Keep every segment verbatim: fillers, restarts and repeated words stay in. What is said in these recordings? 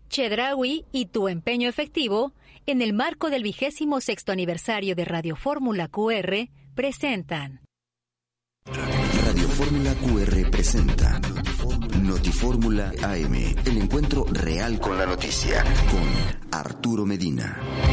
Chedraui y tu empeño efectivo, en el marco del vigésimo sexto aniversario de Radio Fórmula Q R, presentan. Radio Fórmula Q R presenta Notifórmula A M, el encuentro real con la noticia, con Arturo Medina.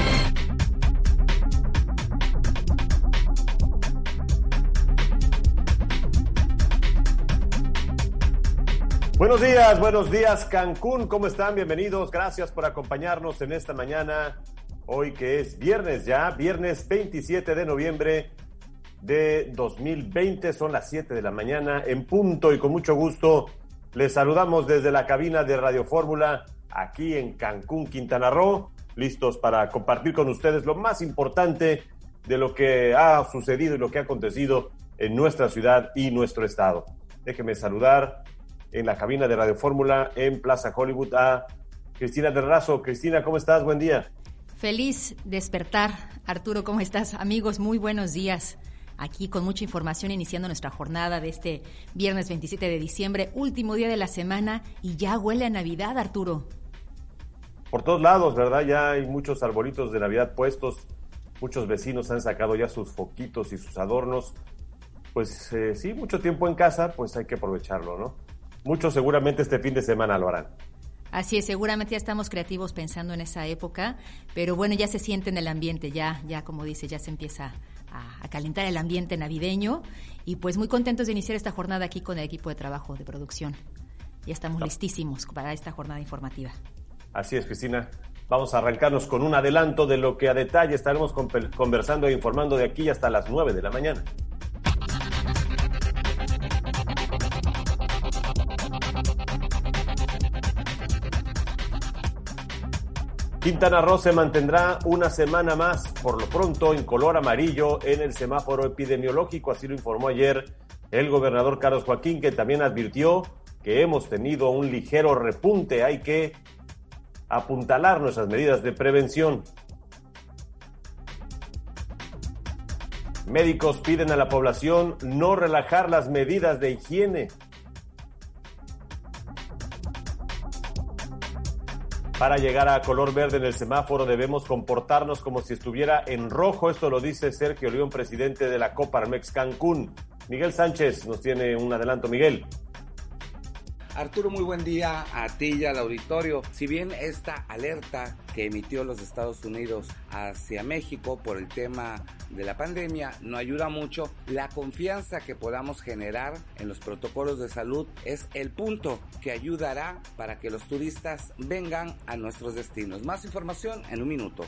Buenos días, buenos días Cancún, ¿cómo están? Bienvenidos, gracias por acompañarnos en esta mañana, hoy que es viernes ya, viernes veintisiete de noviembre de dos mil veinte, son las siete de la mañana en punto y con mucho gusto les saludamos desde la cabina de Radio Fórmula aquí en Cancún, Quintana Roo, listos para compartir con ustedes lo más importante de lo que ha sucedido y lo que ha acontecido en nuestra ciudad y nuestro estado. Déjenme saludar en la cabina de Radio Fórmula en Plaza Hollywood a Cristina del Razo. Cristina, ¿cómo estás? Buen día. Feliz despertar. Arturo, ¿cómo estás? Amigos, muy buenos días. Aquí con mucha información iniciando nuestra jornada de este viernes veintisiete de diciembre, último día de la semana y ya huele a Navidad, Arturo. Por todos lados, ¿verdad? Ya hay muchos arbolitos de Navidad puestos, muchos vecinos han sacado ya sus foquitos y sus adornos. Pues eh, sí, mucho tiempo en casa, pues hay que aprovecharlo, ¿no? Muchos seguramente este fin de semana lo harán. Así es, seguramente ya estamos creativos pensando en esa época, pero bueno, ya se siente en el ambiente, ya, ya como dice, ya se empieza a, a calentar el ambiente navideño y pues muy contentos de iniciar esta jornada aquí con el equipo de trabajo de producción. Ya estamos no. listísimos para esta jornada informativa. Así es, Cristina. Vamos a arrancarnos con un adelanto de lo que a detalle estaremos conversando e informando de aquí hasta las nueve de la mañana. Quintana Roo se mantendrá una semana más, por lo pronto, en color amarillo en el semáforo epidemiológico, así lo informó ayer el gobernador Carlos Joaquín, que también advirtió que hemos tenido un ligero repunte, hay que apuntalar nuestras medidas de prevención. Médicos piden a la población no relajar las medidas de higiene. Para llegar a color verde en el semáforo debemos comportarnos como si estuviera en rojo. Esto lo dice Sergio León, presidente de la Coparmex Cancún. Miguel Sánchez nos tiene un adelanto. Miguel. Arturo, muy buen día a ti y al auditorio. Si bien esta alerta que emitió los Estados Unidos hacia México por el tema de la pandemia no ayuda mucho, la confianza que podamos generar en los protocolos de salud es el punto que ayudará para que los turistas vengan a nuestros destinos. Más información en un minuto.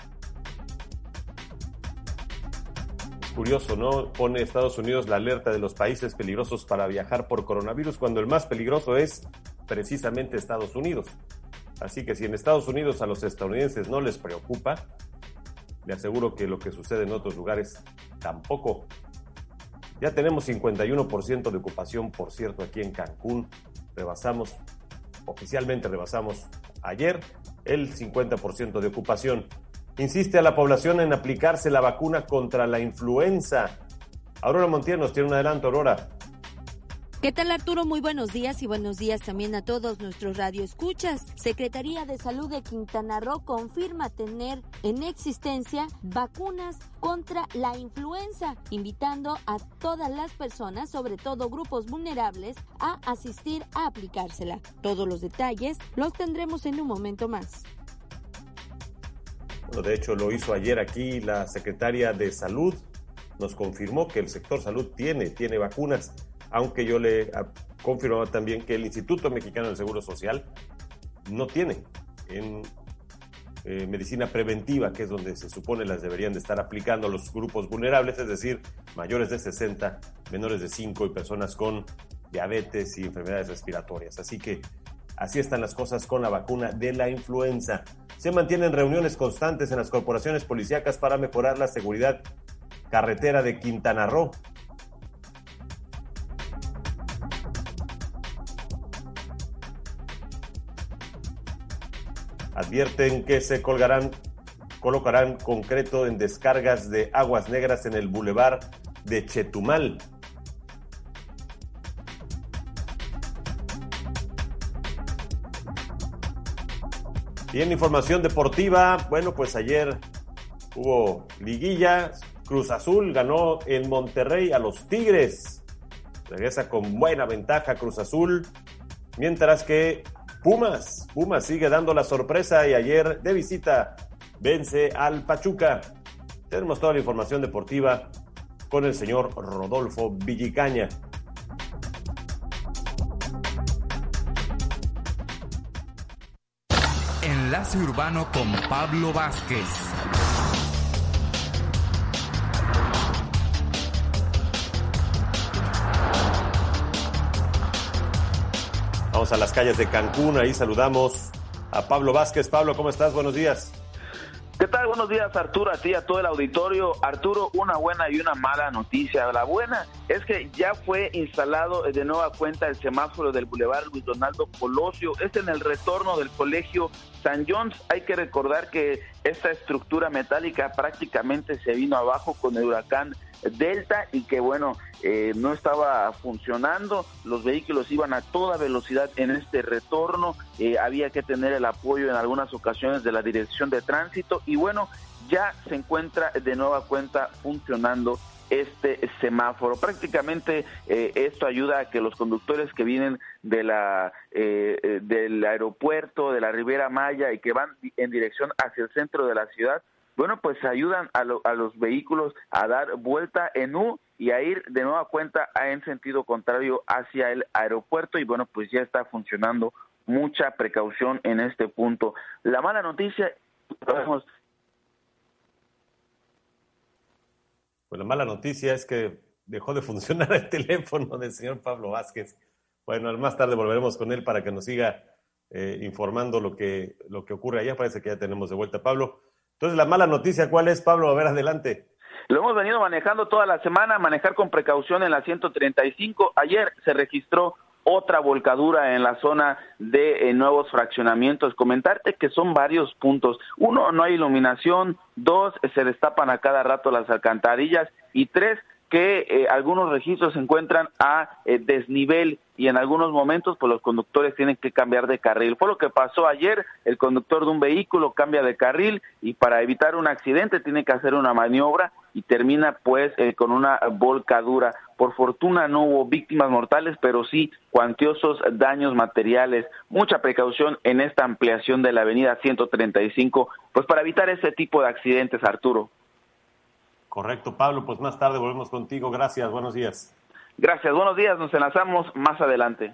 Curioso, ¿no? Pone Estados Unidos la alerta de los países peligrosos para viajar por coronavirus cuando el más peligroso es precisamente Estados Unidos. Así que si en Estados Unidos a los estadounidenses no les preocupa, le aseguro que lo que sucede en otros lugares tampoco. Ya tenemos cincuenta y uno por ciento de ocupación, por cierto, aquí en Cancún. Rebasamos, oficialmente rebasamos ayer el cincuenta por ciento de ocupación. Insiste a la población en aplicarse la vacuna contra la influenza. Aurora Montiel nos tiene un adelanto, Aurora. ¿Qué tal, Arturo? Muy buenos días y buenos días también a todos nuestros radioescuchas. Secretaría de Salud de Quintana Roo confirma tener en existencia vacunas contra la influenza, invitando a todas las personas, sobre todo grupos vulnerables, a asistir a aplicársela. Todos los detalles los tendremos en un momento más. Bueno, de hecho, lo hizo ayer aquí la secretaria de Salud. Nos confirmó que el sector salud tiene, tiene vacunas, aunque yo le confirmaba también que el Instituto Mexicano del Seguro Social no tiene en eh, medicina preventiva, que es donde se supone las deberían de estar aplicando los grupos vulnerables, es decir, mayores de sesenta, menores de cinco y personas con diabetes y enfermedades respiratorias. Así que así están las cosas con la vacuna de la influenza. Se mantienen reuniones constantes en las corporaciones policíacas para mejorar la seguridad carretera de Quintana Roo. Advierten que se colgarán, colocarán concreto en descargas de aguas negras en el bulevar de Chetumal. Y en información deportiva, bueno, pues ayer hubo liguilla. Cruz Azul ganó en Monterrey a los Tigres. Regresa con buena ventaja Cruz Azul. Mientras que Pumas, Pumas sigue dando la sorpresa y ayer de visita vence al Pachuca. Tenemos toda la información deportiva con el señor Rodolfo Villicaña. Enlace Urbano con Pablo Vázquez. Vamos a las calles de Cancún, ahí saludamos a Pablo Vázquez. Pablo, ¿cómo estás? Buenos días. ¿Qué tal? Buenos días, Arturo, a ti, a todo el auditorio. Arturo, una buena y una mala noticia. La buena es que ya fue instalado de nueva cuenta el semáforo del Boulevard Luis Donaldo Colosio. Es en el retorno del Colegio San John's. Hay que recordar que esta estructura metálica prácticamente se vino abajo con el huracán Delta y que bueno, eh, no estaba funcionando, los vehículos iban a toda velocidad en este retorno, eh, había que tener el apoyo en algunas ocasiones de la Dirección de Tránsito y bueno, ya se encuentra de nueva cuenta funcionando este semáforo. Prácticamente eh, esto ayuda a que los conductores que vienen de la eh, del aeropuerto, de la Riviera Maya y que van en dirección hacia el centro de la ciudad, bueno, pues ayudan a, lo, a los vehículos a dar vuelta en U y a ir de nueva cuenta en sentido contrario hacia el aeropuerto y bueno, pues ya está funcionando. Mucha precaución en este punto. La mala noticia, pues la mala noticia es que dejó de funcionar el teléfono del señor Pablo Vázquez. Bueno, más tarde volveremos con él para que nos siga eh, informando lo que, lo que ocurre allá. Parece que ya tenemos de vuelta a Pablo. Entonces, la mala noticia, ¿cuál es, Pablo? A ver, adelante. Lo hemos venido manejando toda la semana, manejar con precaución en la ciento treinta y cinco. Ayer se registró otra volcadura en la zona de eh, nuevos fraccionamientos. Comentarte que son varios puntos. Uno, no hay iluminación. Dos, se destapan a cada rato las alcantarillas. Y tres, que eh, algunos registros se encuentran a eh, desnivel y en algunos momentos pues los conductores tienen que cambiar de carril. Fue lo que pasó ayer, el conductor de un vehículo cambia de carril y para evitar un accidente tiene que hacer una maniobra y termina pues eh, con una volcadura. Por fortuna no hubo víctimas mortales, pero sí cuantiosos daños materiales. Mucha precaución en esta ampliación de la avenida ciento treinta y cinco, pues para evitar ese tipo de accidentes, Arturo. Correcto, Pablo, pues más tarde volvemos contigo. Gracias, buenos días. Gracias, buenos días, nos enlazamos más adelante.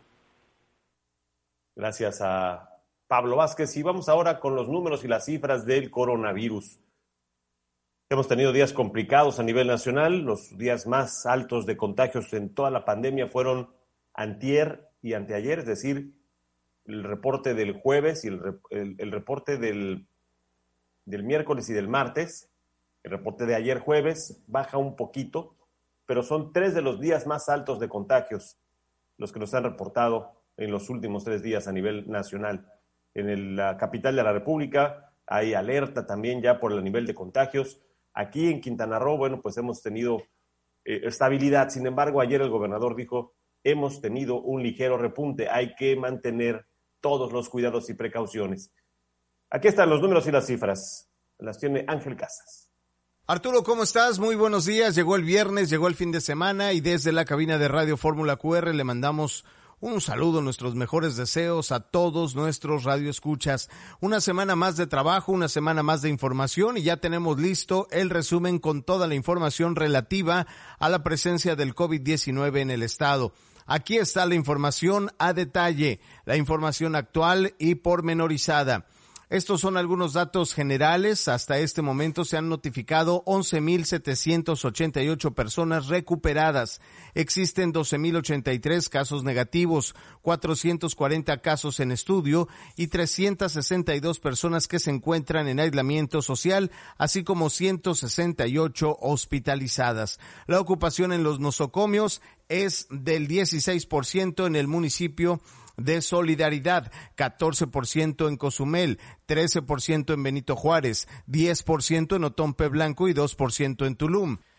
Gracias a Pablo Vázquez. Y vamos ahora con los números y las cifras del coronavirus. Hemos tenido días complicados a nivel nacional. Los días más altos de contagios en toda la pandemia fueron antier y anteayer, es decir, el reporte del jueves y el, el, el reporte del, del miércoles y del martes. El reporte de ayer jueves baja un poquito, pero son tres de los días más altos de contagios los que nos han reportado en los últimos tres días a nivel nacional. En el, la capital de la República hay alerta también ya por el nivel de contagios. Aquí en Quintana Roo, bueno, pues hemos tenido eh, estabilidad. Sin embargo, ayer el gobernador dijo, hemos tenido un ligero repunte. Hay que mantener todos los cuidados y precauciones. Aquí están los números y las cifras. Las tiene Ángel Casas. Arturo, ¿cómo estás? Muy buenos días. Llegó el viernes, llegó el fin de semana y desde la cabina de Radio Fórmula Q R le mandamos un saludo, nuestros mejores deseos a todos nuestros radioescuchas. Una semana más de trabajo, una semana más de información y ya tenemos listo el resumen con toda la información relativa a la presencia del COVID diecinueve en el estado. Aquí está la información a detalle, la información actual y pormenorizada. Estos son algunos datos generales. Hasta este momento se han notificado once mil setecientas ochenta y ocho personas recuperadas. Existen doce mil ochenta y tres casos negativos, cuatrocientos cuarenta casos en estudio y trescientas sesenta y dos personas que se encuentran en aislamiento social, así como ciento sesenta y ocho hospitalizadas. La ocupación en los nosocomios es del dieciséis por ciento en el municipio de Solidaridad, catorce por ciento en Cozumel, trece por ciento en Benito Juárez, diez por ciento en Otompe Blanco y dos por ciento en Tulum.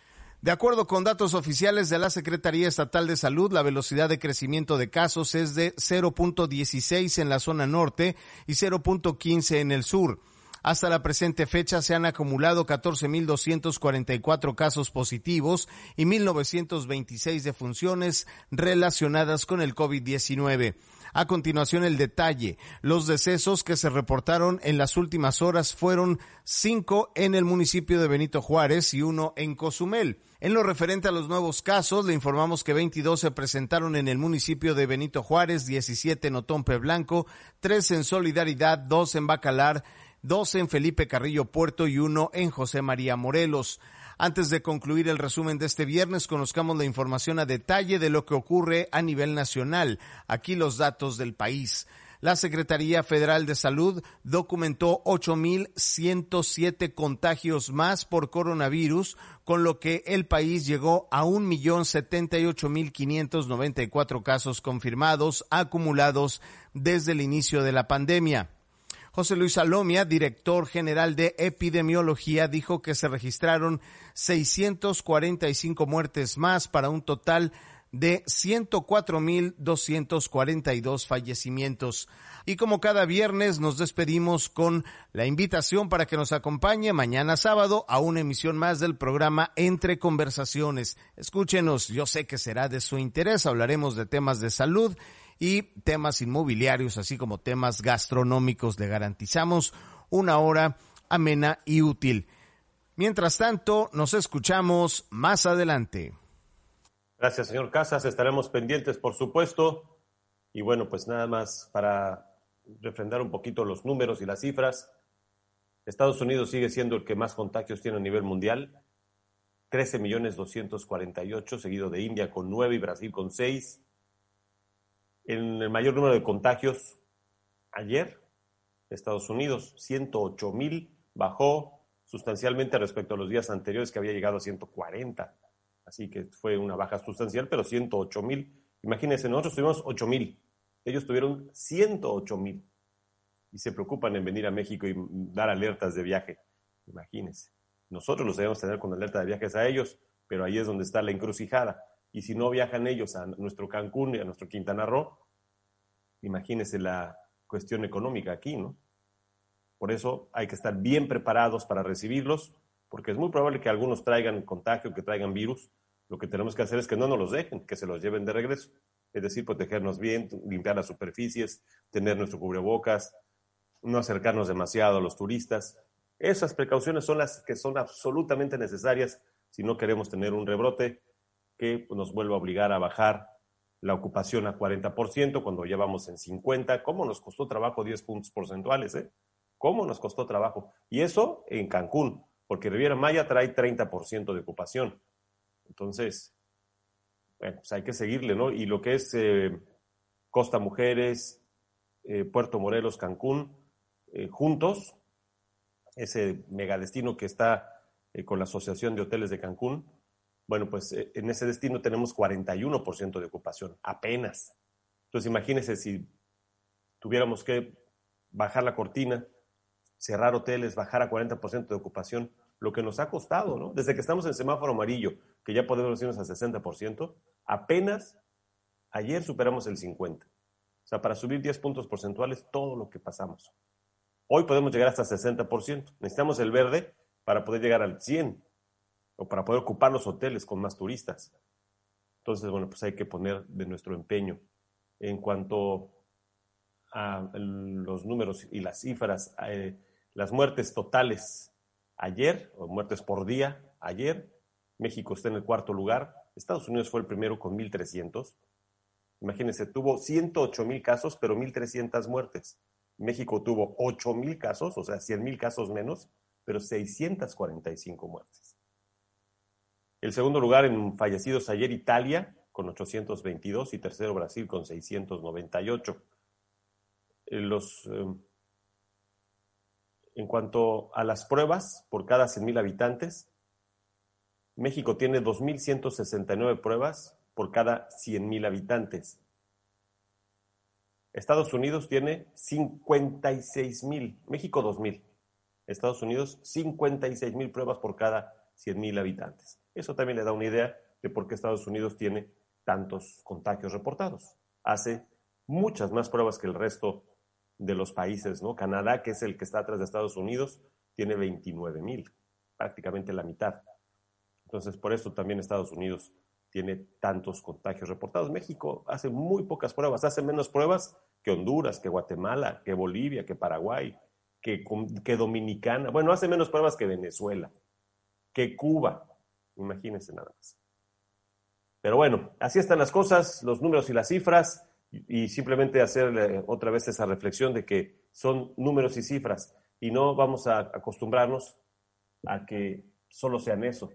De acuerdo con datos oficiales de la Secretaría Estatal de Salud, la velocidad de crecimiento de casos es de cero punto dieciséis en la zona norte y cero punto quince en el sur. Hasta la presente fecha se han acumulado catorce mil doscientos cuarenta y cuatro casos positivos y mil novecientos veintiséis defunciones relacionadas con el COVID diecinueve. A continuación, el detalle. Los decesos que se reportaron en las últimas horas fueron cinco en el municipio de Benito Juárez y uno en Cozumel. En lo referente a los nuevos casos, le informamos que veintidós se presentaron en el municipio de Benito Juárez, diecisiete en Otompe Blanco, tres en Solidaridad, dos en Bacalar, dos en Felipe Carrillo Puerto y uno en José María Morelos. Antes de concluir el resumen de este viernes, conozcamos la información a detalle de lo que ocurre a nivel nacional. Aquí los datos del país. La Secretaría Federal de Salud documentó ocho mil ciento siete contagios más por coronavirus, con lo que el país llegó a un millón setenta y ocho mil quinientos noventa y cuatro casos confirmados acumulados desde el inicio de la pandemia. José Luis Salomia, director general de epidemiología, dijo que se registraron seiscientas cuarenta y cinco muertes más para un total de ciento cuatro mil doscientos cuarenta y dos fallecimientos. Y como cada viernes nos despedimos con la invitación para que nos acompañe mañana sábado a una emisión más del programa Entre Conversaciones. Escúchenos, yo sé que será de su interés, hablaremos de temas de salud y temas inmobiliarios, así como temas gastronómicos. Le garantizamos una hora amena y útil. Mientras tanto, nos escuchamos más adelante. Gracias, señor Casas. Estaremos pendientes, por supuesto. Y bueno, pues nada más para refrendar un poquito los números y las cifras. Estados Unidos sigue siendo el que más contagios tiene a nivel mundial. trece millones doscientos cuarenta y ocho, seguido de India con nueve y Brasil con seis. En el mayor número de contagios ayer, Estados Unidos, ciento ocho mil, bajó sustancialmente respecto a los días anteriores que había llegado a ciento cuarenta. Así que fue una baja sustancial, pero ciento ocho mil. Imagínense, nosotros tuvimos ocho mil, ellos tuvieron ciento ocho mil. Y se preocupan en venir a México y dar alertas de viaje. Imagínense. Nosotros los debemos tener con alerta de viajes a ellos, pero ahí es donde está la encrucijada. Y si no viajan ellos a nuestro Cancún y a nuestro Quintana Roo, imagínense la cuestión económica aquí, ¿no? Por eso hay que estar bien preparados para recibirlos, porque es muy probable que algunos traigan contagio, que traigan virus. Lo que tenemos que hacer es que no nos los dejen, que se los lleven de regreso. Es decir, protegernos bien, limpiar las superficies, tener nuestro cubrebocas, no acercarnos demasiado a los turistas. Esas precauciones son las que son absolutamente necesarias si no queremos tener un rebrote que nos vuelva a obligar a bajar la ocupación a cuarenta por ciento cuando ya vamos en cincuenta. ¿Cómo nos costó trabajo diez puntos porcentuales? Eh? ¿Cómo nos costó trabajo? Y eso en Cancún, porque Riviera Maya trae treinta por ciento de ocupación. Entonces, bueno, pues hay que seguirle, ¿no? Y lo que es eh, Costa Mujeres, eh, Puerto Morelos, Cancún, eh, juntos, ese megadestino que está eh, con la Asociación de Hoteles de Cancún, bueno, pues eh, en ese destino tenemos cuarenta y uno por ciento de ocupación, apenas. Entonces imagínense si tuviéramos que bajar la cortina, cerrar hoteles, bajar a cuarenta por ciento de ocupación, lo que nos ha costado, ¿no? Desde que estamos en semáforo amarillo, que ya podemos irnos a sesenta por ciento, apenas ayer superamos el cincuenta por ciento. O sea, para subir diez puntos porcentuales, todo lo que pasamos. Hoy podemos llegar hasta sesenta por ciento. Necesitamos el verde para poder llegar al cien por ciento. O para poder ocupar los hoteles con más turistas. Entonces, bueno, pues hay que poner de nuestro empeño. En cuanto a los números y las cifras, eh, las muertes totales ayer, o muertes por día ayer, México está en el cuarto lugar, Estados Unidos fue el primero con mil trescientos. Imagínense, tuvo ciento ocho mil casos, pero mil trescientas muertes. México tuvo ocho mil casos, o sea, cien mil casos menos, pero seiscientas cuarenta y cinco muertes. El segundo lugar en fallecidos ayer, Italia, con ochocientos veintidós, y tercero Brasil con seiscientos noventa y ocho. Los, eh, en cuanto a las pruebas por cada cien mil habitantes, México tiene dos mil ciento sesenta y nueve pruebas por cada cien mil habitantes. Estados Unidos tiene cincuenta y seis mil, México dos mil. Estados Unidos cincuenta y seis mil pruebas por cada cien mil habitantes. Eso también le da una idea de por qué Estados Unidos tiene tantos contagios reportados. Hace muchas más pruebas que el resto de los países, ¿no? Canadá, que es el que está atrás de Estados Unidos, tiene veintinueve mil, prácticamente la mitad. Entonces, por eso también Estados Unidos tiene tantos contagios reportados. México hace muy pocas pruebas, hace menos pruebas que Honduras, que Guatemala, que Bolivia, que Paraguay, que, que Dominicana. Bueno, hace menos pruebas que Venezuela, que Cuba. Imagínense nada más. Pero bueno, así están las cosas, los números y las cifras, y, y simplemente hacer otra vez esa reflexión de que son números y cifras, y no vamos a acostumbrarnos a que solo sean eso.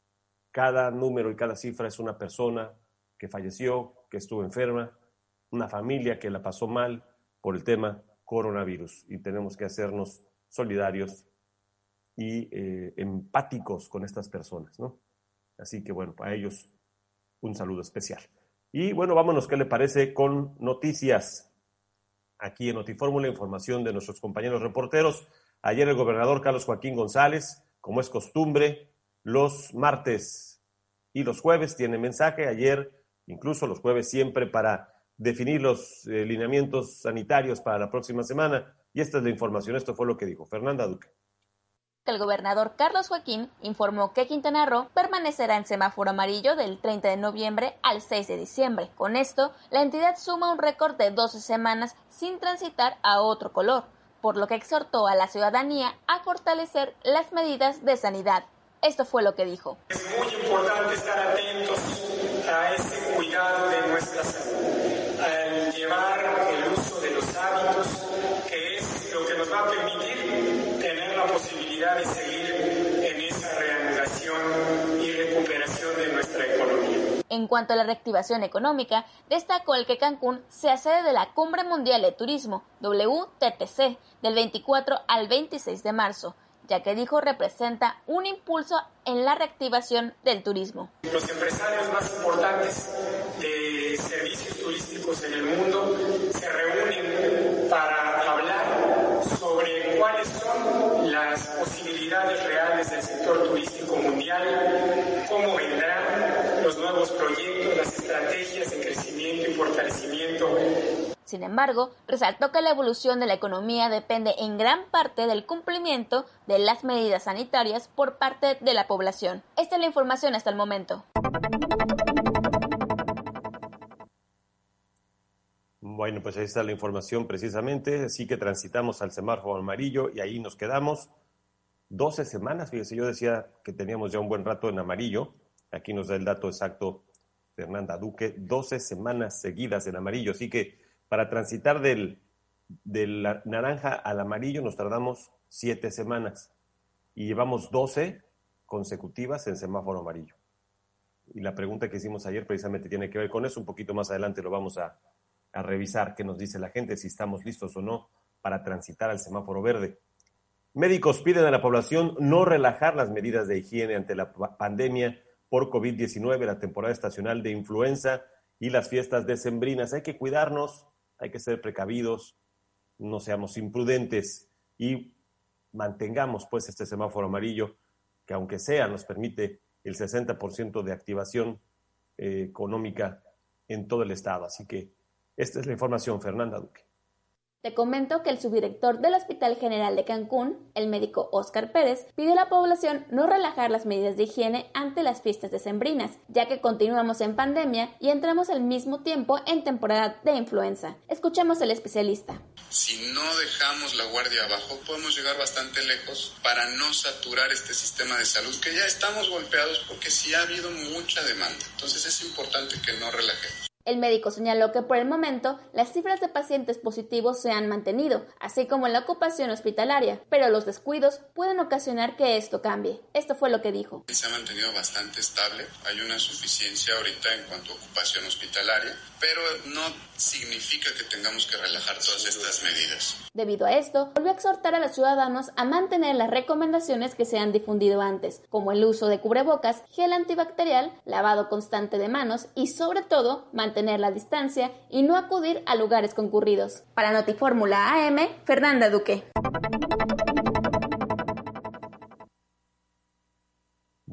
Cada número y cada cifra es una persona que falleció, que estuvo enferma, una familia que la pasó mal por el tema coronavirus, y tenemos que hacernos solidarios y eh, empáticos con estas personas, ¿no? Así que bueno, a ellos un saludo especial. Y bueno, vámonos, ¿qué le parece? Con noticias. Aquí en Notifórmula, información de nuestros compañeros reporteros. Ayer el gobernador Carlos Joaquín González, como es costumbre, los martes y los jueves tiene mensaje. Ayer, incluso los jueves siempre, para definir los eh, lineamientos sanitarios para la próxima semana. Y esta es la información. Esto fue lo que dijo Fernanda Duque. El gobernador Carlos Joaquín informó que Quintana Roo permanecerá en semáforo amarillo del treinta de noviembre al seis de diciembre. Con esto, la entidad suma un récord de doce semanas sin transitar a otro color, por lo que exhortó a la ciudadanía a fortalecer las medidas de sanidad. Esto fue lo que dijo. Es muy importante estar atentos a ese cuidado de nuestra salud, al llevar el uso de los hábitos, que es lo que nos va a permitir tener la posibilidad de seguir en esa reanudación y recuperación de nuestra economía. En cuanto a la reactivación económica, destacó el que Cancún sea sede de la Cumbre Mundial de Turismo, W T T C, del veinticuatro al veintiséis de marzo, ya que dijo representa un impulso en la reactivación del turismo. Los empresarios más importantes de servicios turísticos en el mundo se reúnen para hablar sobre cuáles son las posibilidades reales del sector turístico mundial, cómo vendrán los nuevos proyectos, las estrategias de crecimiento y fortalecimiento. Sin embargo, resaltó que la evolución de la economía depende en gran parte del cumplimiento de las medidas sanitarias por parte de la población. Esta es la información hasta el momento. Bueno, pues ahí está la información precisamente, así que transitamos al semáforo amarillo y ahí nos quedamos doce semanas. Fíjese, yo decía que teníamos ya un buen rato en amarillo, aquí nos da el dato exacto Fernanda Duque, doce semanas seguidas en amarillo, así que para transitar del, del naranja al amarillo nos tardamos siete semanas y llevamos doce consecutivas en semáforo amarillo. Y la pregunta que hicimos ayer precisamente tiene que ver con eso, un poquito más adelante lo vamos a a revisar qué nos dice la gente, si estamos listos o no para transitar al semáforo verde. Médicos piden a la población no relajar las medidas de higiene ante la pandemia por covid diecinueve, la temporada estacional de influenza y las fiestas decembrinas. Hay que cuidarnos, hay que ser precavidos, no seamos imprudentes y mantengamos pues este semáforo amarillo que aunque sea nos permite el sesenta por ciento de activación eh, económica en todo el estado. Así que esta es la información, Fernanda Duque. Te comento que el subdirector del Hospital General de Cancún, el médico Óscar Pérez, pidió a la población no relajar las medidas de higiene ante las fiestas decembrinas, ya que continuamos en pandemia y entramos al mismo tiempo en temporada de influenza. Escuchemos al especialista. Si no dejamos la guardia abajo, podemos llegar bastante lejos para no saturar este sistema de salud, que ya estamos golpeados porque sí ha habido mucha demanda. Entonces es importante que no relajemos. El médico señaló que por el momento las cifras de pacientes positivos se han mantenido, así como la ocupación hospitalaria, pero los descuidos pueden ocasionar que esto cambie. Esto fue lo que dijo. Se ha mantenido bastante estable, hay una suficiencia ahorita en cuanto a ocupación hospitalaria, pero no significa que tengamos que relajar todas estas medidas. Debido a esto, volvió a exhortar a los ciudadanos a mantener las recomendaciones que se han difundido antes, como el uso de cubrebocas, gel antibacterial, lavado constante de manos y, sobre todo, mantener la distancia y no acudir a lugares concurridos. Para Notifórmula A M, Fernanda Duque.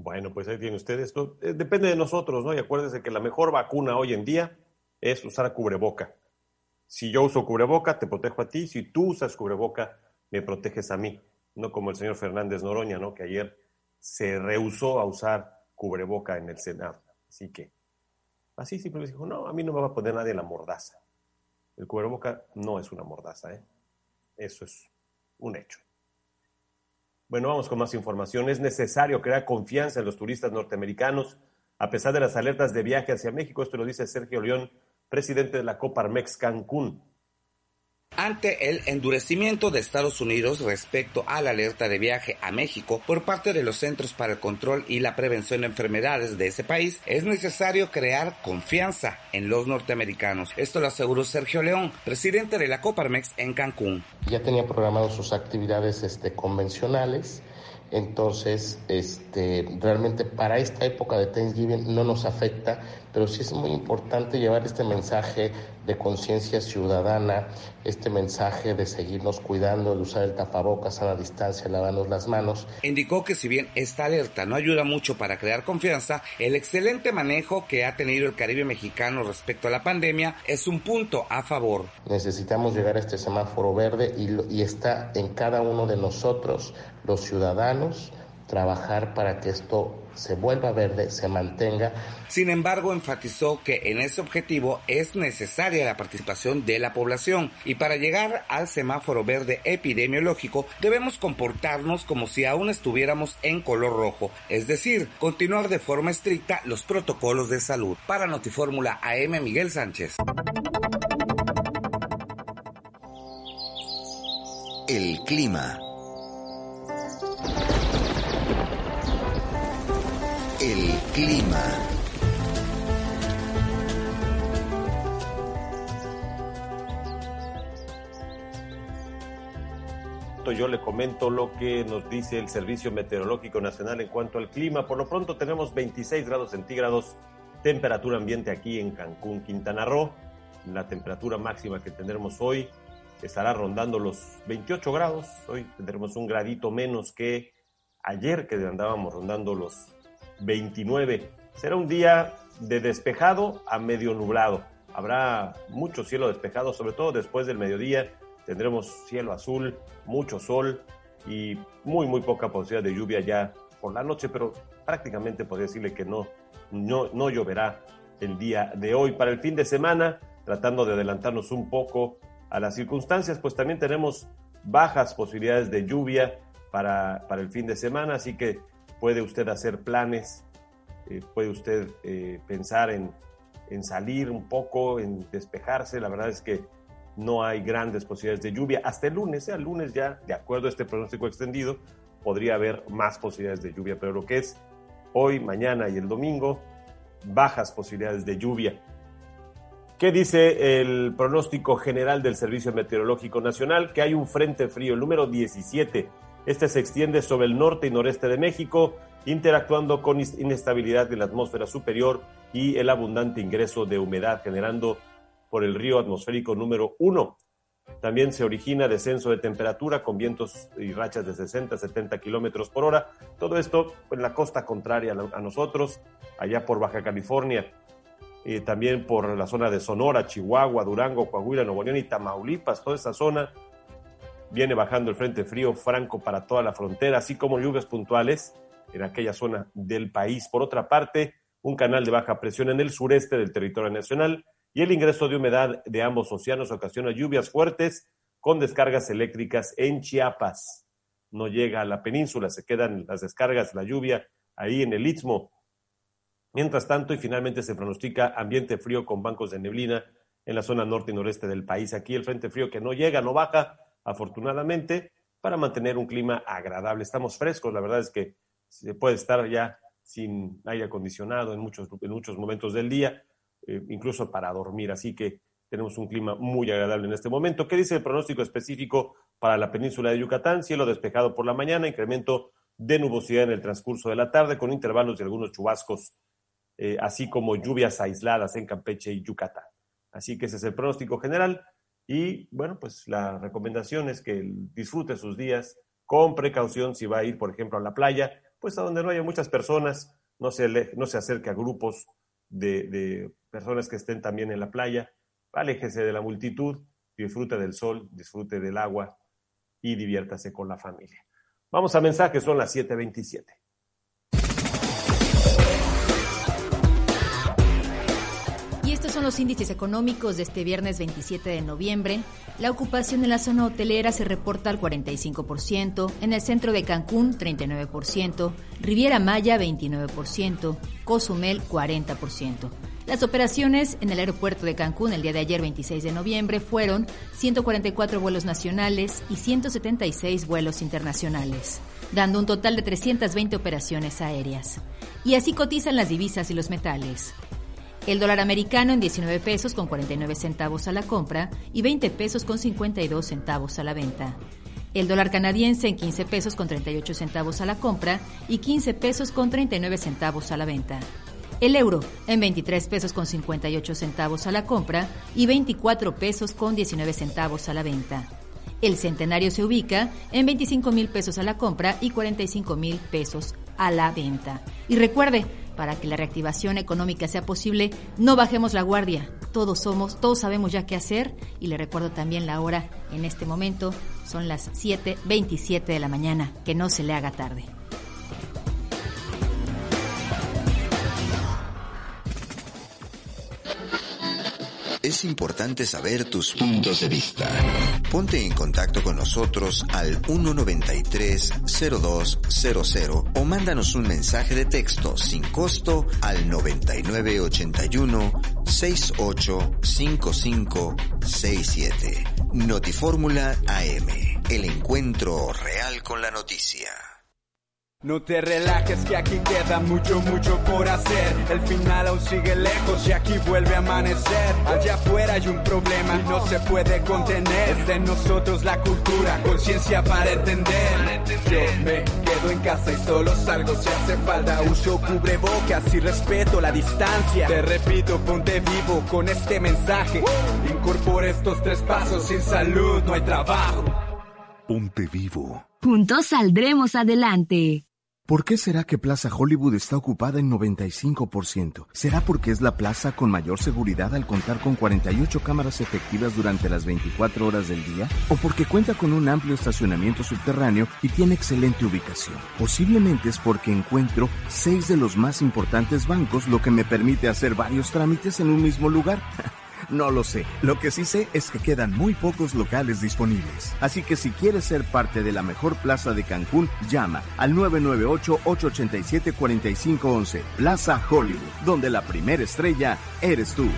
Bueno, pues ahí tienen ustedes. Esto eh, depende de nosotros, ¿no? Y acuérdense que la mejor vacuna hoy en día es usar cubreboca. Si yo uso cubreboca, te protejo a ti. Si tú usas cubreboca, me proteges a mí. No como el señor Fernández Noroña, ¿no? Que ayer se rehusó a usar cubreboca en el Senado. Así que, así simplemente dijo, no, a mí no me va a poner nadie la mordaza. El cubreboca no es una mordaza, ¿eh? Eso es un hecho. Bueno, vamos con más información. Es necesario crear confianza en los turistas norteamericanos a pesar de las alertas de viaje hacia México. Esto lo dice Sergio León, presidente de la Coparmex Cancún. Ante el endurecimiento de Estados Unidos respecto a la alerta de viaje a México por parte de los Centros para el Control y la Prevención de Enfermedades de ese país, es necesario crear confianza en los norteamericanos. Esto lo aseguró Sergio León, presidente de la Coparmex en Cancún. Ya tenía programadas sus actividades este, convencionales. Entonces, este, realmente para esta época de Thanksgiving no nos afecta, pero sí es muy importante llevar este mensaje de conciencia ciudadana, este mensaje de seguirnos cuidando, de usar el tapabocas, sana distancia, lavarnos las manos. Indicó que si bien esta alerta no ayuda mucho para crear confianza, el excelente manejo que ha tenido el Caribe mexicano respecto a la pandemia es un punto a favor. Necesitamos llegar a este semáforo verde y, lo, y está en cada uno de nosotros, los ciudadanos, trabajar para que esto se vuelva verde, se mantenga. Sin embargo, enfatizó que en ese objetivo es necesaria la participación de la población y para llegar al semáforo verde epidemiológico debemos comportarnos como si aún estuviéramos en color rojo, es decir, continuar de forma estricta los protocolos de salud. Para Notifórmula A M, Miguel Sánchez. El clima. El clima. Yo le comento lo que nos dice el Servicio Meteorológico Nacional en cuanto al clima. Por lo pronto tenemos veintiséis grados centígrados, temperatura ambiente aquí en Cancún, Quintana Roo. La temperatura máxima que tendremos hoy estará rondando los veintiocho grados. Hoy tendremos un gradito menos que ayer, que andábamos rondando los veintinueve. Será un día de despejado a medio nublado. Habrá mucho cielo despejado, sobre todo después del mediodía. Tendremos cielo azul, mucho sol y muy, muy poca posibilidad de lluvia ya por la noche, pero prácticamente podría decirle que no, no, no lloverá el día de hoy. Para el fin de semana, tratando de adelantarnos un poco a las circunstancias, pues también tenemos bajas posibilidades de lluvia para, para el fin de semana, así que puede usted hacer planes, eh, puede usted eh, pensar en, en salir un poco, en despejarse. La verdad es que no hay grandes posibilidades de lluvia. Hasta el lunes, ¿eh? El lunes ya, de acuerdo a este pronóstico extendido, podría haber más posibilidades de lluvia, pero lo que es hoy, mañana y el domingo, bajas posibilidades de lluvia. ¿Qué dice el pronóstico general del Servicio Meteorológico Nacional? Que hay un frente frío, el número diecisiete. Este se extiende sobre el norte y noreste de México, interactuando con inestabilidad de la atmósfera superior y el abundante ingreso de humedad, generando por el río atmosférico número uno. También se origina descenso de temperatura con vientos y rachas de sesenta a setenta kilómetros por hora. Todo esto en la costa contraria a nosotros, allá por Baja California, y también por la zona de Sonora, Chihuahua, Durango, Coahuila, Nuevo León y Tamaulipas. Toda esa zona viene bajando el frente frío franco para toda la frontera, así como lluvias puntuales en aquella zona del país. Por otra parte, un canal de baja presión en el sureste del territorio nacional y el ingreso de humedad de ambos océanos ocasiona lluvias fuertes con descargas eléctricas en Chiapas. No llega a la península, se quedan las descargas, la lluvia ahí en el Istmo. Mientras tanto, y finalmente se pronostica ambiente frío con bancos de neblina en la zona norte y noreste del país. Aquí el frente frío que no llega, no baja, afortunadamente, para mantener un clima agradable. Estamos frescos, la verdad es que se puede estar ya sin aire acondicionado en muchos, en muchos momentos del día, eh, incluso para dormir, así que tenemos un clima muy agradable en este momento. ¿Qué dice el pronóstico específico para la península de Yucatán? Cielo despejado por la mañana, incremento de nubosidad en el transcurso de la tarde, con intervalos de algunos chubascos, eh, así como lluvias aisladas en Campeche y Yucatán. Así que ese es el pronóstico general y, bueno, pues la recomendación es que disfrute sus días con precaución si va a ir, por ejemplo, a la playa. pues a donde no haya muchas personas, no se, ale- no se acerque a grupos de, de personas que estén también en la playa, aléjese de la multitud, disfrute del sol, disfrute del agua y diviértase con la familia. Vamos a mensajes, son las siete veintisiete. Y estos son los índices económicos de este viernes veintisiete de noviembre. La ocupación en la zona hotelera se reporta al cuarenta y cinco por ciento, en el centro de Cancún treinta y nueve por ciento, Riviera Maya veintinueve por ciento, Cozumel cuarenta por ciento. Las operaciones en el aeropuerto de Cancún el día de ayer, veintiséis de noviembre, fueron ciento cuarenta y cuatro vuelos nacionales y ciento setenta y seis vuelos internacionales, dando un total de trescientas veinte operaciones aéreas. Y así cotizan las divisas y los metales. El dólar americano en diecinueve pesos con cuarenta y nueve centavos a la compra y veinte pesos con cincuenta y dos centavos a la venta. El dólar canadiense en quince pesos con treinta y ocho centavos a la compra y quince pesos con treinta y nueve centavos a la venta. El euro en veintitrés pesos con cincuenta y ocho centavos a la compra y veinticuatro pesos con diecinueve centavos a la venta. El centenario se ubica en veinticinco mil pesos a la compra y cuarenta y cinco mil pesos a la venta. Y recuerde, para que la reactivación económica sea posible, no bajemos la guardia. Todos somos, todos sabemos ya qué hacer. Y le recuerdo también la hora en este momento, son las siete veintisiete de la mañana, que no se le haga tarde. Es importante saber tus puntos de vista. Ponte en contacto con nosotros al uno noventa y tres, cero dos cero cero o mándanos un mensaje de texto sin costo al noventa y nueve ochenta y uno, sesenta y ocho, cincuenta y cinco sesenta y siete. Notifórmula A M, el encuentro real con la noticia. No te relajes que aquí queda mucho, mucho por hacer. El final aún sigue lejos y aquí vuelve a amanecer. Allá afuera hay un problema y no se puede contener. Es de nosotros la cultura, conciencia para entender. Yo me quedo en casa y solo salgo si hace falta. Uso cubrebocas y respeto la distancia. Te repito, ponte vivo con este mensaje. Incorpora estos tres pasos, sin salud no hay trabajo. Ponte vivo. Juntos saldremos adelante. ¿Por qué será que Plaza Hollywood está ocupada en noventa y cinco por ciento? ¿Será porque es la plaza con mayor seguridad al contar con cuarenta y ocho cámaras efectivas durante las veinticuatro horas del día? ¿O porque cuenta con un amplio estacionamiento subterráneo y tiene excelente ubicación? Posiblemente es porque encuentro seis de los más importantes bancos, lo que me permite hacer varios trámites en un mismo lugar. No lo sé. Lo que sí sé es que quedan muy pocos locales disponibles. Así que si quieres ser parte de la mejor plaza de Cancún, llama al nueve nueve ocho, ocho ocho siete, cuatro cinco uno uno. Plaza Hollywood, donde la primera estrella eres tú.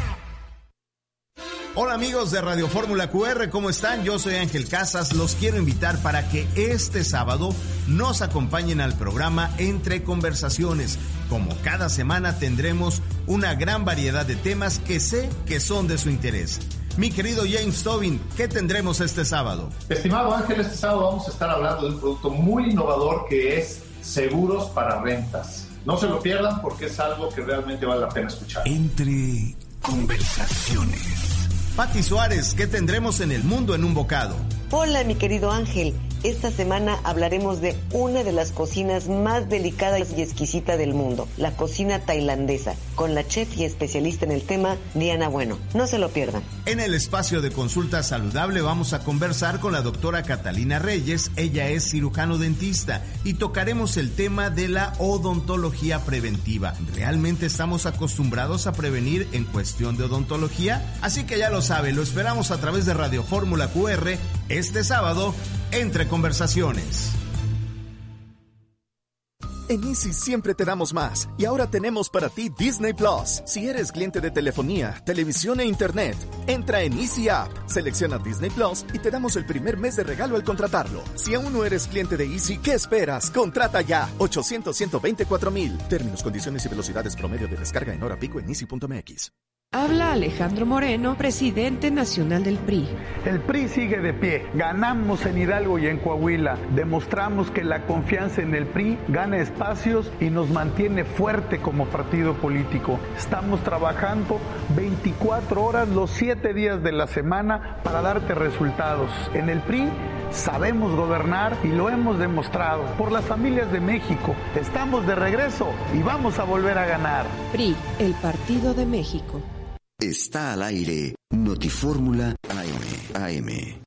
Hola amigos de Radio Fórmula Q R, ¿cómo están? Yo soy Ángel Casas, los quiero invitar para que este sábado nos acompañen al programa Entre Conversaciones. Como cada semana tendremos una gran variedad de temas que sé que son de su interés. Mi querido James Tobin, ¿qué tendremos este sábado? Estimado Ángel, este sábado vamos a estar hablando de un producto muy innovador que es seguros para rentas. No se lo pierdan porque es algo que realmente vale la pena escuchar. Entre Conversaciones. Pati Suárez, ¿qué tendremos en el mundo en un bocado? Hola, mi querido Ángel. Esta semana hablaremos de una de las cocinas más delicadas y exquisitas del mundo, la cocina tailandesa, con la chef y especialista en el tema, Diana Bueno. No se lo pierdan. En el espacio de consulta saludable vamos a conversar con la doctora Catalina Reyes. Ella es cirujano dentista y tocaremos el tema de la odontología preventiva. ¿Realmente estamos acostumbrados a prevenir en cuestión de odontología? Así que ya lo sabe, lo esperamos a través de Radio Fórmula Q R este sábado, Entre Conversaciones. En Easy siempre te damos más y ahora tenemos para ti Disney Plus. Si eres cliente de telefonía, televisión e internet, entra en Easy App, selecciona Disney Plus y te damos el primer mes de regalo al contratarlo. Si aún no eres cliente de Easy, ¿qué esperas? Contrata ya. ochocientos, ciento veinticuatro mil. Términos, condiciones y velocidades promedio de descarga en hora pico en easy punto m x. Habla Alejandro Moreno, presidente nacional del P R I. El P R I sigue de pie. Ganamos en Hidalgo y en Coahuila. Demostramos que la confianza en el P R I gana espacios y nos mantiene fuerte como partido político. Estamos trabajando veinticuatro horas los siete días de la semana para darte resultados. En el P R I sabemos gobernar y lo hemos demostrado. Por las familias de México, estamos de regreso y vamos a volver a ganar. P R I, el Partido de México. Está al aire Notifórmula A M.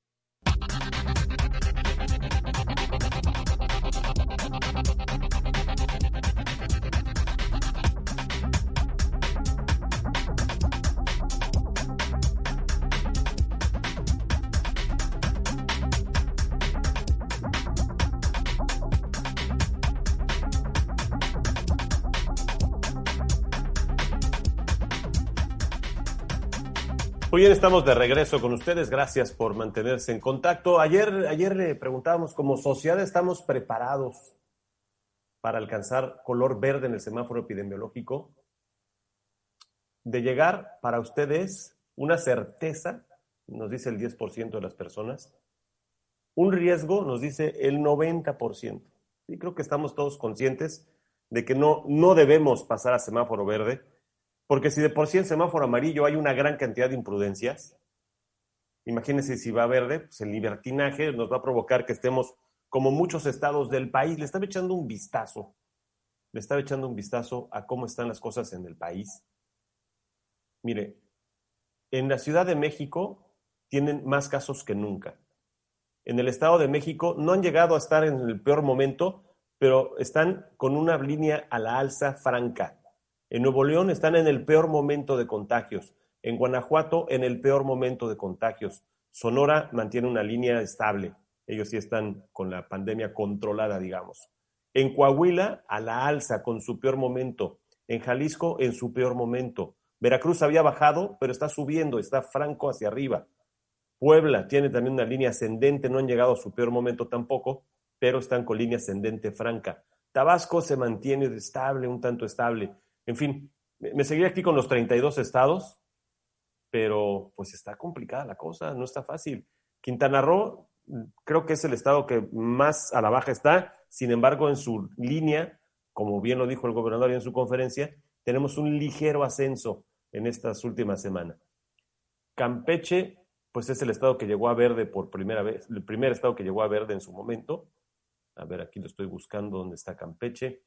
Muy bien, estamos de regreso con ustedes. Gracias por mantenerse en contacto. Ayer, ayer le preguntábamos, ¿como sociedad estamos preparados para alcanzar color verde en el semáforo epidemiológico? De llegar, para ustedes, una certeza, nos dice el diez por ciento de las personas, un riesgo, nos dice el noventa por ciento. Y creo que estamos todos conscientes de que no, no debemos pasar a semáforo verde, porque si de por sí en semáforo amarillo hay una gran cantidad de imprudencias, imagínense si va a verde, pues el libertinaje nos va a provocar que estemos como muchos estados del país. Le estaba echando un vistazo, le estaba echando un vistazo a cómo están las cosas en el país. Mire, en la Ciudad de México tienen más casos que nunca. En el Estado de México no han llegado a estar en el peor momento, pero están con una línea a la alza franca. En Nuevo León están en el peor momento de contagios. En Guanajuato, en el peor momento de contagios. Sonora mantiene una línea estable. Ellos sí están con la pandemia controlada, digamos. En Coahuila, a la alza, con su peor momento. En Jalisco, en su peor momento. Veracruz había bajado, pero está subiendo, está franco hacia arriba. Puebla tiene también una línea ascendente, no han llegado a su peor momento tampoco, pero están con línea ascendente franca. Tabasco se mantiene estable, un tanto estable. En fin, me seguiré aquí con los treinta y dos estados, pero pues está complicada la cosa, no está fácil. Quintana Roo creo que es el estado que más a la baja está, sin embargo en su línea, como bien lo dijo el gobernador en su conferencia, tenemos un ligero ascenso en estas últimas semanas. Campeche, pues es el estado que llegó a verde por primera vez, el primer estado que llegó a verde en su momento. A ver, aquí lo estoy buscando, ¿dónde está Campeche?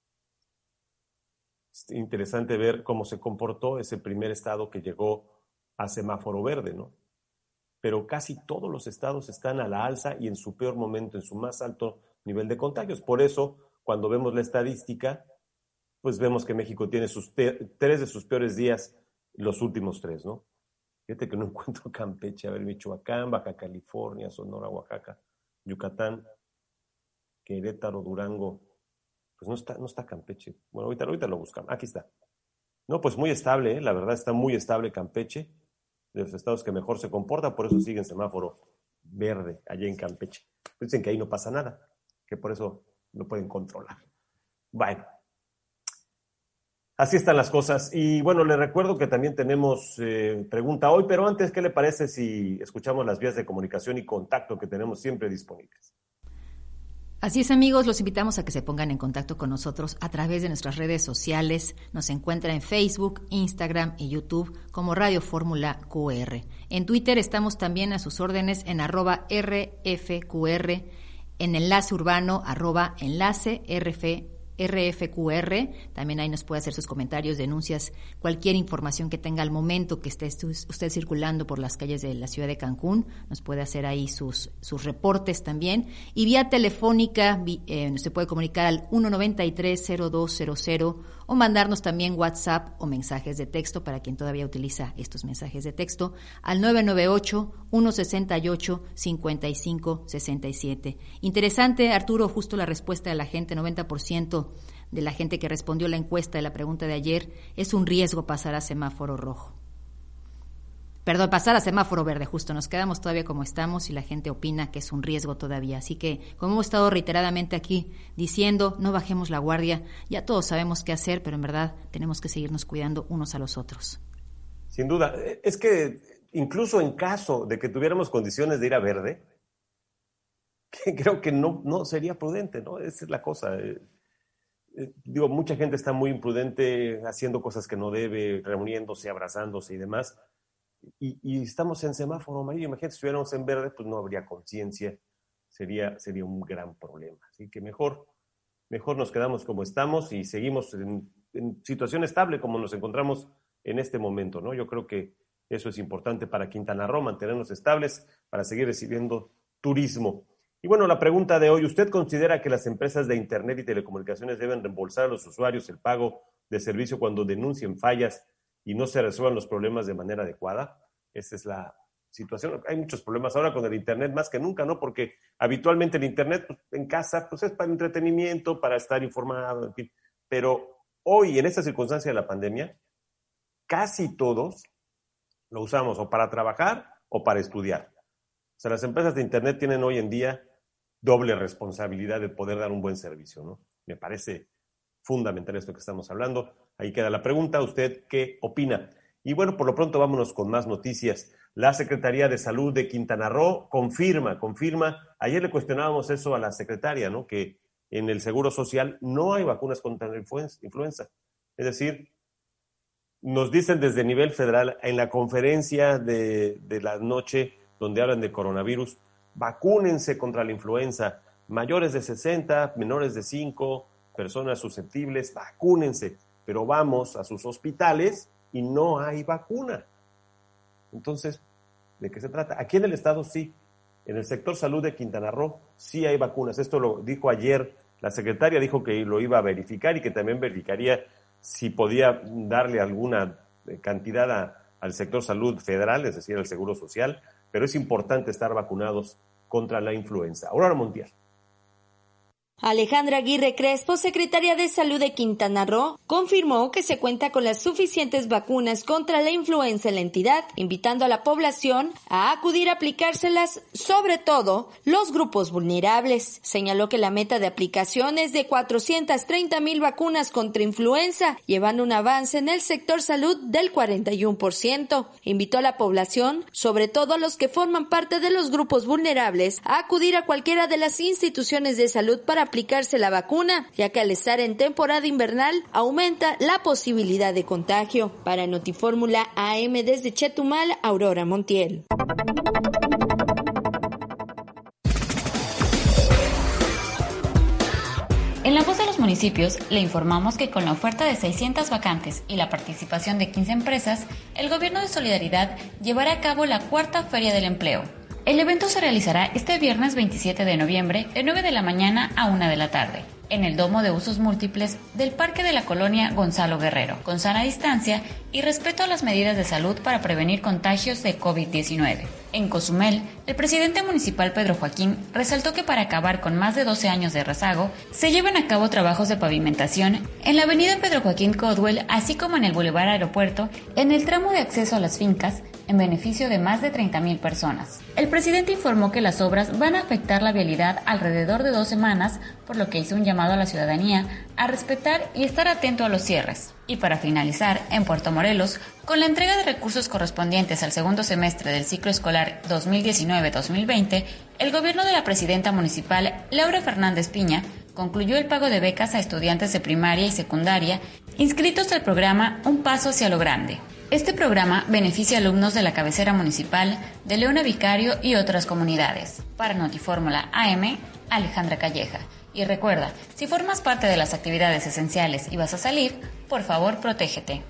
Es interesante ver cómo se comportó ese primer estado que llegó a semáforo verde, ¿no? Pero casi todos los estados están a la alza y en su peor momento, en su más alto nivel de contagios. Por eso, cuando vemos la estadística, pues vemos que México tiene sus te- tres de sus peores días, los últimos tres, ¿no? Fíjate que no encuentro Campeche, a ver, Michoacán, Baja California, Sonora, Oaxaca, Yucatán, Querétaro, Durango. Pues no está, no está Campeche. Bueno, ahorita, ahorita lo buscamos. Aquí está. No, pues muy estable, ¿eh? La verdad está muy estable Campeche, de los estados que mejor se comporta, por eso sigue en semáforo verde allá en Campeche. Dicen que ahí no pasa nada, que por eso lo pueden controlar. Bueno, así están las cosas. Y bueno, les recuerdo que también tenemos eh, pregunta hoy, pero antes, ¿qué le parece si escuchamos las vías de comunicación y contacto que tenemos siempre disponibles? Así es, amigos, los invitamos a que se pongan en contacto con nosotros a través de nuestras redes sociales. Nos encuentra en Facebook, Instagram y YouTube como Radio Fórmula Q R. En Twitter estamos también a sus órdenes en arroba R F Q R, en Enlace Urbano, arroba Enlace R F, R F Q R. También ahí nos puede hacer sus comentarios, denuncias, cualquier información que tenga al momento que esté usted circulando por las calles de la ciudad de Cancún. Nos puede hacer ahí sus, sus reportes también. Y vía telefónica eh, se puede comunicar al uno noventa y tres cero dos cero cero o mandarnos también WhatsApp o mensajes de texto para quien todavía utiliza estos mensajes de texto al nueve nueve ocho, uno seis ocho, cinco cinco seis siete. Interesante, Arturo, justo la respuesta de la gente, noventa por ciento de la gente que respondió la encuesta de la pregunta de ayer, es un riesgo pasar a semáforo rojo. Perdón, pasar a semáforo verde, justo, nos quedamos todavía como estamos y la gente opina que es un riesgo todavía. Así que, como hemos estado reiteradamente aquí diciendo, no bajemos la guardia, ya todos sabemos qué hacer, pero en verdad tenemos que seguirnos cuidando unos a los otros. Sin duda, es que incluso en caso de que tuviéramos condiciones de ir a verde, que creo que no, no sería prudente, ¿no? Esa es la cosa. Eh, eh, digo, mucha gente está muy imprudente haciendo cosas que no debe, reuniéndose, abrazándose y demás. Y, y estamos en semáforo amarillo. Imagínate, si estuviéramos en verde, pues no habría conciencia sería, sería un gran problema. Así que mejor, mejor nos quedamos como estamos y seguimos en, en situación estable como nos encontramos en este momento, ¿no? Yo creo que eso es importante para Quintana Roo, mantenernos estables para seguir recibiendo turismo. Y bueno, la pregunta de hoy, ¿usted considera que las empresas de Internet y telecomunicaciones deben reembolsar a los usuarios el pago de servicio cuando denuncien fallas y no se resuelvan los problemas de manera adecuada? Esa es la situación. Hay muchos problemas ahora con el Internet, más que nunca, ¿no? Porque habitualmente el Internet pues, en casa pues, es para entretenimiento, para estar informado, en fin. Pero hoy, en esta circunstancia de la pandemia, casi todos lo usamos o para trabajar o para estudiar. O sea, las empresas de Internet tienen hoy en día doble responsabilidad de poder dar un buen servicio, ¿no? Me parece fundamental esto que estamos hablando. Ahí queda la pregunta. ¿Usted qué opina? Y bueno, por lo pronto vámonos con más noticias. La Secretaría de Salud de Quintana Roo confirma, confirma. Ayer le cuestionábamos eso a la secretaria, ¿no? Que en el Seguro Social no hay vacunas contra la influenza. Es decir, nos dicen desde nivel federal, en la conferencia de, de la noche, donde hablan de coronavirus, vacúnense contra la influenza. Mayores de sesenta, menores de cinco, personas susceptibles, vacúnense. Pero vamos a sus hospitales y no hay vacuna. Entonces, ¿de qué se trata? Aquí en el estado sí. En el sector salud de Quintana Roo sí hay vacunas. Esto lo dijo ayer la secretaria, dijo que lo iba a verificar y que también verificaría si podía darle alguna cantidad a, al sector salud federal, es decir, al Seguro Social, pero es importante estar vacunados contra la influenza. Aurora Montiel. Alejandra Aguirre Crespo, secretaria de Salud de Quintana Roo, confirmó que se cuenta con las suficientes vacunas contra la influenza en la entidad, invitando a la población a acudir a aplicárselas, sobre todo los grupos vulnerables. Señaló que la meta de aplicación es de cuatrocientas treinta mil vacunas contra influenza, llevando un avance en el sector salud del cuarenta y uno por ciento. Invitó a la población, sobre todo a los que forman parte de los grupos vulnerables, a acudir a cualquiera de las instituciones de salud para aplicarse la vacuna, ya que al estar en temporada invernal aumenta la posibilidad de contagio. Para Notifórmula A M desde Chetumal, Aurora Montiel. En La Voz de los Municipios le informamos que con la oferta de seiscientas vacantes y la participación de quince empresas, el Gobierno de Solidaridad llevará a cabo la cuarta Feria del Empleo. El evento se realizará este viernes veintisiete de noviembre de nueve de la mañana a una de la tarde, en el Domo de Usos Múltiples del Parque de la Colonia Gonzalo Guerrero, con sana distancia y respeto a las medidas de salud para prevenir contagios de COVID diecinueve. En Cozumel, el presidente municipal Pedro Joaquín resaltó que para acabar con más de doce años de rezago, se llevan a cabo trabajos de pavimentación en la avenida Pedro Joaquín Codwell, así como en el Boulevard Aeropuerto, en el tramo de acceso a las fincas, en beneficio de más de treinta mil personas. El presidente informó que las obras van a afectar la vialidad alrededor de dos semanas, por lo que hizo un llamado a la ciudadanía a respetar y estar atento a los cierres. Y para finalizar, en Puerto Morelos, con la entrega de recursos correspondientes al segundo semestre del ciclo escolar dos mil diecinueve dos mil veinte, el gobierno de la presidenta municipal, Laura Fernández Piña, concluyó el pago de becas a estudiantes de primaria y secundaria inscritos al programa Un Paso hacia lo Grande. Este programa beneficia a alumnos de la cabecera municipal, de Leona Vicario y otras comunidades. Para Notifórmula A M, Alejandra Calleja. Y recuerda, si formas parte de las actividades esenciales y vas a salir, por favor, protégete.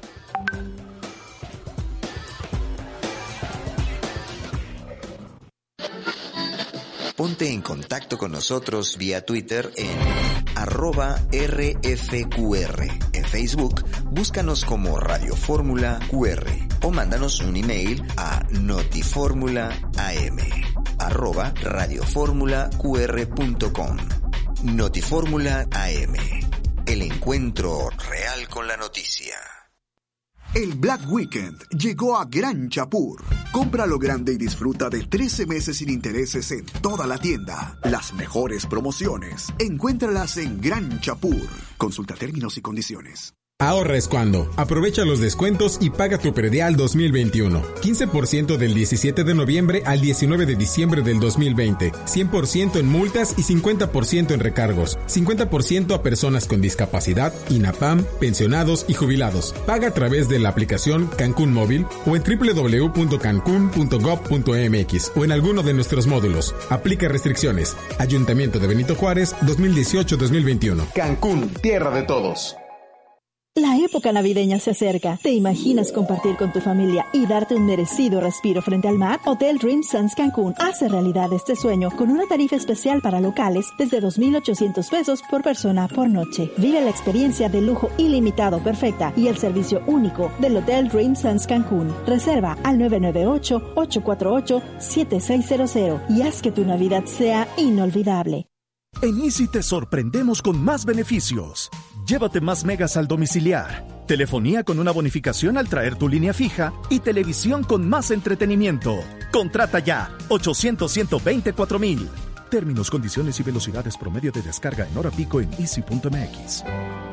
Ponte en contacto con nosotros vía Twitter en arroba R F Q R. En Facebook, búscanos como Radio Fórmula Q R o mándanos un email a notiformulaam arroba radioformulaqr.com. Notifórmula A M. El encuentro real con la noticia. El Black Weekend llegó a Gran Chapur. Compra lo grande y disfruta de trece meses sin intereses en toda la tienda. Las mejores promociones, encuéntralas en Gran Chapur. Consulta términos y condiciones. Ahorra es cuando. Aprovecha los descuentos y paga tu predial dos mil veintiuno. quince por ciento del diecisiete de noviembre al diecinueve de diciembre del dos mil veinte. cien por ciento en multas y cincuenta por ciento en recargos. cincuenta por ciento a personas con discapacidad, INAPAM, pensionados y jubilados. Paga a través de la aplicación Cancún Móvil o en doble u doble u doble u punto cancún punto gob punto eme equis o en alguno de nuestros módulos. Aplica restricciones. Ayuntamiento de Benito Juárez, dos mil dieciocho a dos mil veintiuno. Cancún, tierra de todos. La época navideña se acerca. ¿Te imaginas compartir con tu familia y darte un merecido respiro frente al mar? Hotel Dream Suns Cancún hace realidad este sueño con una tarifa especial para locales desde dos mil ochocientos pesos por persona por noche. Vive la experiencia de lujo ilimitado perfecta y el servicio único del Hotel Dream Suns Cancún. Reserva al nueve nueve ocho, ocho cuatro ocho, siete seis cero cero y haz que tu Navidad sea inolvidable. En Easy te sorprendemos con más beneficios. Llévate más megas al domiciliar, telefonía con una bonificación al traer tu línea fija y televisión con más entretenimiento. Contrata ya, ochocientos, ciento veinticuatro mil. Términos, condiciones y velocidades promedio de descarga en hora pico en easy punto eme equis.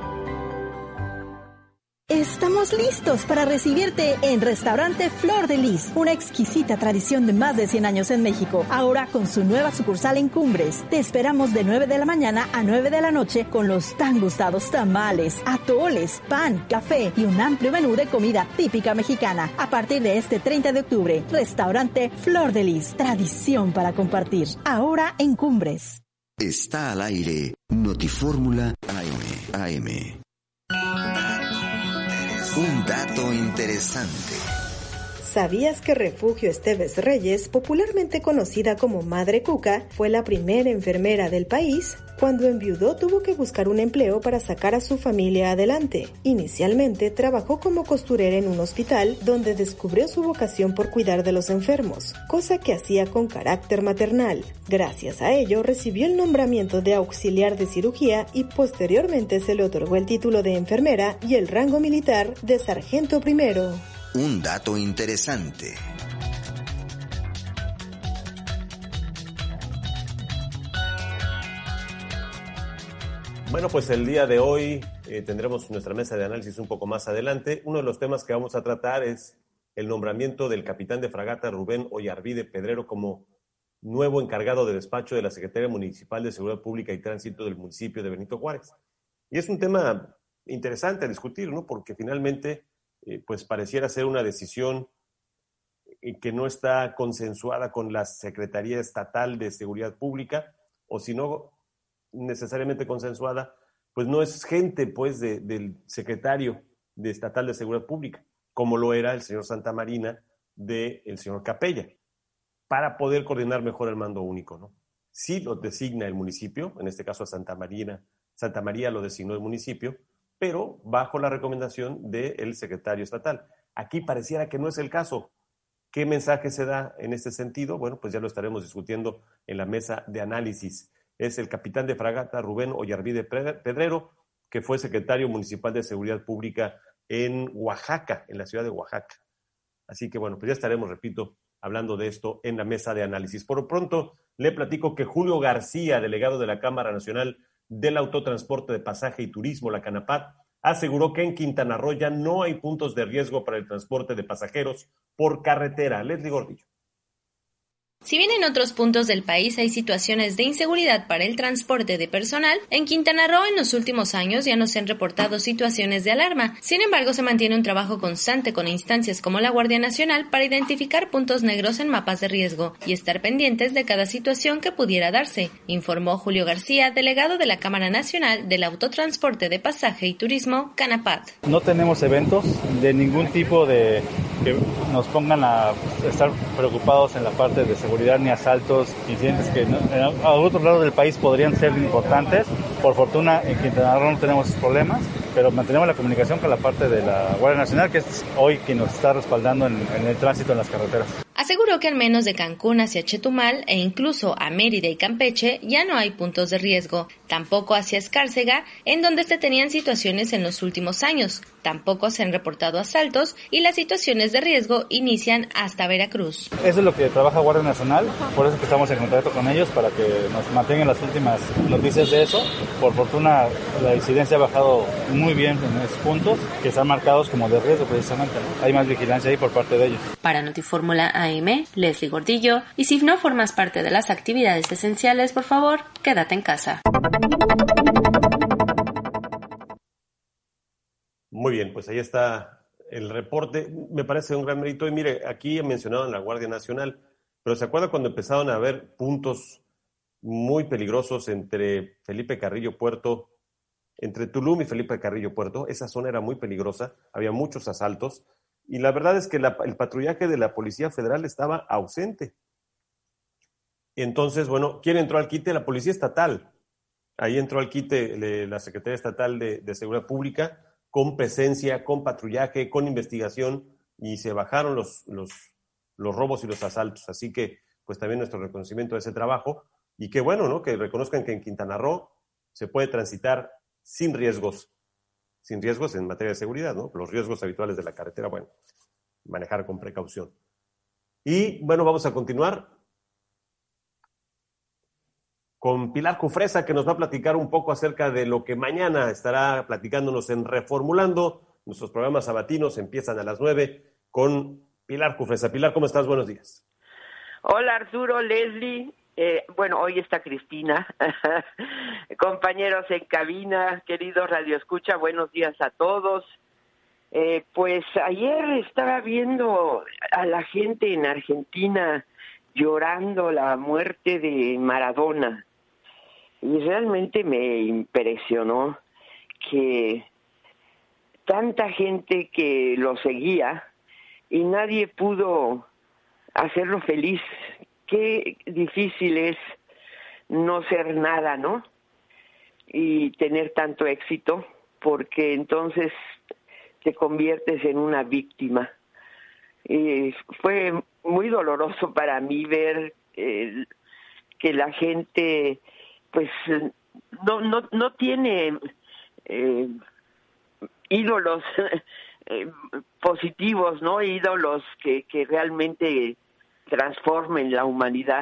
Estamos listos para recibirte en Restaurante Flor de Lis, una exquisita tradición de más de cien años en México, ahora con su nueva sucursal en Cumbres. Te esperamos de nueve de la mañana a nueve de la noche con los tan gustados tamales, atoles, pan, café y un amplio menú de comida típica mexicana. A partir de este treinta de octubre, Restaurante Flor de Lis, tradición para compartir, ahora en Cumbres. Está al aire Notifórmula A M. A M. Un dato interesante. ¿Sabías que Refugio Esteves Reyes, popularmente conocida como Madre Cuca, fue la primera enfermera del país? Cuando enviudó tuvo que buscar un empleo para sacar a su familia adelante. Inicialmente trabajó como costurera en un hospital donde descubrió su vocación por cuidar de los enfermos, cosa que hacía con carácter maternal. Gracias a ello recibió el nombramiento de auxiliar de cirugía y posteriormente se le otorgó el título de enfermera y el rango militar de sargento primero. Un dato interesante. Bueno, pues el día de hoy eh, tendremos nuestra mesa de análisis un poco más adelante. Uno de los temas que vamos a tratar es el nombramiento del capitán de fragata Rubén Ollarvide Pedrero como nuevo encargado de despacho de la Secretaría Municipal de Seguridad Pública y Tránsito del municipio de Benito Juárez. Y es un tema interesante a discutir, ¿no? Porque finalmente eh, pues pareciera ser una decisión eh, que no está consensuada con la Secretaría Estatal de Seguridad Pública, o si no necesariamente consensuada, pues no es gente pues de, del secretario de Estatal de Seguridad Pública, como lo era el señor Santamarina del señor Capella, para poder coordinar mejor el mando único, ¿no? Sí lo designa el municipio, en este caso a Santa Marina, Santa María lo designó el municipio, pero bajo la recomendación del secretario estatal. Aquí pareciera que no es el caso. ¿Qué mensaje se da en este sentido? Bueno, pues ya lo estaremos discutiendo en la mesa de análisis. Es el capitán de fragata Rubén Ollarvide Pedrero, que fue secretario municipal de Seguridad Pública en Oaxaca, en la ciudad de Oaxaca. Así que bueno, pues ya estaremos, repito, hablando de esto en la mesa de análisis. Por lo pronto, le platico que Julio García, delegado de la Cámara Nacional del Autotransporte de Pasaje y Turismo, la CANAPAT, aseguró que en Quintana Roo ya no hay puntos de riesgo para el transporte de pasajeros por carretera. Leslie Gordillo. Si bien en otros puntos del país hay situaciones de inseguridad para el transporte de personal, en Quintana Roo en los últimos años ya no se han reportado situaciones de alarma. Sin embargo, se mantiene un trabajo constante con instancias como la Guardia Nacional para identificar puntos negros en mapas de riesgo y estar pendientes de cada situación que pudiera darse, informó Julio García, delegado de la Cámara Nacional del Autotransporte de Pasaje y Turismo, CANAPAT. No tenemos eventos de ningún tipo de que nos pongan a estar preocupados en la parte de seguridad ni asaltos, incidentes que no, a otro lado del país podrían ser importantes. Por fortuna en Quintana Roo no tenemos esos problemas, pero mantenemos la comunicación con la parte de la Guardia Nacional, que es hoy quien nos está respaldando en, en el tránsito en las carreteras. Aseguró que al menos de Cancún hacia Chetumal e incluso a Mérida y Campeche ya no hay puntos de riesgo, tampoco hacia Escárcega, en donde se tenían situaciones en los últimos años, Tampoco se han reportado asaltos y las situaciones de riesgo inician hasta Veracruz. Eso es lo que trabaja Guardia Nacional, por eso que estamos en contacto con ellos para que nos mantengan las últimas noticias de eso. Por fortuna la incidencia ha bajado muy bien en esos puntos que están marcados como de riesgo precisamente, ¿no? Hay más vigilancia ahí por parte de ellos. Para Notifórmula A M, Leslie Gordillo, y si no formas parte de las actividades esenciales, por favor, quédate en casa. Muy bien, pues ahí está el reporte. Me parece un gran mérito. Y mire, aquí he mencionado en la Guardia Nacional, pero ¿se acuerda cuando empezaron a haber puntos muy peligrosos entre Felipe Carrillo Puerto, entre Tulum y Felipe Carrillo Puerto? Esa zona era muy peligrosa, había muchos asaltos, y la verdad es que la, el patrullaje de la Policía Federal estaba ausente. Entonces, bueno, ¿quién entró al quite? La Policía Estatal. Ahí entró al quite le, la Secretaría Estatal de, de Seguridad Pública, con presencia, con patrullaje, con investigación, y se bajaron los, los, los robos y los asaltos. Así que, pues también nuestro reconocimiento de ese trabajo, y qué bueno, ¿no?, que reconozcan que en Quintana Roo se puede transitar sin riesgos, sin riesgos en materia de seguridad, ¿no? Los riesgos habituales de la carretera, bueno, manejar con precaución. Y, bueno, vamos a continuar con Pilar Cufresa, que nos va a platicar un poco acerca de lo que mañana estará platicándonos en Reformulando. Nuestros programas sabatinos empiezan a las nueve con Pilar Cufresa. Pilar, ¿cómo estás? Buenos días. Hola, Arturo, Leslie. Eh, bueno, hoy está Cristina. Compañeros en cabina, queridos Radio Escucha, buenos días a todos. Eh, pues ayer estaba viendo a la gente en Argentina llorando la muerte de Maradona. Y realmente me impresionó que tanta gente que lo seguía y nadie pudo hacerlo feliz. Qué difícil es no ser nada, ¿no? Y tener tanto éxito, porque entonces te conviertes en una víctima. Y fue muy doloroso para mí ver eh, que la gente pues no no no tiene eh, ídolos eh, positivos, ¿no? Ídolos que, que realmente transformen la humanidad.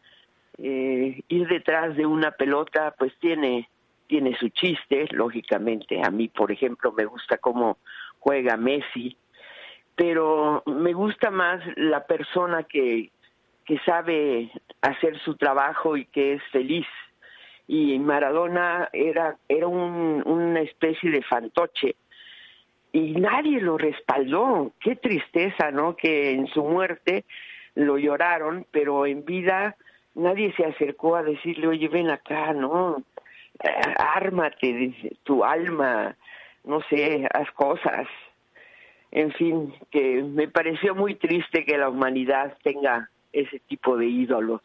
Eh, ir detrás de una pelota pues tiene tiene su chiste, lógicamente. A mí, por ejemplo, me gusta cómo juega Messi, pero me gusta más la persona que que sabe hacer su trabajo y que es feliz. Y Maradona era era un, una especie de fantoche y nadie lo respaldó. Qué tristeza, ¿no? Que en su muerte lo lloraron, pero en vida nadie se acercó a decirle, oye, ven acá, ¿no? Ármate de tu alma, no sé, haz cosas. En fin, que me pareció muy triste que la humanidad tenga ese tipo de ídolos.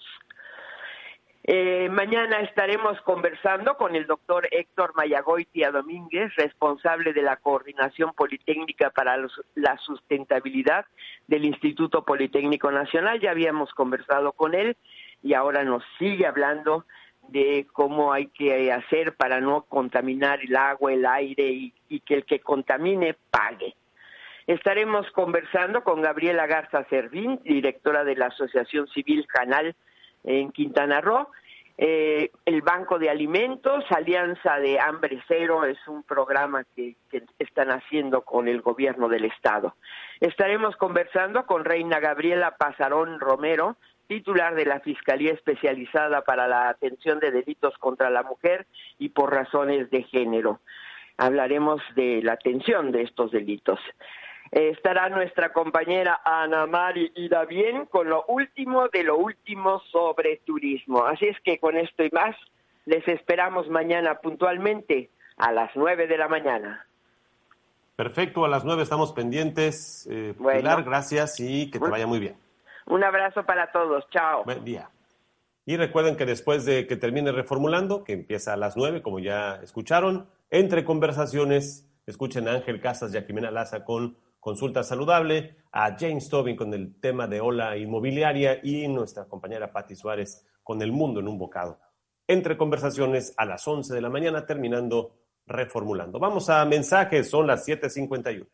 Eh, mañana estaremos conversando con el doctor Héctor Mayagoitia Domínguez, responsable de la Coordinación Politécnica para los, la Sustentabilidad del Instituto Politécnico Nacional. Ya habíamos conversado con él y ahora nos sigue hablando de cómo hay que hacer para no contaminar el agua, el aire y, y que el que contamine pague. Estaremos conversando con Gabriela Garza Servín, directora de la Asociación Civil Canal en Quintana Roo. Eh, el Banco de Alimentos, Alianza de Hambre Cero, es un programa que, que están haciendo con el gobierno del estado. Estaremos conversando con Reina Gabriela Pasarón Romero, titular de la Fiscalía Especializada para la Atención de Delitos contra la Mujer y por razones de género. Hablaremos de la atención de estos delitos. Estará nuestra compañera Ana Mari Irabien con lo último de lo último sobre turismo. Así es que con esto y más, les esperamos mañana puntualmente a las nueve de la mañana. Perfecto, a las nueve estamos pendientes. Eh, bueno, Pilar, gracias y que te vaya muy bien. Un abrazo para todos, chao. Buen día. Y recuerden que después de que termine Reformulando, que empieza a las nueve, como ya escucharon, entre conversaciones, escuchen a Ángel Casas y a Jimena Laza con Consulta Saludable, a James Tobin con el tema de Ola Inmobiliaria y nuestra compañera Patti Suárez con El Mundo en un Bocado. Entre conversaciones a las once de la mañana, terminando reformulando. Vamos a mensajes, son las siete cincuenta y uno.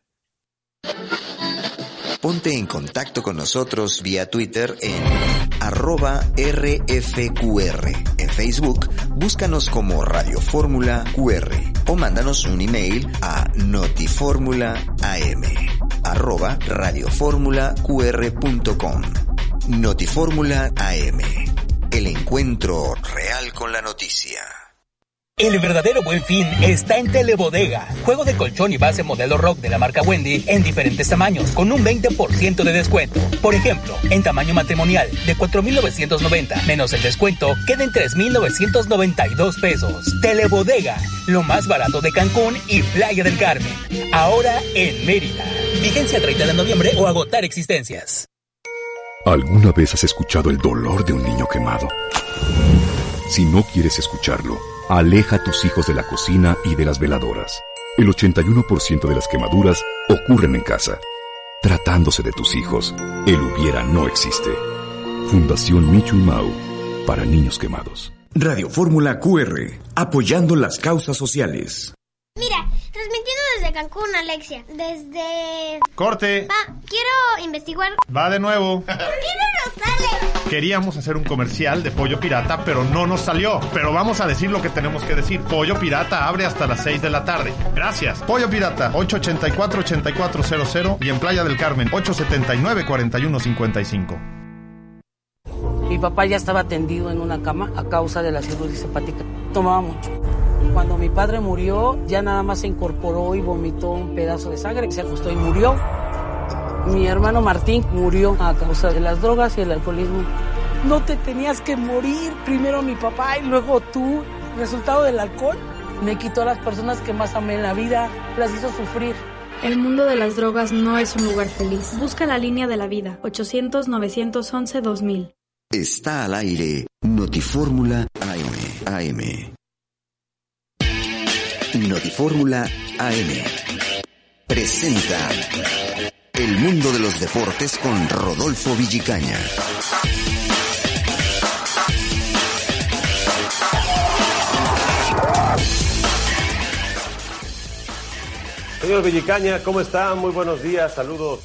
Ponte en contacto con nosotros vía Twitter en arroba R F Q R. En Facebook, búscanos como Radio Fórmula Q R o mándanos un email a notiformulaam arroba radioformulaqr.com. Notifórmula A M. El encuentro real con la noticia. El verdadero Buen Fin está en Telebodega. Juego de colchón y base modelo rock de la marca Wendy en diferentes tamaños con un veinte por ciento de descuento. Por ejemplo, en tamaño matrimonial de cuatro mil novecientos noventa menos el descuento queda en tres mil novecientos noventa y dos pesos. Telebodega, lo más barato de Cancún y Playa del Carmen. Ahora en Mérida. Vigencia treinta de noviembre o agotar existencias. ¿Alguna vez has escuchado el dolor de un niño quemado? Si no quieres escucharlo, aleja a tus hijos de la cocina y de las veladoras. El ochenta y uno por ciento de las quemaduras ocurren en casa. Tratándose de tus hijos, el hubiera no existe. Fundación Michu y Mau, para niños quemados. Radio Fórmula Q R, apoyando las causas sociales. Mira, transmitiendo desde Cancún, Alexia. Desde... ¡Corte! Va, quiero investigar. Va de nuevo. ¿Por qué no nos sale? Queríamos hacer un comercial de Pollo Pirata, pero no nos salió. Pero vamos a decir lo que tenemos que decir. Pollo Pirata abre hasta las seis de la tarde. Gracias. Pollo Pirata, ocho ochenta y cuatro, ochenta y cuatro cero cero y en Playa del Carmen, ocho setenta y nueve, cuarenta y uno cincuenta y cinco. Mi papá ya estaba tendido en una cama a causa de la cirrosis hepática. Tomaba mucho. Cuando mi padre murió, ya nada más se incorporó y vomitó un pedazo de sangre, se acostó y murió. Mi hermano Martín murió a causa de las drogas y el alcoholismo. No te tenías que morir, primero mi papá y luego tú. Resultado del alcohol me quitó a las personas que más amé en la vida, las hizo sufrir. El mundo de las drogas no es un lugar feliz. Busca la línea de la vida, ochocientos, novecientos once, dos mil. Está al aire Notifórmula A M. A M. Notifórmula A M presenta El mundo de los deportes con Rodolfo Villicaña. Señor Villicaña, ¿cómo está? Muy buenos días, saludos.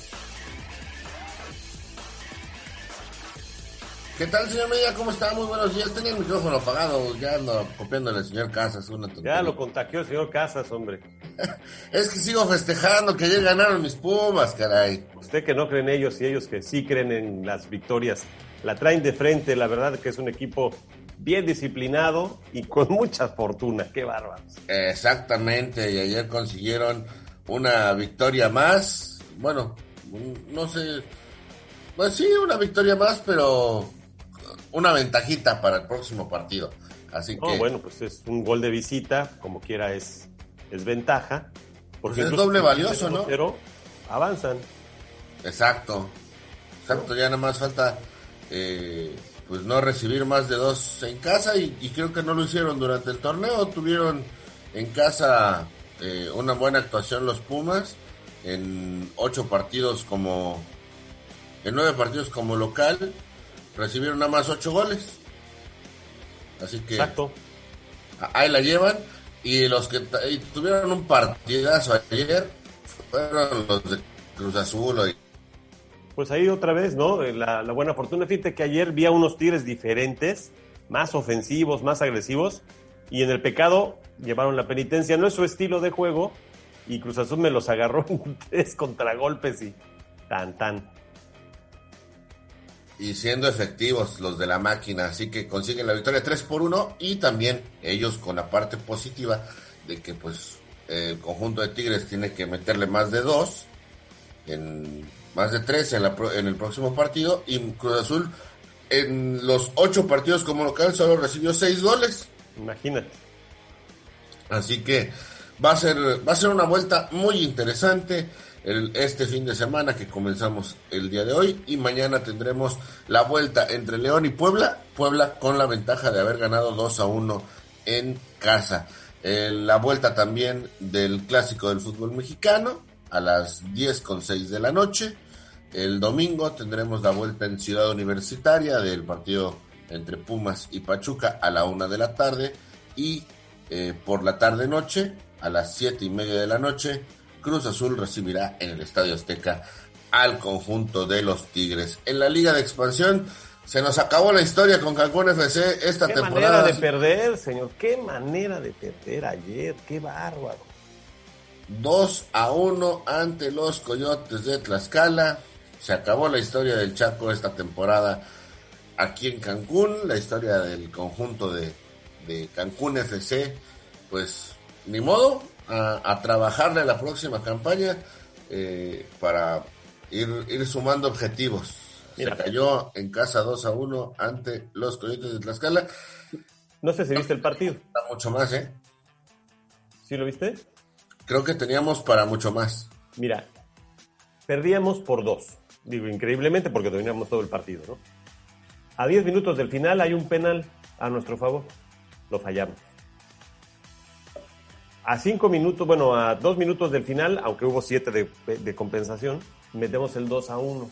¿Qué tal, señor Medina? ¿Cómo está? Muy buenos días. Tenía el micrófono apagado, ya ando copiándole al señor Casas. Una ya lo contagió el señor Casas, hombre. Es que sigo festejando que ayer ganaron mis Pumas, caray. Usted que no cree en ellos y ellos que sí creen en las victorias, la traen de frente. La verdad que es un equipo bien disciplinado y con mucha fortuna. ¡Qué bárbaros! Exactamente, y ayer consiguieron una victoria más. Bueno, no sé... Pues sí, una victoria más, pero... una ventajita para el próximo partido. Así que... Oh, bueno, pues es un gol de visita, como quiera es, es ventaja. Porque pues es doble valioso, ¿no? Pero avanzan. Exacto. Exacto, ya nada más falta eh, pues no recibir más de dos en casa y, y creo que no lo hicieron durante el torneo. Tuvieron en casa eh, una buena actuación los Pumas en ocho partidos como... en nueve partidos como local. Recibieron nada más ocho goles. Así que... Exacto. Ahí la llevan. Y los que t- y tuvieron un partidazo ayer fueron los de Cruz Azul. Hoy. Pues ahí otra vez, ¿no? La, la buena fortuna. Fíjate que ayer vi a unos Tigres diferentes, más ofensivos, más agresivos. Y en el pecado llevaron la penitencia. No es su estilo de juego. Y Cruz Azul me los agarró en tres contragolpes y tan, tan. Y siendo efectivos los de la máquina, así que consiguen la victoria tres por uno y también ellos con la parte positiva de que pues el conjunto de Tigres tiene que meterle más de dos, en más de tres en, la, en el próximo partido y Cruz Azul en los ocho partidos como local solo recibió seis goles. Imagínate. Así que va a ser, va a ser una vuelta muy interesante. El, este fin de semana que comenzamos el día de hoy y mañana tendremos la vuelta entre León y Puebla, Puebla con la ventaja de haber ganado dos a uno en casa. Eh, la vuelta también del clásico del fútbol mexicano a las diez con seis de la noche. El domingo tendremos la vuelta en Ciudad Universitaria del partido entre Pumas y Pachuca a la una de la tarde y eh, por la tarde noche a las siete y media de la noche, Cruz Azul recibirá en el Estadio Azteca al conjunto de los Tigres. En la Liga de Expansión se nos acabó la historia con Cancún F C esta qué temporada. Qué manera de perder, señor, qué manera de perder ayer, qué bárbaro. dos a uno ante los Coyotes de Tlaxcala. Se acabó la historia del Chaco esta temporada aquí en Cancún, la historia del conjunto de, de Cancún F C, pues ni modo, a, a trabajarle la próxima campaña eh, para ir, ir sumando objetivos. Mira, se cayó en casa dos a uno ante los Coyotes de Tlaxcala. No sé si viste el partido. Mucho más, ¿eh? ¿Sí lo viste? Creo que teníamos para mucho más. Mira, perdíamos por dos. Digo, increíblemente porque dominamos todo el partido, ¿no? A diez minutos del final hay un penal a nuestro favor. Lo fallamos. A cinco minutos, bueno, a dos minutos del final, aunque hubo siete de, de compensación, metemos el dos a uno.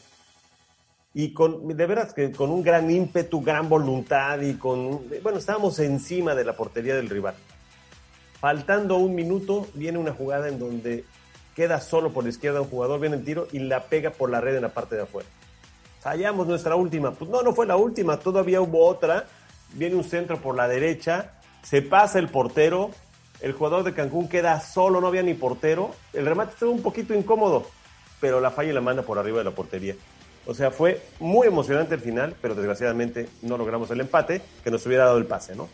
Y con, de veras que con un gran ímpetu, gran voluntad y con, bueno, estábamos encima de la portería del rival. Faltando un minuto, viene una jugada en donde queda solo por la izquierda un jugador, viene el tiro y la pega por la red en la parte de afuera. Fallamos nuestra última. Pues no, no fue la última, todavía hubo otra. Viene un centro por la derecha, se pasa el portero, el jugador de Cancún queda solo, no había ni portero. El remate estuvo un poquito incómodo, pero la falla y la manda por arriba de la portería. O sea, fue muy emocionante el final, pero desgraciadamente no logramos el empate, que nos hubiera dado el pase, ¿no?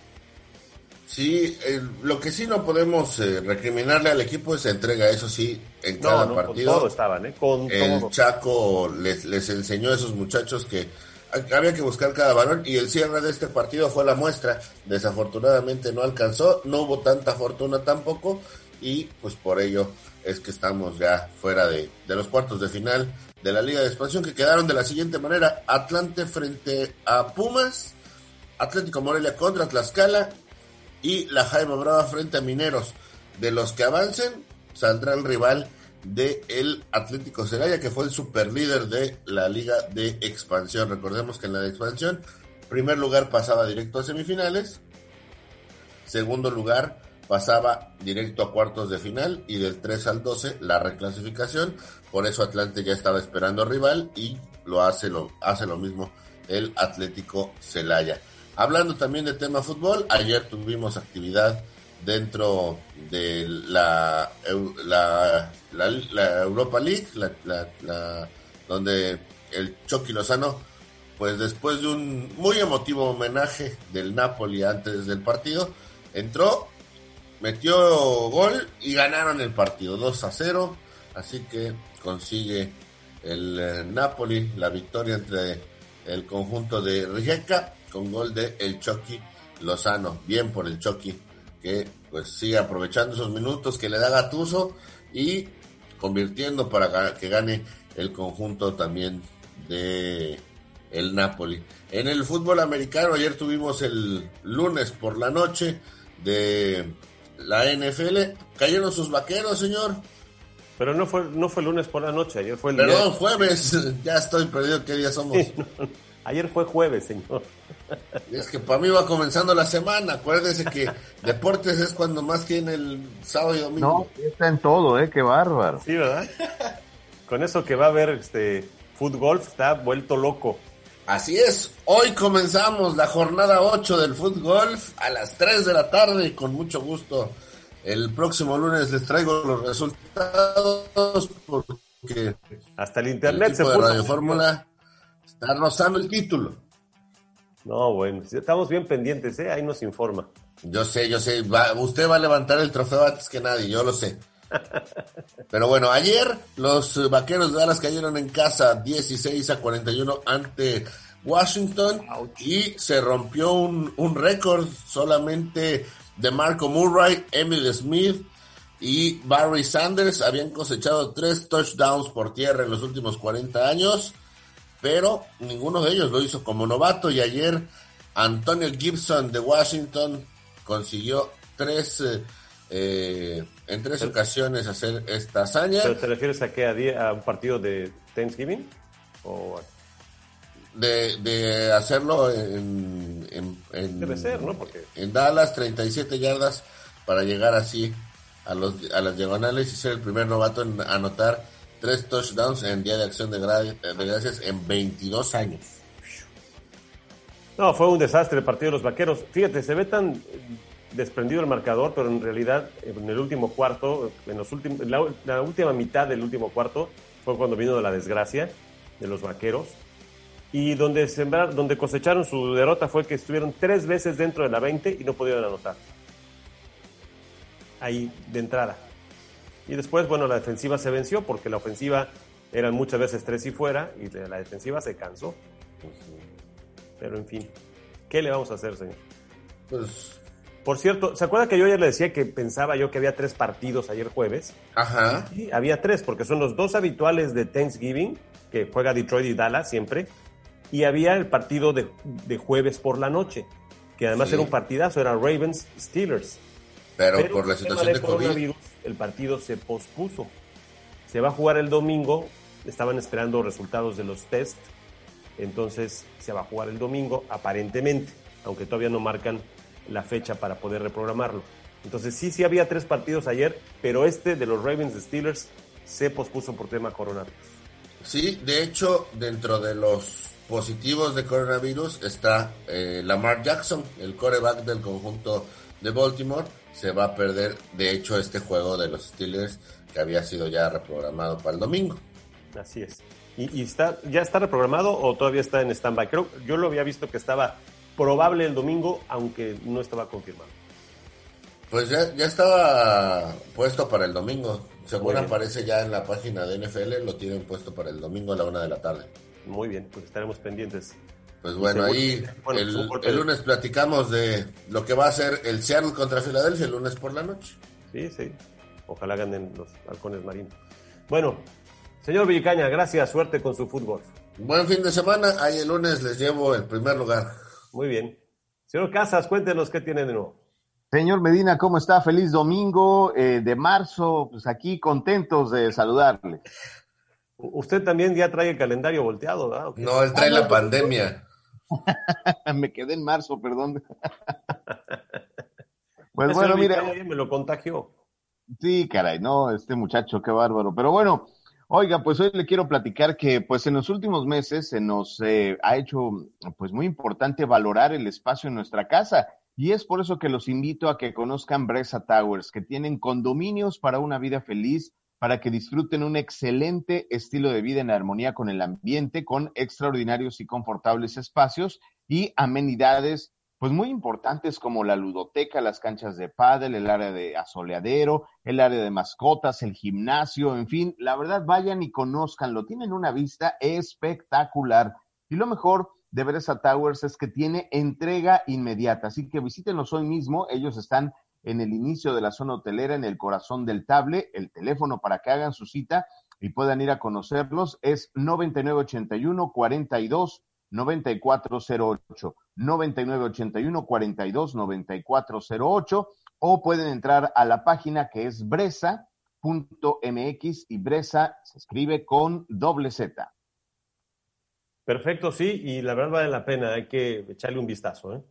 Sí, eh, lo que sí no podemos eh, recriminarle al equipo es la entrega, eso sí, en cada no, no, partido. Con todo estaban, ¿eh? Con el todo. Chaco les, les enseñó a esos muchachos que había que buscar cada balón y el cierre de este partido fue la muestra. Desafortunadamente no alcanzó, no hubo tanta fortuna tampoco y pues por ello es que estamos ya fuera de, de los cuartos de final de la Liga de Expansión, que quedaron de la siguiente manera: Atlante frente a Pumas, Atlético Morelia contra Tlaxcala y la Jaime Brava frente a Mineros. De los que avancen saldrá el rival de el Atlético Celaya, que fue el superlíder de la Liga de Expansión. Recordemos que en la de Expansión, primer lugar pasaba directo a semifinales, segundo lugar pasaba directo a cuartos de final y del tres al doce la reclasificación. Por eso Atlante ya estaba esperando rival y lo hace lo, hace lo mismo el Atlético Celaya. Hablando también de tema fútbol, ayer tuvimos actividad dentro de la, la, la, la Europa League, la, la, la, donde el Chucky Lozano, pues después de un muy emotivo homenaje del Napoli antes del partido, entró, metió gol y ganaron el partido dos a cero, así que consigue el eh, Napoli la victoria entre el conjunto de Rijeka con gol de el Chucky Lozano. Bien por el Chucky, que pues sigue aprovechando esos minutos que le da Gattuso y convirtiendo para que gane el conjunto también de el Napoli. En el fútbol americano ayer tuvimos el lunes por la noche de la N F L, cayeron sus Vaqueros, señor. Pero no fue no fue lunes por la noche, ayer fue el Perdón, día... jueves, ya estoy perdido, ¿qué día somos? Sí, no, ayer fue jueves, señor. Es que para mí va comenzando la semana, acuérdese que deportes es cuando más tiene el sábado y domingo. No, está en todo, eh, qué bárbaro. Sí, ¿verdad? Con eso que va a haber este fútbol, está vuelto loco. Así es, hoy comenzamos la jornada ocho del fútbol a las tres de la tarde y con mucho gusto el próximo lunes les traigo los resultados porque hasta el internet el equipo se de puso Radio Fórmula está rozando el título. No, bueno, estamos bien pendientes, ¿eh? Ahí nos informa. Yo sé, yo sé, va, usted va a levantar el trofeo antes que nadie, yo lo sé. Pero bueno, ayer los Vaqueros de Dallas cayeron en casa dieciséis a cuarenta y uno ante Washington. Ouch. Y se rompió un, un récord solamente de Marco Murray, Emmitt Smith y Barry Sanders habían cosechado tres touchdowns por tierra en los últimos cuarenta años, pero ninguno de ellos lo hizo como novato. Y ayer Antonio Gibson de Washington consiguió tres eh, eh, en tres ¿Pero, ocasiones hacer esta hazaña. ¿Pero te refieres a qué? ¿A, día, a un partido de Thanksgiving? ¿O de, de hacerlo en, en, en, Debe ser, ¿no? Porque... en Dallas, treinta y siete yardas para llegar así a, los, a las diagonales y ser el primer novato en anotar tres touchdowns en Día de Acción de, gra- de Gracias en veintidós años. No, fue un desastre el partido de los Vaqueros. Fíjate, se ve tan desprendido el marcador, pero en realidad en el último cuarto, en los últimos, la, la última mitad del último cuarto fue cuando vino la desgracia de los Vaqueros. Y donde, sembrar, donde cosecharon su derrota fue que estuvieron tres veces dentro de la veinte y no pudieron anotar. Ahí, de entrada. Y después, bueno, la defensiva se venció porque la ofensiva eran muchas veces tres y fuera y la defensiva se cansó. Pero en fin, ¿qué le vamos a hacer, señor? Pues... Por cierto, ¿se acuerda que yo ayer le decía que pensaba yo que había tres partidos ayer jueves? Ajá. Sí, había tres, porque son los dos habituales de Thanksgiving, que juega Detroit y Dallas siempre, y había el partido de, de jueves por la noche, que además sí. Era un partidazo, era Ravens-Steelers. Pero, Pero por la situación de COVID, el partido se pospuso. Se va a jugar el domingo, estaban esperando resultados de los test, entonces se va a jugar el domingo, aparentemente, aunque todavía no marcan la fecha para poder reprogramarlo. Entonces sí, sí había tres partidos ayer, pero este de los Ravens Steelers se pospuso por tema coronavirus. Sí, de hecho, dentro de los positivos de coronavirus está eh, Lamar Jackson, el quarterback del conjunto de Baltimore. Se va a perder, de hecho, este juego de los Steelers que había sido ya reprogramado para el domingo. Así es. ¿Y, y está ya está reprogramado o todavía está en stand-by? Creo, yo lo había visto que estaba probable el domingo, aunque no estaba confirmado. Pues ya, ya estaba puesto para el domingo. Según aparece ya en la página de N F L, lo tienen puesto para el domingo a la una de la tarde. Muy bien, pues estaremos pendientes. Pues bueno, ahí bueno, el, el lunes platicamos de lo que va a ser el Seattle contra Filadelfia el lunes por la noche. Sí, sí. Ojalá ganen los halcones marinos. Bueno, señor Villicaña, gracias. Suerte con su fútbol. Buen fin de semana. Ahí el lunes les llevo el primer lugar. Muy bien. Señor Casas, cuéntenos qué tiene de nuevo. Señor Medina, ¿cómo está? Feliz domingo eh, de marzo. Pues aquí contentos de saludarle. Usted también ya trae el calendario volteado, ¿verdad? No, él trae ah, la no, pandemia. Me quedé en marzo, perdón. Pues Eso bueno, mire. Me lo contagió. Sí, caray, no, este muchacho, qué bárbaro. Pero bueno, oiga, pues hoy le quiero platicar que pues en los últimos meses se nos eh, ha hecho pues muy importante valorar el espacio en nuestra casa. Y es por eso que los invito a que conozcan Bresa Towers, que tienen condominios para una vida feliz, para que disfruten un excelente estilo de vida en armonía con el ambiente, con extraordinarios y confortables espacios y amenidades pues muy importantes como la ludoteca, las canchas de pádel, el área de asoleadero, el área de mascotas, el gimnasio, en fin, la verdad vayan y conózcanlo, tienen una vista espectacular y lo mejor de Bresa Towers es que tiene entrega inmediata, así que visítenlos hoy mismo, ellos están en el inicio de la zona hotelera, en el corazón del Table. El teléfono para que hagan su cita y puedan ir a conocerlos es noventa y nueve ochenta y uno cuarenta y dos noventa y cuatro cero ocho, noventa y nueve ochenta y uno cuarenta y dos noventa y cuatro cero ocho, o pueden entrar a la página que es bresa punto m x y Bresa se escribe con doble Z. Perfecto, sí, y la verdad vale la pena, hay que echarle un vistazo, ¿eh?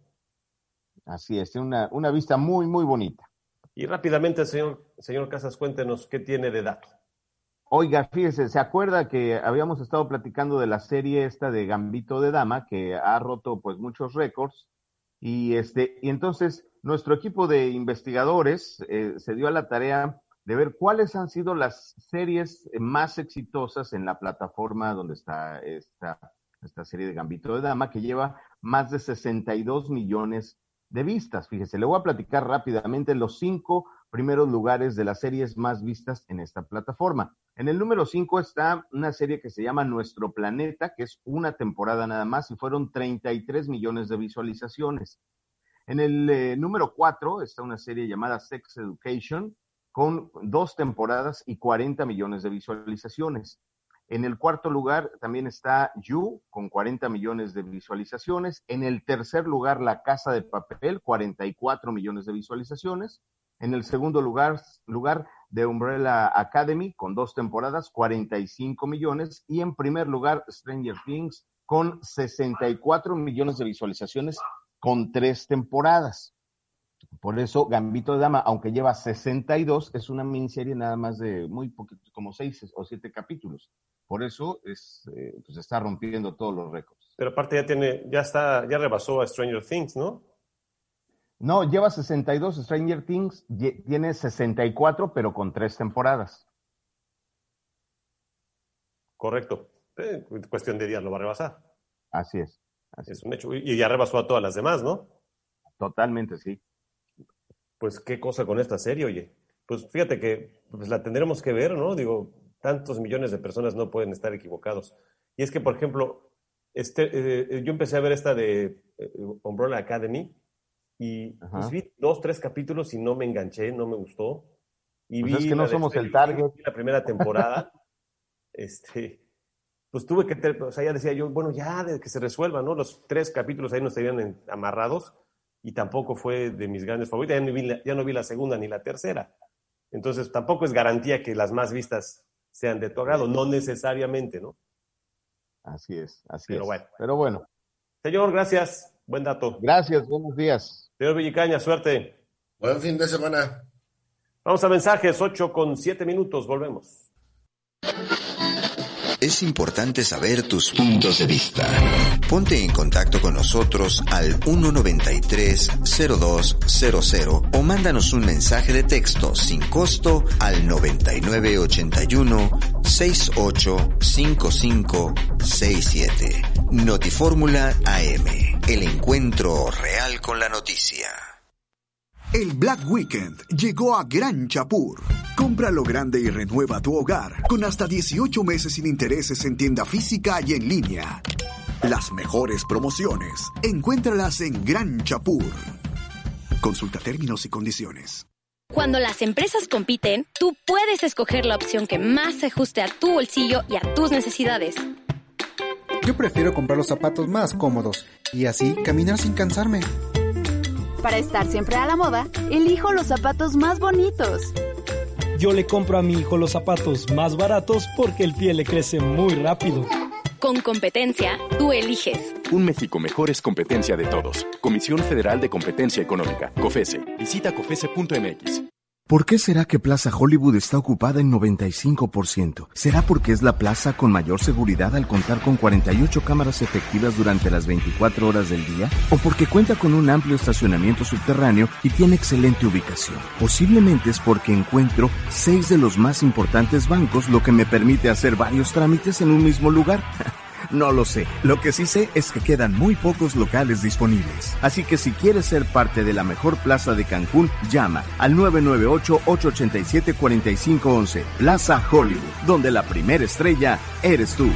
Así es, tiene una, una vista muy, muy bonita. Y rápidamente, señor, señor Casas, cuéntenos qué tiene de dato. Oiga, fíjese, ¿se acuerda que habíamos estado platicando de la serie esta de Gambito de Dama, que ha roto pues muchos récords? Y este, y entonces nuestro equipo de investigadores eh, se dio a la tarea de ver cuáles han sido las series más exitosas en la plataforma donde está esta, esta serie de Gambito de Dama, que lleva más de sesenta y dos millones de vistas. Fíjese, le voy a platicar rápidamente los cinco primeros lugares de las series más vistas en esta plataforma. En el número cinco está una serie que se llama Nuestro Planeta, que es una temporada nada más y fueron treinta y tres millones de visualizaciones. En el eh, número cuatro está una serie llamada Sex Education con dos temporadas y cuarenta millones de visualizaciones. En el cuarto lugar también está You, con cuarenta millones de visualizaciones. En el tercer lugar, La Casa de Papel, cuarenta y cuatro millones de visualizaciones. En el segundo lugar, lugar The Umbrella Academy, con dos temporadas, cuarenta y cinco millones. Y en primer lugar, Stranger Things, con sesenta y cuatro millones de visualizaciones, con tres temporadas. Por eso, Gambito de Dama, aunque lleva sesenta y dos, es una miniserie nada más de muy poquito, como seis o siete capítulos. Por eso es, eh, pues está rompiendo todos los récords. Pero aparte ya tiene, ya está, ya rebasó a Stranger Things, ¿no? No, lleva sesenta y dos. Stranger Things tiene sesenta y cuatro, pero con tres temporadas. Correcto. Eh, cuestión de días lo va a rebasar. Así es. Así es un hecho. Y ya rebasó a todas las demás, ¿no? Totalmente, sí. Pues qué cosa con esta serie, oye. Pues fíjate que pues, la tendremos que ver, ¿no? Digo, tantos millones de personas no pueden estar equivocados. Y es que, por ejemplo, este, eh, yo empecé a ver esta de eh, Umbrella Academy y pues, vi dos, tres capítulos y no me enganché, no me gustó. Y pues vi es que no somos el target. La primera temporada, este, pues tuve que, ter- o sea, ya decía yo, bueno, ya de que se resuelva, ¿no? Los tres capítulos ahí no estarían en- amarrados y tampoco fue de mis grandes favoritas. Ya no vi la, ya no vi la segunda ni la tercera. Entonces, tampoco es garantía que las más vistas sean de tu agrado, no necesariamente, ¿no? Así es, así Pero es. bueno. Pero bueno. Señor, gracias. Buen dato. Gracias, buenos días. Señor Villicaña, suerte. Buen fin de semana. Vamos a mensajes, ocho con siete minutos, volvemos. Es importante saber tus puntos de vista. Ponte en contacto con nosotros al uno noventa y tres, cero dos cero cero o mándanos un mensaje de texto sin costo al noventa y nueve ochenta y uno, sesenta y ocho, cincuenta y cinco sesenta y siete. Notifórmula A M, el encuentro real con la noticia. El Black Weekend llegó a Gran Chapur. Compra lo grande y renueva tu hogar con hasta dieciocho meses sin intereses en tienda física y en línea. Las mejores promociones, encuéntralas en Gran Chapur. Consulta términos y condiciones. Cuando las empresas compiten, tú puedes escoger la opción que más se ajuste a tu bolsillo y a tus necesidades. Yo prefiero comprar los zapatos más cómodos y así caminar sin cansarme. Para estar siempre a la moda, elijo los zapatos más bonitos. Yo le compro a mi hijo los zapatos más baratos porque el pie le crece muy rápido. Con competencia, tú eliges. Un México mejor es competencia de todos. Comisión Federal de Competencia Económica, COFESE. Visita cofese punto m x. ¿Por qué será que Plaza Hollywood está ocupada en noventa y cinco por ciento? ¿Será porque es la plaza con mayor seguridad al contar con cuarenta y ocho cámaras efectivas durante las veinticuatro horas del día? ¿O porque cuenta con un amplio estacionamiento subterráneo y tiene excelente ubicación? Posiblemente es porque encuentro seis de los más importantes bancos, lo que me permite hacer varios trámites en un mismo lugar. No lo sé. Lo que sí sé es que quedan muy pocos locales disponibles. Así que si quieres ser parte de la mejor plaza de Cancún, llama al nueve nueve ocho, ocho ocho siete, cuatro cinco uno uno. Plaza Hollywood, donde la primera estrella eres tú.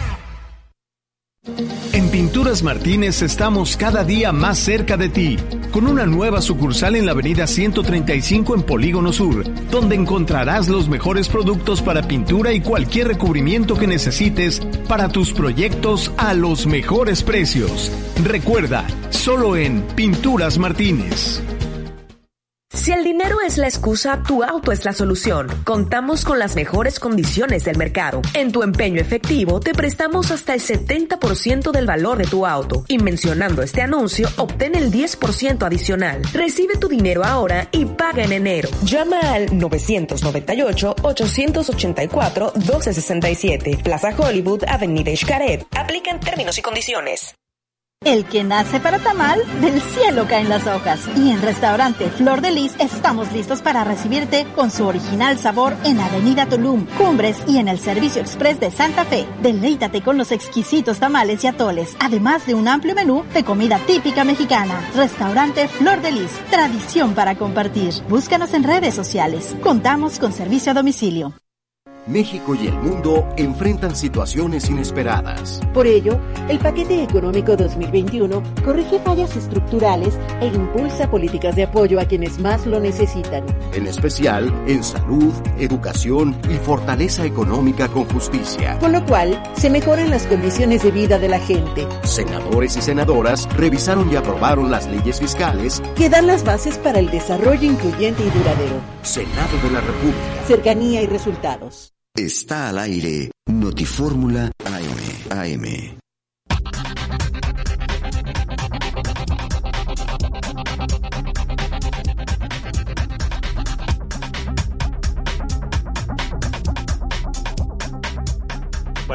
En Pinturas Martínez estamos cada día más cerca de ti, con una nueva sucursal en la avenida ciento treinta y cinco en Polígono Sur, donde encontrarás los mejores productos para pintura y cualquier recubrimiento que necesites para tus proyectos a los mejores precios. Recuerda, solo en Pinturas Martínez. Si el dinero es la excusa, tu auto es la solución. Contamos con las mejores condiciones del mercado. En tu empeño efectivo, te prestamos hasta el setenta por ciento del valor de tu auto. Y mencionando este anuncio, obtén el diez por ciento adicional. Recibe tu dinero ahora y paga en enero. Llama al nueve nueve ocho, ocho ocho cuatro, uno dos seis siete. Plaza Hollywood, Avenida Xcaret. Aplican términos y condiciones. El que nace para tamal, del cielo caen las hojas. Y en Restaurante Flor de Lis estamos listos para recibirte con su original sabor en Avenida Tulum, Cumbres y en el Servicio Express de Santa Fe. Deleítate con los exquisitos tamales y atoles, además de un amplio menú de comida típica mexicana. Restaurante Flor de Lis, tradición para compartir. Búscanos en redes sociales. Contamos con servicio a domicilio. México y el mundo enfrentan situaciones inesperadas. Por ello, el paquete económico dos mil veintiuno corrige fallas estructurales e impulsa políticas de apoyo a quienes más lo necesitan. En especial en salud, educación y fortaleza económica con justicia. Con lo cual, se mejoran las condiciones de vida de la gente. Senadores y senadoras revisaron y aprobaron las leyes fiscales que dan las bases para el desarrollo incluyente y duradero. Senado de la República. Cercanía y resultados. Está al aire Notifórmula A M. A M.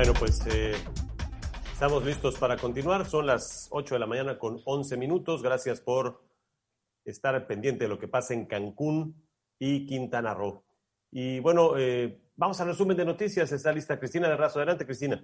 Bueno, pues eh, estamos listos para continuar. Son las ocho de la mañana con once minutos. Gracias por estar pendiente de lo que pasa en Cancún y Quintana Roo. Y bueno, eh, vamos al resumen de noticias. Está lista Cristina de Razo. Adelante, Cristina.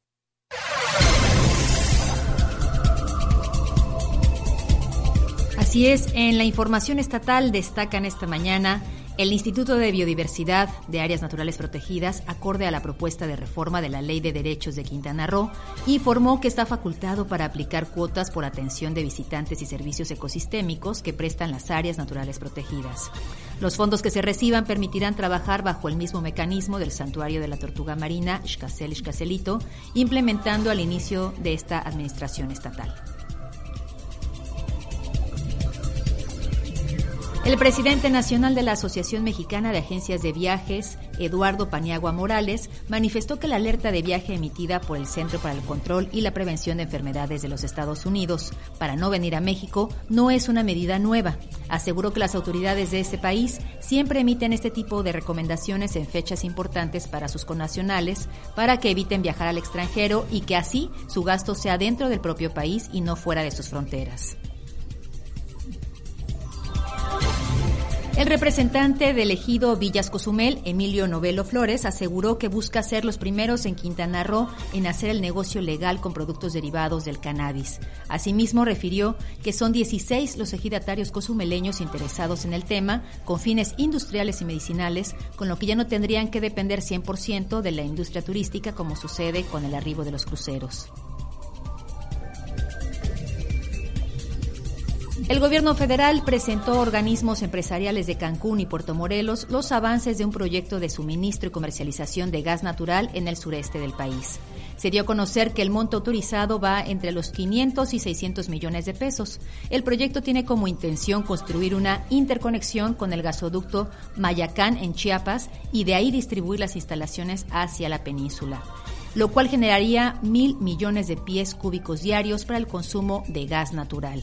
Así es, en la información estatal destacan esta mañana: el Instituto de Biodiversidad de Áreas Naturales Protegidas, acorde a la propuesta de reforma de la Ley de Derechos de Quintana Roo, informó que está facultado para aplicar cuotas por atención de visitantes y servicios ecosistémicos que prestan las áreas naturales protegidas. Los fondos que se reciban permitirán trabajar bajo el mismo mecanismo del Santuario de la Tortuga Marina, Xcacel-Xcacelito, implementando al inicio de esta administración estatal. El presidente nacional de la Asociación Mexicana de Agencias de Viajes, Eduardo Paniagua Morales, manifestó que la alerta de viaje emitida por el Centro para el Control y la Prevención de Enfermedades de los Estados Unidos para no venir a México no es una medida nueva. Aseguró que las autoridades de ese país siempre emiten este tipo de recomendaciones en fechas importantes para sus connacionales para que eviten viajar al extranjero y que así su gasto sea dentro del propio país y no fuera de sus fronteras. El representante del ejido Villas Cozumel, Emilio Novelo Flores, aseguró que busca ser los primeros en Quintana Roo en hacer el negocio legal con productos derivados del cannabis. Asimismo, refirió que son dieciséis los ejidatarios cozumeleños interesados en el tema, con fines industriales y medicinales, con lo que ya no tendrían que depender cien por ciento de la industria turística como sucede con el arribo de los cruceros. El gobierno federal presentó a organismos empresariales de Cancún y Puerto Morelos los avances de un proyecto de suministro y comercialización de gas natural en el sureste del país. Se dio a conocer que el monto autorizado va entre los quinientos y seiscientos millones de pesos. El proyecto tiene como intención construir una interconexión con el gasoducto Mayacán en Chiapas y de ahí distribuir las instalaciones hacia la península, lo cual generaría mil millones de pies cúbicos diarios para el consumo de gas natural.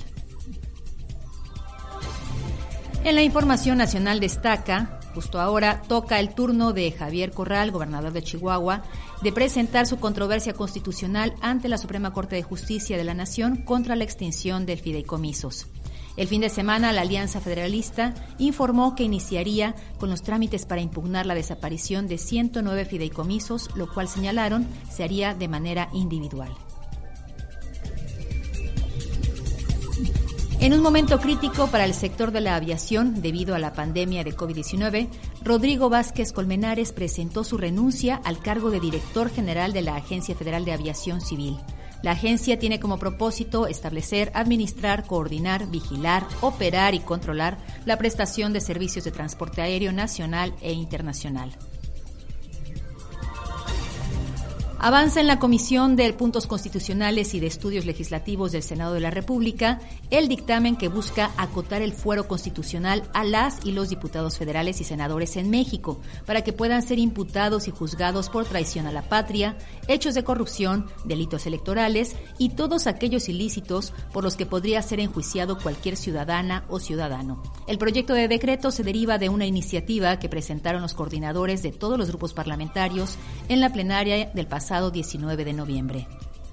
En la información nacional destaca, justo ahora toca el turno de Javier Corral, gobernador de Chihuahua, de presentar su controversia constitucional ante la Suprema Corte de Justicia de la Nación contra la extinción de fideicomisos. El fin de semana, la Alianza Federalista informó que iniciaría con los trámites para impugnar la desaparición de ciento nueve fideicomisos, lo cual señalaron se haría de manera individual. En un momento crítico para el sector de la aviación debido a la pandemia de covid diecinueve, Rodrigo Vázquez Colmenares presentó su renuncia al cargo de director general de la Agencia Federal de Aviación Civil. La agencia tiene como propósito establecer, administrar, coordinar, vigilar, operar y controlar la prestación de servicios de transporte aéreo nacional e internacional. Avanza en la Comisión de Puntos Constitucionales y de Estudios Legislativos del Senado de la República el dictamen que busca acotar el fuero constitucional a las y los diputados federales y senadores en México para que puedan ser imputados y juzgados por traición a la patria, hechos de corrupción, delitos electorales y todos aquellos ilícitos por los que podría ser enjuiciado cualquier ciudadana o ciudadano. El proyecto de decreto se deriva de una iniciativa que presentaron los coordinadores de todos los grupos parlamentarios en la plenaria del pasado pasado diecinueve de noviembre.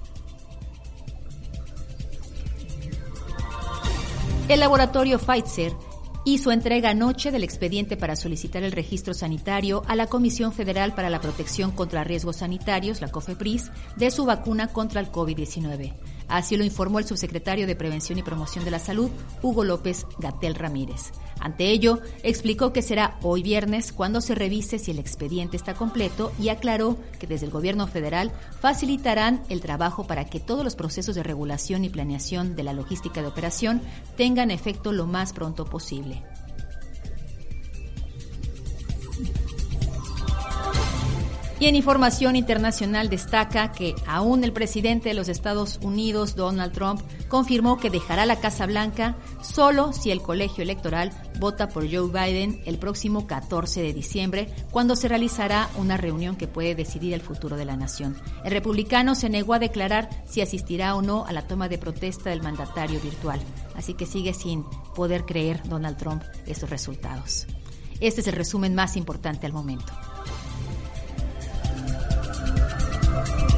El laboratorio Pfizer hizo entrega anoche del expediente para solicitar el registro sanitario a la Comisión Federal para la Protección contra Riesgos Sanitarios, la COFEPRIS, de su vacuna contra el covid diecinueve. Así lo informó el subsecretario de Prevención y Promoción de la Salud, Hugo López-Gatell Ramírez. Ante ello, explicó que será hoy viernes cuando se revise si el expediente está completo y aclaró que desde el gobierno federal facilitarán el trabajo para que todos los procesos de regulación y planeación de la logística de operación tengan efecto lo más pronto posible. Y en información internacional destaca que aún el presidente de los Estados Unidos, Donald Trump, confirmó que dejará la Casa Blanca solo si el colegio electoral vota por Joe Biden el próximo catorce de diciembre, cuando se realizará una reunión que puede decidir el futuro de la nación. El republicano se negó a declarar si asistirá o no a la toma de protesta del mandatario virtual, así que sigue sin poder creer Donald Trump estos resultados. Este es el resumen más importante al momento.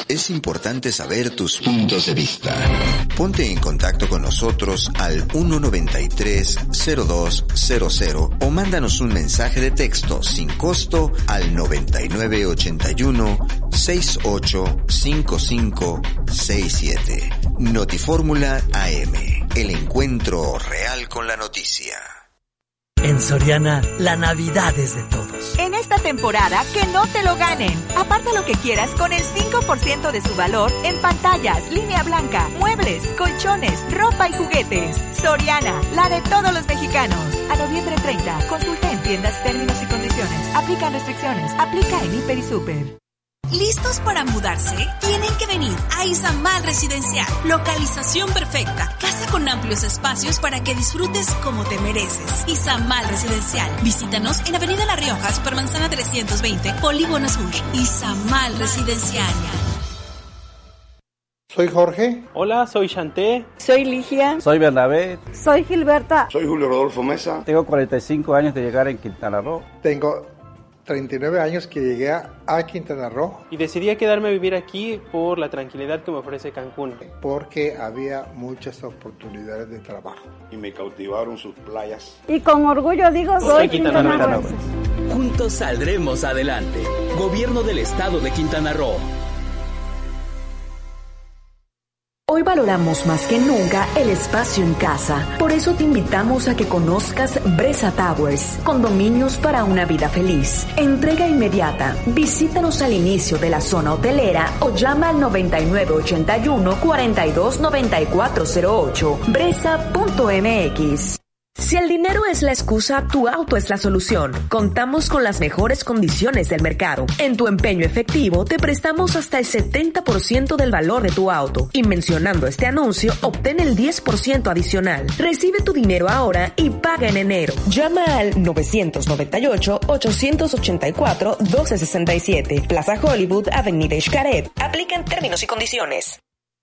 Es importante saber tus puntos de vista. Ponte en contacto con nosotros al uno noventa y tres, cero dos cero cero o mándanos un mensaje de texto sin costo al noventa y nueve ochenta y uno, sesenta y ocho, cincuenta y cinco sesenta y siete. Notifórmula A M, el encuentro real con la noticia. En Soriana, la Navidad es de todos. En esta temporada, que no te lo ganen. Aparta lo que quieras con el cinco por ciento de su valor en pantallas, línea blanca, muebles, colchones, ropa y juguetes. Soriana, la de todos los mexicanos. A noviembre treinta, consulta en tiendas términos y condiciones. Aplican restricciones. Aplica en Hiper y Super. ¿Listos para mudarse? Tienen que venir a Izamal Residencial. Localización perfecta. Casa con amplios espacios para que disfrutes como te mereces. Izamal Residencial. Visítanos en Avenida La Rioja, Supermanzana trescientos veinte, Polígono Sur. Izamal Residencial. Soy Jorge. Hola, soy Chanté. Soy Ligia. Soy Bernabé. Soy Gilberta. Soy Julio Rodolfo Mesa. Tengo cuarenta y cinco años de llegar en Quintana Roo. Tengo treinta y nueve años que llegué a Quintana Roo. Y decidí quedarme a vivir aquí por la tranquilidad que me ofrece Cancún. Porque había muchas oportunidades de trabajo. Y me cautivaron sus playas. Y con orgullo digo, soy, soy quintanarroense. Juntos saldremos adelante. Gobierno del Estado de Quintana Roo. Hoy valoramos más que nunca el espacio en casa. Por eso te invitamos a que conozcas Bresa Towers, condominios para una vida feliz. Entrega inmediata. Visítanos al inicio de la zona hotelera o llama al noventa y nueve ochenta y uno, cuarenta y dos, noventa y cuatro cero ocho. Bresa punto m x. Si el dinero es la excusa, tu auto es la solución. Contamos con las mejores condiciones del mercado. En tu empeño efectivo, te prestamos hasta el setenta por ciento del valor de tu auto. Y mencionando este anuncio, obtén el diez por ciento adicional. Recibe tu dinero ahora y paga en enero. Llama al novecientos noventa y ocho, ochocientos ochenta y cuatro, doce sesenta y siete. Plaza Hollywood, Avenida Xcaret. Aplican términos y condiciones.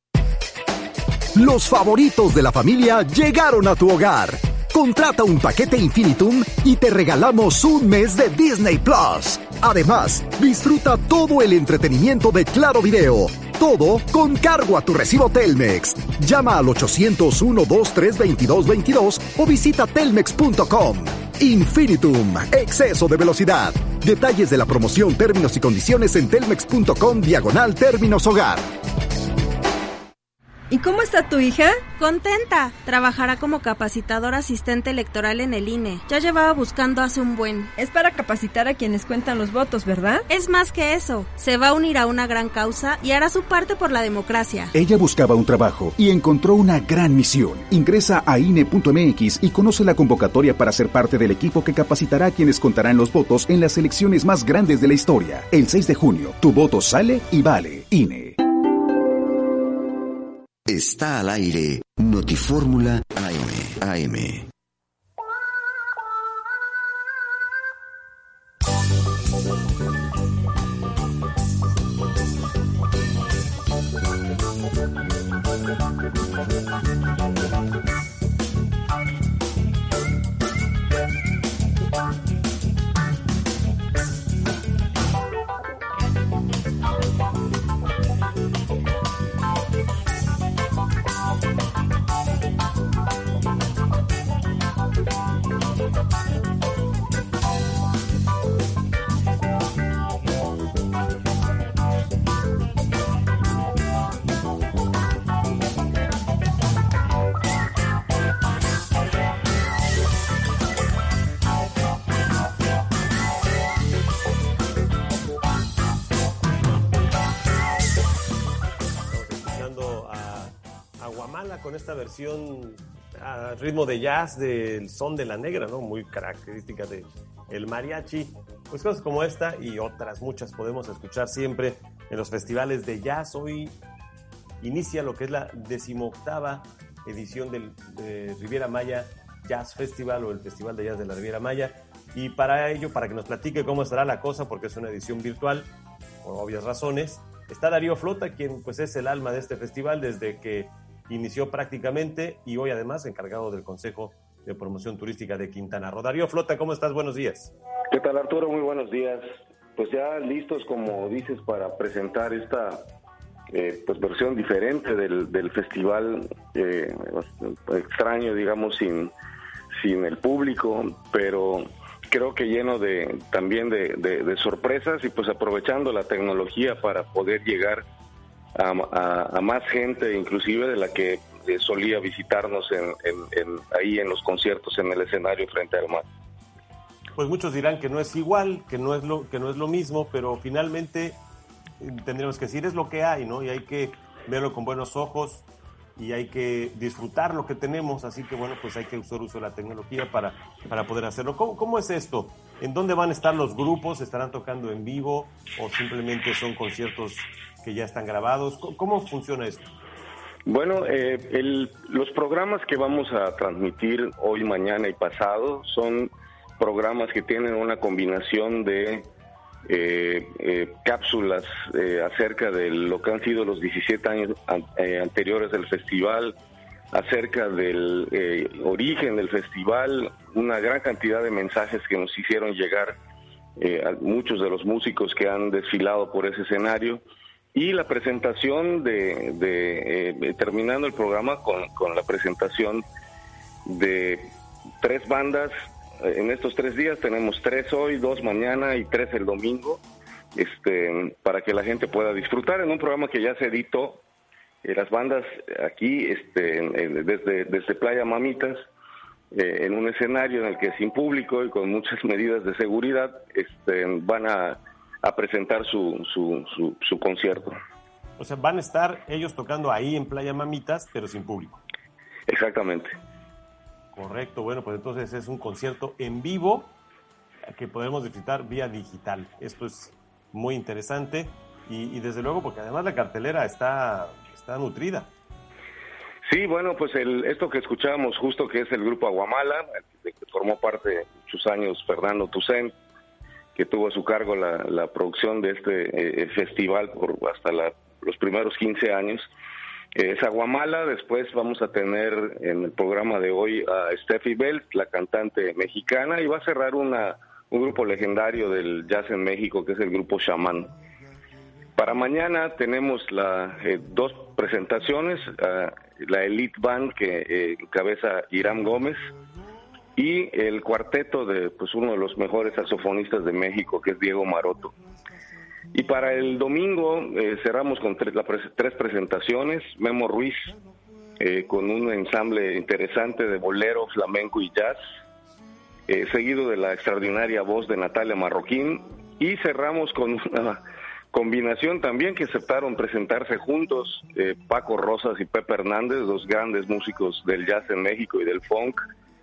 Los favoritos de la familia llegaron a tu hogar. Contrata un paquete Infinitum y te regalamos un mes de Disney Plus. Además, disfruta todo el entretenimiento de Claro Video. Todo con cargo a tu recibo Telmex. Llama al ochocientos uno, veintitrés, veintidós veintidós o visita telmex punto com. Infinitum, exceso de velocidad. Detalles de la promoción, términos y condiciones en telmex punto com diagonal términos hogar. ¿Y cómo está tu hija? Contenta. Trabajará como capacitadora asistente electoral en el I N E. Ya llevaba buscando hace un buen. Es para capacitar a quienes cuentan los votos, ¿verdad? Es más que eso. Se va a unir a una gran causa y hará su parte por la democracia. Ella buscaba un trabajo y encontró una gran misión. Ingresa a I N E punto m x y conoce la convocatoria para ser parte del equipo que capacitará a quienes contarán los votos en las elecciones más grandes de la historia. El seis de junio, tu voto sale y vale. I N E. Está al aire Notifórmula A M. A M. Con esta versión a ritmo de jazz del son de la negra, ¿no? Muy característica de el mariachi. Pues cosas como esta y otras muchas podemos escuchar siempre en los festivales de jazz. Hoy inicia lo que es la decimoctava edición del de Riviera Maya Jazz Festival o el Festival de Jazz de la Riviera Maya. Y para ello, para que nos platique cómo estará la cosa, porque es una edición virtual, por obvias razones, está Darío Flota, quien pues es el alma de este festival desde que inició prácticamente y hoy además encargado del Consejo de Promoción Turística de Quintana Roo. Darío Flota, ¿cómo estás? Buenos días. ¿Qué tal, Arturo? Muy buenos días. Pues ya listos, como dices, para presentar esta eh, pues versión diferente del, del festival, eh, extraño, digamos, sin, sin el público, pero creo que lleno de también de, de, de sorpresas y pues aprovechando la tecnología para poder llegar a, a, a más gente, inclusive de la que eh, solía visitarnos en, en, en, ahí en los conciertos, en el escenario frente al mar. Pues muchos dirán que no es igual, que no es lo, que no es lo mismo, pero finalmente tendríamos que decir es lo que hay, ¿no? Y hay que verlo con buenos ojos y hay que disfrutar lo que tenemos, así que bueno, pues hay que usar uso de la tecnología para, para poder hacerlo. ¿Cómo, ¿Cómo es esto? ¿En dónde van a estar los grupos? ¿Estarán tocando en vivo o simplemente son conciertos que ya están grabados? ¿Cómo, cómo funciona esto? Bueno, eh, el, los programas que vamos a transmitir hoy, mañana y pasado son programas que tienen una combinación de Eh, eh, cápsulas eh, acerca de lo que han sido los diecisiete años an, eh, anteriores del festival, acerca del eh, origen del festival, una gran cantidad de mensajes que nos hicieron llegar eh, a muchos de los músicos que han desfilado por ese escenario, y la presentación de, de eh, terminando el programa con, con la presentación de tres bandas. En estos tres días tenemos tres hoy, dos mañana y tres el domingo, este, para que la gente pueda disfrutar en un programa que ya se editó. Eh, las bandas aquí, este, desde, desde Playa Mamitas, eh, en un escenario en el que sin público y con muchas medidas de seguridad, este, van a, a presentar su, su, su, su concierto. O sea, van a estar ellos tocando ahí en Playa Mamitas, pero sin público. Exactamente. Correcto, bueno, pues entonces es un concierto en vivo que podemos disfrutar vía digital. Esto es muy interesante y, y desde luego porque además la cartelera está, está nutrida. Sí, bueno, pues el, esto que escuchábamos justo, que es el grupo Aguamala, de que formó parte de muchos años Fernando Toussaint, que tuvo a su cargo la, la producción de este eh, festival por hasta la, los primeros quince años. Es Aguamala. Después vamos a tener en el programa de hoy a Steffi Bell, la cantante mexicana, y va a cerrar una, un grupo legendario del jazz en México, que es el grupo Shaman. Para mañana tenemos la, eh, dos presentaciones, uh, la Elite Band que eh, encabeza Hiram Gómez y el cuarteto de pues uno de los mejores saxofonistas de México, que es Diego Maroto. Y para el domingo eh, cerramos con tres, la, tres presentaciones. Memo Ruiz, eh, con un ensamble interesante de bolero, flamenco y jazz, eh, seguido de la extraordinaria voz de Natalia Marroquín, y cerramos con una combinación también que aceptaron presentarse juntos, eh, Paco Rosas y Pepe Hernández, dos grandes músicos del jazz en México y del funk,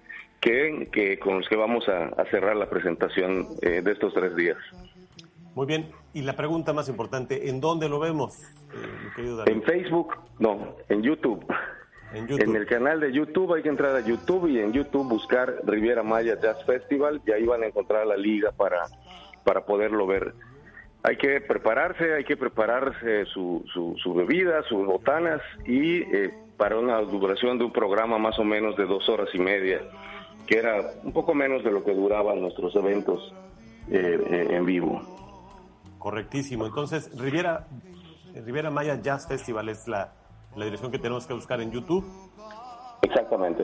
que, que con los que vamos a, a cerrar la presentación eh, de estos tres días. Muy bien, y la pregunta más importante, ¿en dónde lo vemos? Eh, en Facebook, no, en YouTube. en YouTube. En el canal de YouTube hay que entrar a YouTube y en YouTube buscar Riviera Maya Jazz Festival y ahí van a encontrar la liga para, para poderlo ver. Hay que prepararse, hay que prepararse su, su, su bebida, sus botanas y eh, para una duración de un programa más o menos de dos horas y media, que era un poco menos de lo que duraban nuestros eventos eh, eh, en vivo. Correctísimo. Entonces, Riviera, Riviera Maya Jazz Festival es la, la dirección que tenemos que buscar en YouTube. Exactamente.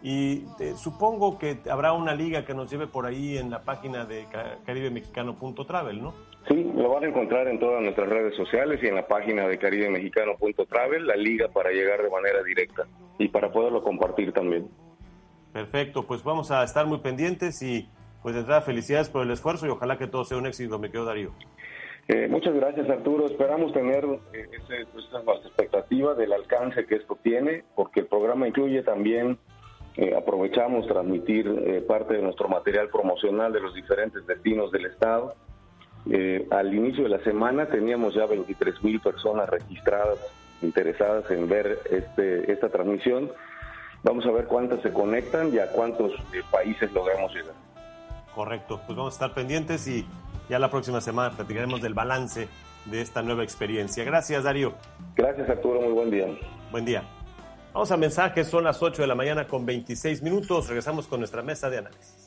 Y eh, supongo que habrá una liga que nos lleve por ahí en la página de caribe mexicano punto travel, ¿no? Sí, lo van a encontrar en todas nuestras redes sociales y en la página de caribe mexicano punto travel, la liga para llegar de manera directa y para poderlo compartir también. Perfecto, pues vamos a estar muy pendientes y pues de entrada felicidades por el esfuerzo y ojalá que todo sea un éxito, me quedo Darío. Eh, muchas gracias, Arturo. Esperamos tener eh, ese, esa expectativa del alcance que esto tiene, porque el programa incluye también, eh, aprovechamos transmitir eh, parte de nuestro material promocional de los diferentes destinos del estado. Eh, al inicio de la semana teníamos ya veintitrés mil personas registradas, interesadas en ver este, esta transmisión. Vamos a ver cuántas se conectan y a cuántos eh, países logramos llegar. Correcto, pues vamos a estar pendientes y ya la próxima semana platicaremos del balance de esta nueva experiencia. Gracias, Darío. Gracias, Arturo. Muy buen día. Buen día. Vamos a mensajes, son las ocho de la mañana con veintiséis minutos. Regresamos con nuestra mesa de análisis.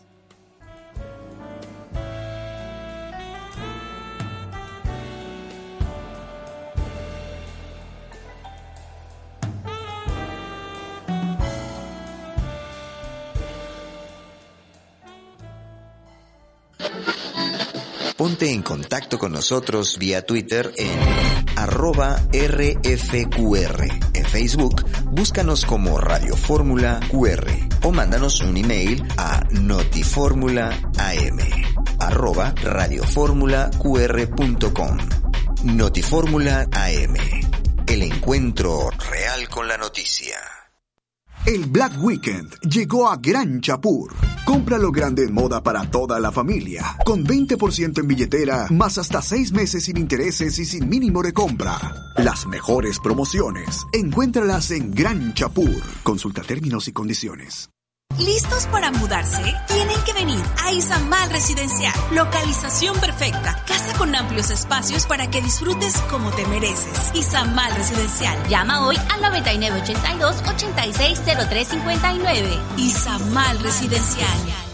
Ponte en contacto con nosotros vía Twitter en arroba R F Q R. En Facebook, búscanos como Radio Fórmula Q R o mándanos un email a notiformulaam arroba radioformulaqr.com. Notifórmula A M. El encuentro real con la noticia. El Black Weekend llegó a Gran Chapur. Compra lo grande en moda para toda la familia, con veinte por ciento en billetera, más hasta seis meses sin intereses y sin mínimo de compra. Las mejores promociones, encuéntralas en Gran Chapur. Consulta términos y condiciones. ¿Listos para mudarse? Tienen que venir a Izamal Residencial. Localización perfecta. Casa con amplios espacios para que disfrutes como te mereces. Izamal Residencial. Llama hoy al noventa y nueve ochenta y dos ochenta y seis cero tres cincuenta y nueve. Izamal Residencial.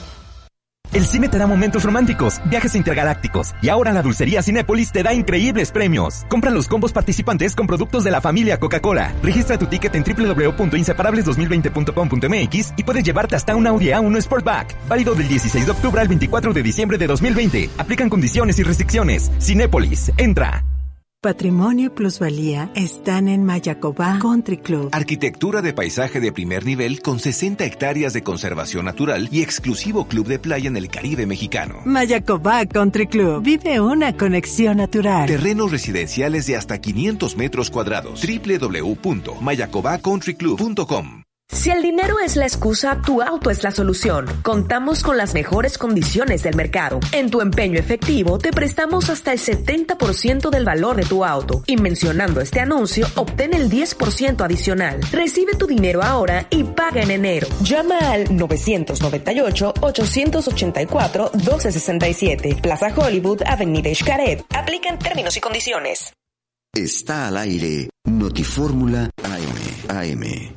El cine te da momentos románticos, viajes intergalácticos y ahora la dulcería Cinépolis te da increíbles premios. Compra los combos participantes con productos de la familia Coca-Cola. Registra tu ticket en doble u doble u doble u punto inseparables dos mil veinte punto com punto m x y puedes llevarte hasta un Audi A uno Sportback. Válido del dieciséis de octubre al veinticuatro de diciembre de dos mil veinte. Aplican condiciones y restricciones. Cinépolis, entra. Patrimonio y plusvalía están en Mayacobá Country Club. Arquitectura de paisaje de primer nivel con sesenta hectáreas de conservación natural y exclusivo club de playa en el Caribe mexicano. Mayacobá Country Club. Vive una conexión natural. Terrenos residenciales de hasta quinientos metros cuadrados. doble u doble u doble u punto mayacobá country club punto com. Si el dinero es la excusa, tu auto es la solución. Contamos con las mejores condiciones del mercado. En tu empeño efectivo, te prestamos hasta el setenta por ciento del valor de tu auto. Y mencionando este anuncio, obtén el diez por ciento adicional. Recibe tu dinero ahora y paga en enero. Llama al nueve nueve ocho, ocho ocho cuatro, uno dos seis siete. Plaza Hollywood, Avenida Xcaret. Aplican términos y condiciones. Está al aire Notifórmula A M. A M.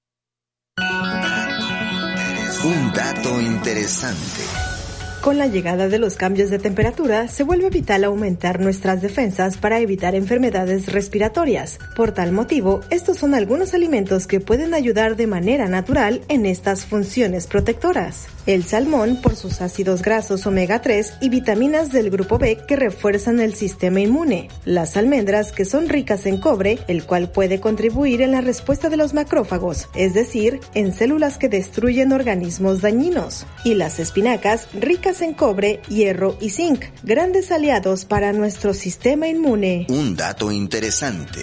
Un dato interesante. Con la llegada de los cambios de temperatura, se vuelve vital aumentar nuestras defensas para evitar enfermedades respiratorias. Por tal motivo, estos son algunos alimentos que pueden ayudar de manera natural en estas funciones protectoras. El salmón, por sus ácidos grasos omega tres y vitaminas del grupo B que refuerzan el sistema inmune. Las almendras, que son ricas en cobre, el cual puede contribuir en la respuesta de los macrófagos, es decir, en células que destruyen organismos dañinos. Y las espinacas, ricas en cobre, hierro y zinc, grandes aliados para nuestro sistema inmune. Un dato interesante.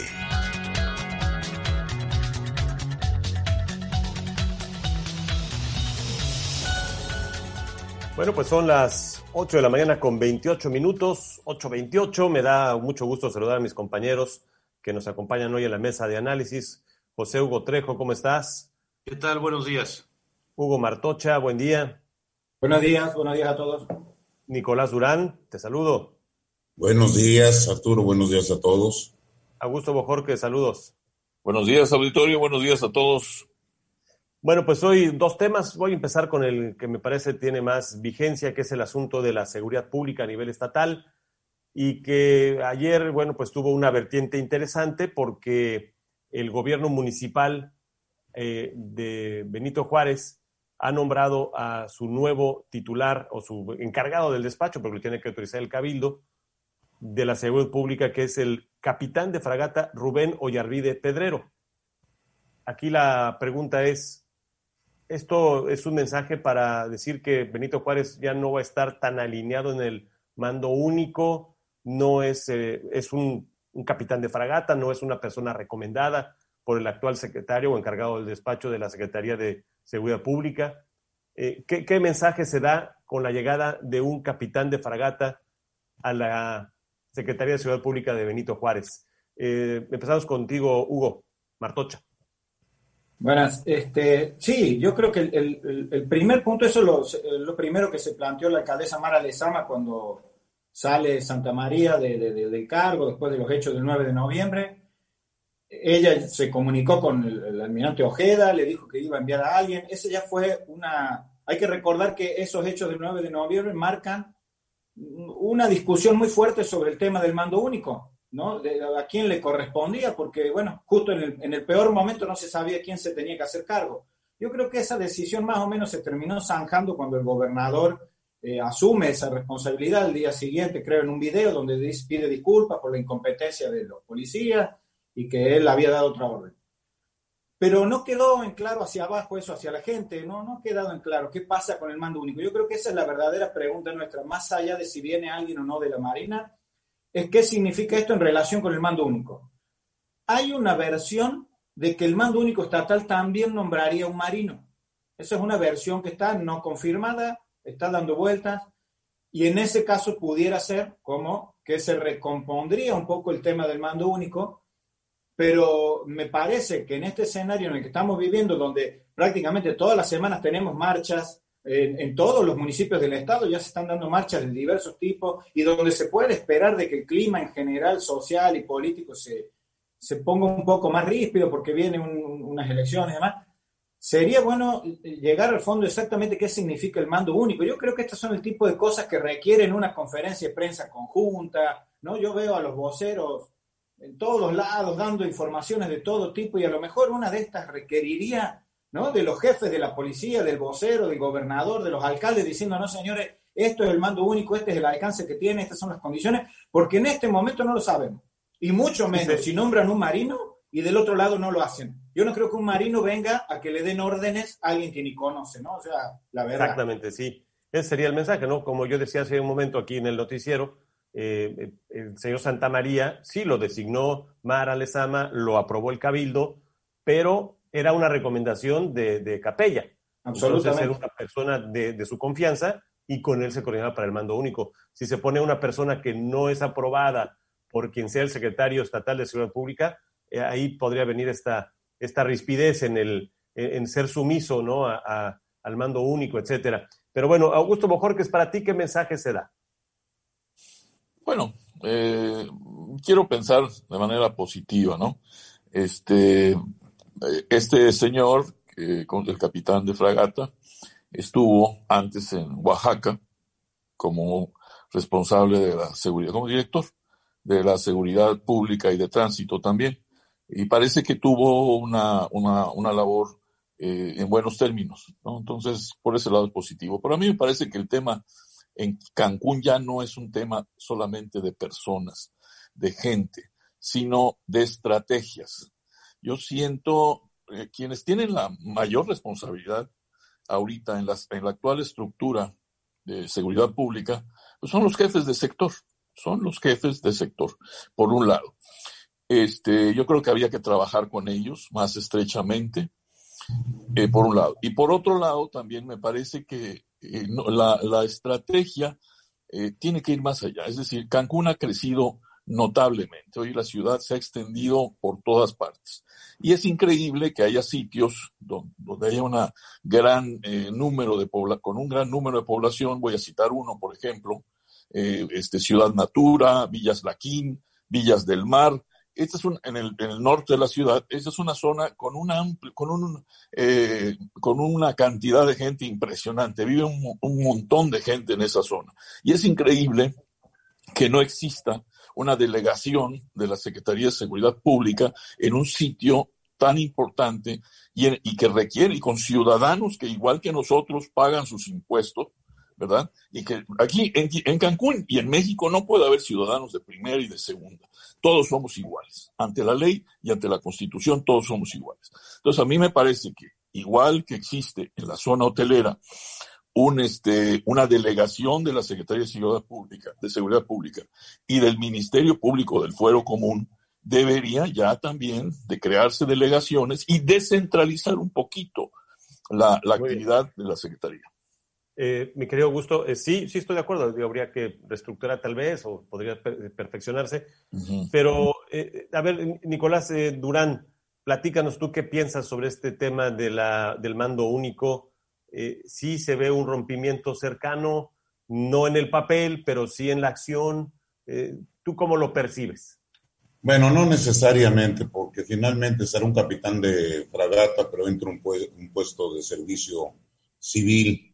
Bueno, pues son las ocho de la mañana con veintiocho minutos, ocho veintiocho. Me da mucho gusto saludar a mis compañeros que nos acompañan hoy en la mesa de análisis. José Hugo Trejo, ¿cómo estás? ¿Qué tal? Buenos días. Hugo Martocha, buen día. Buenos días, buenos días a todos. Nicolás Durán, te saludo. Buenos días, Arturo, buenos días a todos. Augusto Bojorque, saludos. Buenos días, auditorio, buenos días a todos. Bueno, pues hoy dos temas. Voy a empezar con el que me parece tiene más vigencia, que es el asunto de la seguridad pública a nivel estatal, y que ayer, bueno, pues tuvo una vertiente interesante porque el gobierno municipal eh, de Benito Juárez ha nombrado a su nuevo titular o su encargado del despacho, porque lo tiene que autorizar el Cabildo, de la seguridad pública, que es el capitán de fragata Rubén Ollarvide Pedrero. Aquí la pregunta es, ¿esto es un mensaje para decir que Benito Juárez ya no va a estar tan alineado en el mando único? No es, eh, es un, un capitán de fragata, no es una persona recomendada por el actual secretario o encargado del despacho de la Secretaría de Seguridad Pública. Eh, ¿qué, ¿Qué mensaje se da con la llegada de un capitán de fragata a la Secretaría de Seguridad Pública de Benito Juárez? Eh, empezamos contigo, Hugo Martocha. Buenas. Este, sí, yo creo que el, el, el primer punto, eso es lo, lo primero que se planteó la alcaldesa Mara Lezama cuando sale Santa María de, de, de, del cargo después de los hechos del nueve de noviembre. Ella se comunicó con el, el almirante Ojeda, le dijo que iba a enviar a alguien. Ese ya fue una... Hay que recordar que esos hechos del nueve de noviembre marcan una discusión muy fuerte sobre el tema del mando único, ¿no? De, a quién le correspondía, porque, bueno, justo en el, en el peor momento no se sabía quién se tenía que hacer cargo. Yo creo que esa decisión más o menos se terminó zanjando cuando el gobernador eh, asume esa responsabilidad el día siguiente, creo, en un video donde dice, pide disculpas por la incompetencia de los policías y que él había dado otra orden. Pero no quedó en claro hacia abajo eso, hacia la gente, no, no ha quedado en claro qué pasa con el mando único. Yo creo que esa es la verdadera pregunta nuestra, más allá de si viene alguien o no de la Marina, es qué significa esto en relación con el mando único. Hay una versión de que el mando único estatal también nombraría un marino. Esa es una versión que está no confirmada, está dando vueltas, y en ese caso pudiera ser como que se recompondría un poco el tema del mando único, pero me parece que en este escenario en el que estamos viviendo, donde prácticamente todas las semanas tenemos marchas, en, en todos los municipios del estado ya se están dando marchas de diversos tipos, y donde se puede esperar de que el clima en general, social y político, se, se ponga un poco más ríspido porque vienen un, unas elecciones y demás, sería bueno llegar al fondo exactamente qué significa el mando único. Yo creo que estos son el tipo de cosas que requieren una conferencia de prensa conjunta, ¿no? Yo veo a los voceros en todos los lados dando informaciones de todo tipo, y a lo mejor una de estas requeriría, ¿no?, de los jefes de la policía, del vocero, del gobernador, de los alcaldes, diciendo, no señores, esto es el mando único, este es el alcance que tiene, estas son las condiciones, porque en este momento no lo sabemos, y mucho menos si nombran un marino y del otro lado no lo hacen. Yo no creo que un marino venga a que le den órdenes a alguien que ni conoce, ¿no? O sea, la verdad. Exactamente, sí. Ese sería el mensaje, ¿no? Como yo decía hace un momento aquí en el noticiero, Eh, el señor Santamaría sí lo designó Mara Lezama, lo aprobó el Cabildo, pero era una recomendación de, de Capella. Absolutamente. Entonces era una persona de, de su confianza y con él se coordinaba para el mando único. Si se pone una persona que no es aprobada por quien sea el secretario estatal de Seguridad Pública, eh, ahí podría venir esta, esta rispidez en, el, en ser sumiso, ¿no?, a, a, al mando único, etcétera. Pero bueno, Augusto Bojorquez, para ti, ¿qué mensaje se da? Bueno, eh, quiero pensar de manera positiva, ¿no? Este, este señor, eh, el capitán de fragata, estuvo antes en Oaxaca como responsable de la seguridad, como director de la seguridad pública y de tránsito también, y parece que tuvo una, una, una labor eh, en buenos términos, ¿no? Entonces, por ese lado es positivo. Pero a mí me parece que el tema en Cancún ya no es un tema solamente de personas, de gente, sino de estrategias. Yo siento eh, quienes tienen la mayor responsabilidad ahorita en, las, en la actual estructura de seguridad pública, pues son los jefes de sector, son los jefes de sector, por un lado. Este, yo creo que había que trabajar con ellos más estrechamente, eh, por un lado. Y por otro lado, también me parece que Eh, no, la, la estrategia eh, tiene que ir más allá. Es decir, Cancún ha crecido notablemente. Hoy la ciudad se ha extendido por todas partes. Y es increíble que haya sitios donde, donde haya una gran eh, número de pobla- con un gran número de población. Voy a citar uno, por ejemplo, eh, este, Ciudad Natura, Villas Laquín, Villas del Mar. Esta es un, en, el, en el norte de la ciudad. Esta es una zona con una ampli, con un eh, con una cantidad de gente impresionante. Vive un, un montón de gente en esa zona. Y es increíble que no exista una delegación de la Secretaría de Seguridad Pública en un sitio tan importante y, en, y que requiere, y con ciudadanos que igual que nosotros pagan sus impuestos, ¿verdad? Y que aquí en, en Cancún y en México no puede haber ciudadanos de primera y de segunda. Todos somos iguales. Ante la ley y ante la Constitución, todos somos iguales. Entonces, a mí me parece que, igual que existe en la zona hotelera un, este, una delegación de la Secretaría de Seguridad Pública, de Seguridad Pública y del Ministerio Público del Fuero Común, debería ya también de crearse delegaciones y descentralizar un poquito la, la actividad de la Secretaría. Eh, mi querido Augusto, eh, sí, sí estoy de acuerdo, habría que reestructurar tal vez o podría per- perfeccionarse, uh-huh. pero eh, a ver, Nicolás eh, Durán, platícanos tú qué piensas sobre este tema de la, del mando único. Eh, sí se ve un rompimiento cercano, no en el papel, pero sí en la acción. Eh, ¿tú cómo lo percibes? Bueno, no necesariamente, porque finalmente será un capitán de fragata, pero entra un, pu- un puesto de servicio civil.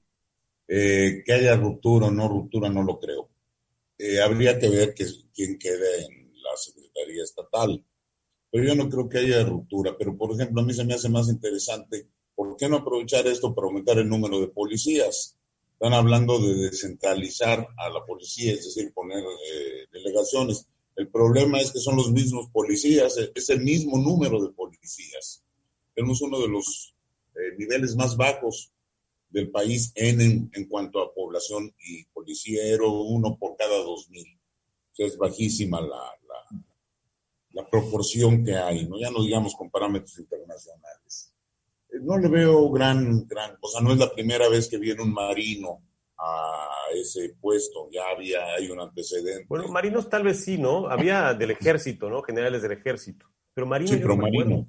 Eh, que haya ruptura o no ruptura, no lo creo. Eh, habría que ver que, quién quede en la Secretaría Estatal. Pero yo no creo que haya ruptura. Pero, por ejemplo, a mí se me hace más interesante, ¿por qué no aprovechar esto para aumentar el número de policías? Están hablando de descentralizar a la policía, es decir, poner eh, delegaciones. El problema es que son los mismos policías, es el mismo número de policías. Tenemos uno de los eh, niveles más bajos del país en, en, en cuanto a población y policiero, uno por cada dos mil. O sea, es bajísima la, la, la proporción que hay, ¿no? Ya no digamos con parámetros internacionales. No le veo gran, gran, o sea, no es la primera vez que viene un marino a ese puesto, ya había, hay un antecedente. Bueno, marinos tal vez sí, ¿no? Había del ejército, ¿no? Generales del ejército, pero marino sí, yo pero no marino.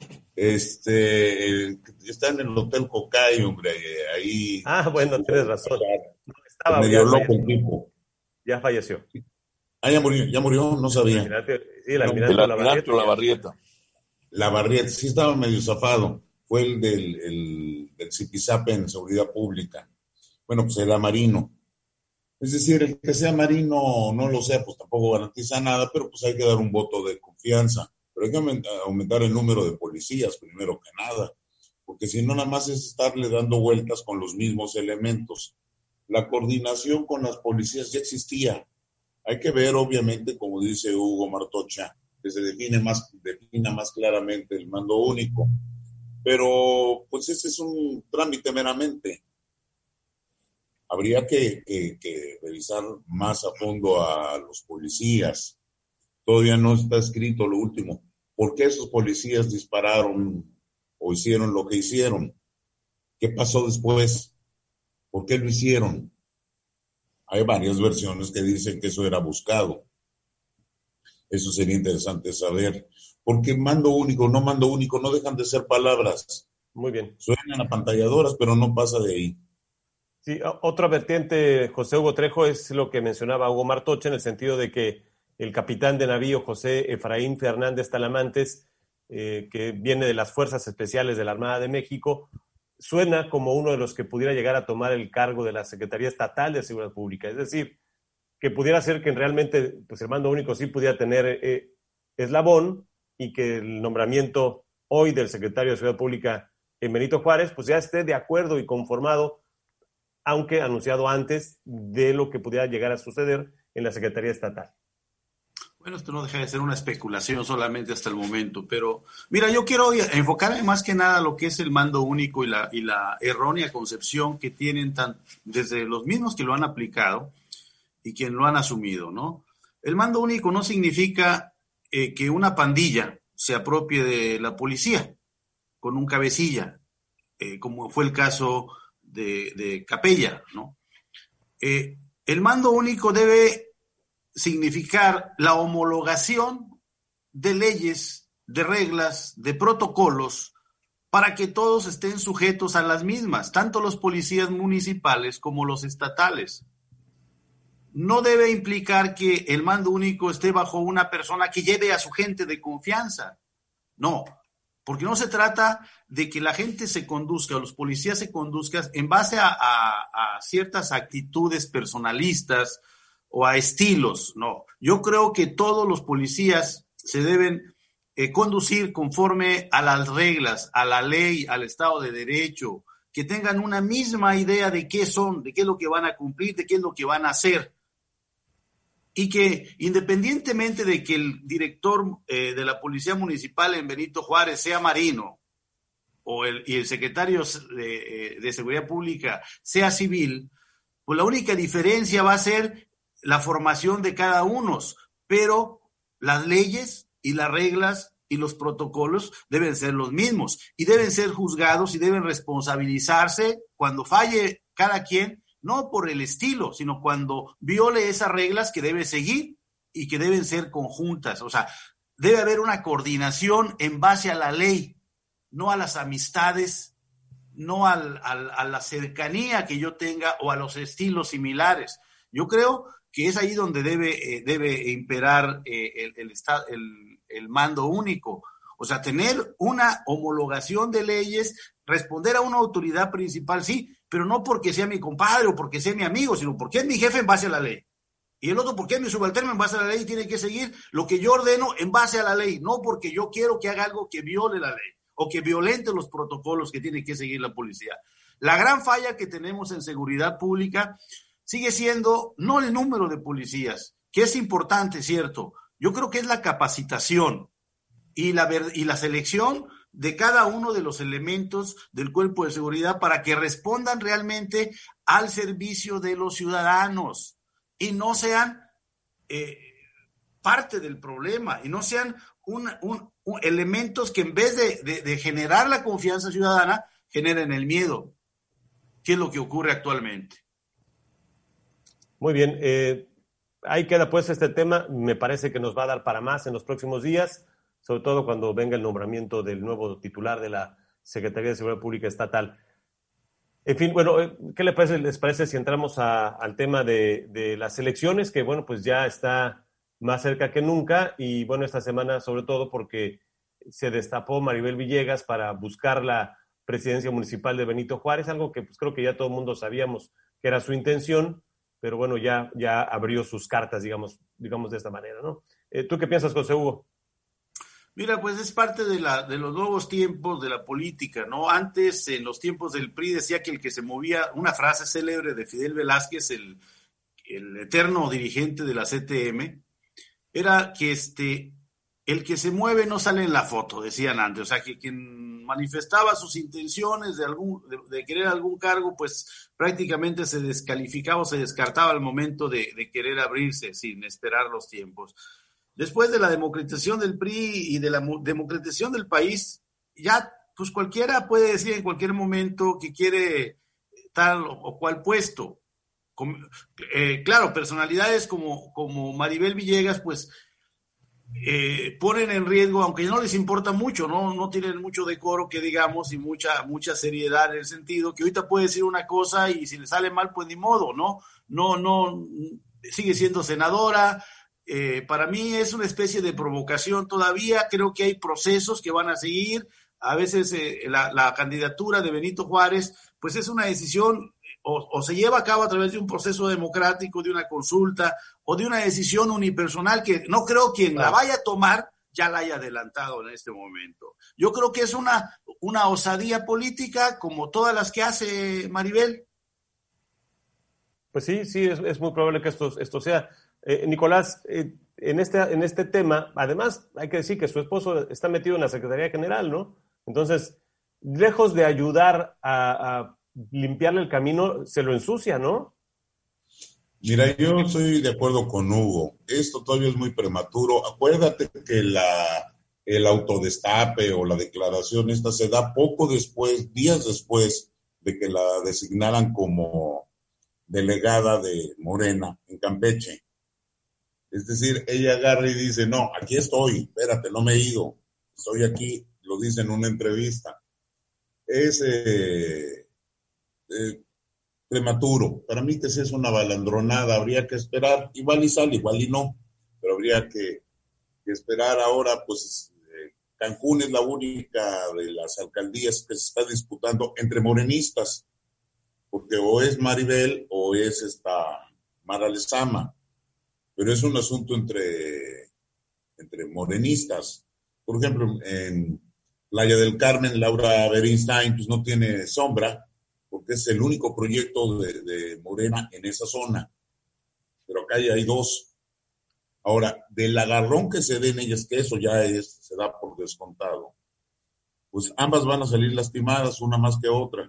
Este, está en el Hotel Cocay, hombre, ahí. Ah, bueno, tienes razón. No, estaba medio loco el tipo. Ya falleció. Ah, ya murió, ya murió, no sabía. El almirante, sí, el almirante no, Lavarrieta. Lavarrieta. Lavarrieta, sí estaba medio zafado. Fue el del, el, del Zipizape en seguridad pública. Bueno, pues era marino. Es decir, el que sea marino, no lo sea, pues tampoco garantiza nada, pero pues hay que dar un voto de confianza. Pero hay que aumentar el número de policías, primero que nada, porque si no, nada más es estarle dando vueltas con los mismos elementos. La coordinación con las policías ya existía. Hay que ver, obviamente, como dice Hugo Martocha, que se define más, defina más claramente el mando único. Pero, pues, ese es un trámite meramente. Habría que, que, que revisar más a fondo a los policías. Todavía no está escrito lo último. ¿Por qué esos policías dispararon o hicieron lo que hicieron? ¿Qué pasó después? ¿Por qué lo hicieron? Hay varias versiones que dicen que eso era buscado. Eso sería interesante saber. Porque mando único, no mando único, no dejan de ser palabras. Muy bien. Suenan apantalladoras, pero no pasa de ahí. Sí, otra vertiente, José Hugo Trejo, es lo que mencionaba Hugo Martocha, en el sentido de que el capitán de navío José Efraín Fernández Talamantes, eh, que viene de las Fuerzas Especiales de la Armada de México, suena como uno de los que pudiera llegar a tomar el cargo de la Secretaría Estatal de Seguridad Pública. Es decir, que pudiera ser que realmente pues, el mando único sí pudiera tener eh, eslabón, y que el nombramiento hoy del secretario de Seguridad Pública, Benito Juárez, pues ya esté de acuerdo y conformado, aunque anunciado antes de lo que pudiera llegar a suceder en la Secretaría Estatal. Bueno, esto no deja de ser una especulación solamente hasta el momento, pero mira, yo quiero enfocarme más que nada a lo que es el mando único y la, y la errónea concepción que tienen tan, desde los mismos que lo han aplicado y quien lo han asumido, ¿no? El mando único no significa Eh, que una pandilla se apropie de la policía con un cabecilla, eh, como fue el caso de, de Capella, ¿no? Eh, el mando único debe significar la homologación de leyes, de reglas, de protocolos, para que todos estén sujetos a las mismas, tanto los policías municipales como los estatales. No debe implicar que el mando único esté bajo una persona que lleve a su gente de confianza. No, porque no se trata de que la gente se conduzca, o los policías se conduzcan en base a, a, a ciertas actitudes personalistas o a estilos. No, yo creo que todos los policías se deben eh, conducir conforme a las reglas, a la ley, al Estado de Derecho, que tengan una misma idea de qué son, de qué es lo que van a cumplir, de qué es lo que van a hacer. Y que independientemente de que el director eh, de la Policía Municipal en Benito Juárez sea marino o el, y el secretario de, de Seguridad Pública sea civil, pues la única diferencia va a ser la formación de cada uno, pero las leyes y las reglas y los protocolos deben ser los mismos y deben ser juzgados y deben responsabilizarse cuando falle cada quien, no por el estilo, sino cuando viole esas reglas que debe seguir y que deben ser conjuntas. O sea, debe haber una coordinación en base a la ley, no a las amistades, no al, al, a la cercanía que yo tenga o a los estilos similares. Yo creo que es ahí donde debe, eh, debe imperar eh, el, el, el, el mando único. O sea, tener una homologación de leyes, responder a una autoridad principal, sí, pero no porque sea mi compadre o porque sea mi amigo, sino porque es mi jefe en base a la ley. Y el otro porque es mi subalterno en base a la ley y tiene que seguir lo que yo ordeno en base a la ley, no porque yo quiero que haga algo que viole la ley o que violente los protocolos que tiene que seguir la policía. La gran falla que tenemos en seguridad pública sigue siendo no el número de policías, que es importante, cierto. Yo creo que es la capacitación y la, y la selección de cada uno de los elementos del cuerpo de seguridad para que respondan realmente al servicio de los ciudadanos y no sean eh, parte del problema y no sean un, un, un elementos que en vez de, de, de generar la confianza ciudadana, generen el miedo, que es lo que ocurre actualmente. Muy bien, eh, ahí queda pues este tema. Me parece que nos va a dar para más en los próximos días, sobre todo cuando venga el nombramiento del nuevo titular de la Secretaría de Seguridad Pública Estatal. En fin, bueno, ¿qué les parece, les parece si entramos a, al tema de, de las elecciones? Que bueno, pues ya está más cerca que nunca y bueno, esta semana sobre todo porque se destapó Maribel Villegas para buscar la presidencia municipal de Benito Juárez, algo que pues creo que ya todo el mundo sabíamos que era su intención, pero bueno, ya, ya abrió sus cartas, digamos, digamos de esta manera, ¿no? Eh, ¿Tú qué piensas, José Hugo? Mira, pues es parte de, la, de los nuevos tiempos de la política, ¿no? Antes, en los tiempos del P R I, decía que el que se movía, una frase célebre de Fidel Velázquez, el, el eterno dirigente de la C T M, era que este, el que se mueve no sale en la foto, decían antes. O sea, que quien manifestaba sus intenciones de, algún, de, de querer algún cargo, pues prácticamente se descalificaba o se descartaba al momento de, de querer abrirse sin esperar los tiempos. Después de la democratización del P R I y de la democratización del país, ya pues cualquiera puede decir en cualquier momento que quiere tal o cual puesto. Con, eh, claro, personalidades como, como Maribel Villegas, pues eh, ponen en riesgo, aunque no les importa mucho, no, no tienen mucho decoro, que digamos, y mucha, mucha seriedad en el sentido que ahorita puede decir una cosa y si le sale mal, pues ni modo, ¿no? No, no, sigue siendo senadora. Eh, para mí es una especie de provocación todavía, creo que hay procesos que van a seguir, a veces eh, la, la candidatura de Benito Juárez, pues es una decisión, o, o se lleva a cabo a través de un proceso democrático, de una consulta, o de una decisión unipersonal que no creo quien la vaya a tomar ya la haya adelantado en este momento. Yo creo que es una, una osadía política como todas las que hace Maribel. Pues sí, sí, es, es muy probable que esto, esto sea. Eh, Nicolás, eh, en, este, en este tema, además hay que decir que su esposo está metido en la Secretaría General, ¿no? Entonces, lejos de ayudar a, a limpiarle el camino, se lo ensucia, ¿no? Mira, yo estoy de acuerdo con Hugo. Esto todavía es muy prematuro. Acuérdate que la, el autodestape o la declaración esta se da poco después, días después de que la designaran como delegada de Morena en Campeche. Es decir, ella agarra y dice, no, aquí estoy, espérate, no me he ido, estoy aquí, lo dice en una entrevista. Es eh, eh, prematuro, para mí que sí es una balandronada, habría que esperar, igual y sale, igual y no, pero habría que, que esperar ahora, pues eh, Cancún es la única de las alcaldías que se está disputando entre morenistas, porque o es Maribel o es esta Mara Lezama. Pero es un asunto entre, entre morenistas. Por ejemplo, en Playa del Carmen, Laura Beristain pues no tiene sombra, porque es el único proyecto de, de Morena en esa zona. Pero acá ya hay dos. Ahora, del agarrón que se den ellas, que eso ya es, se da por descontado, pues ambas van a salir lastimadas, una más que otra.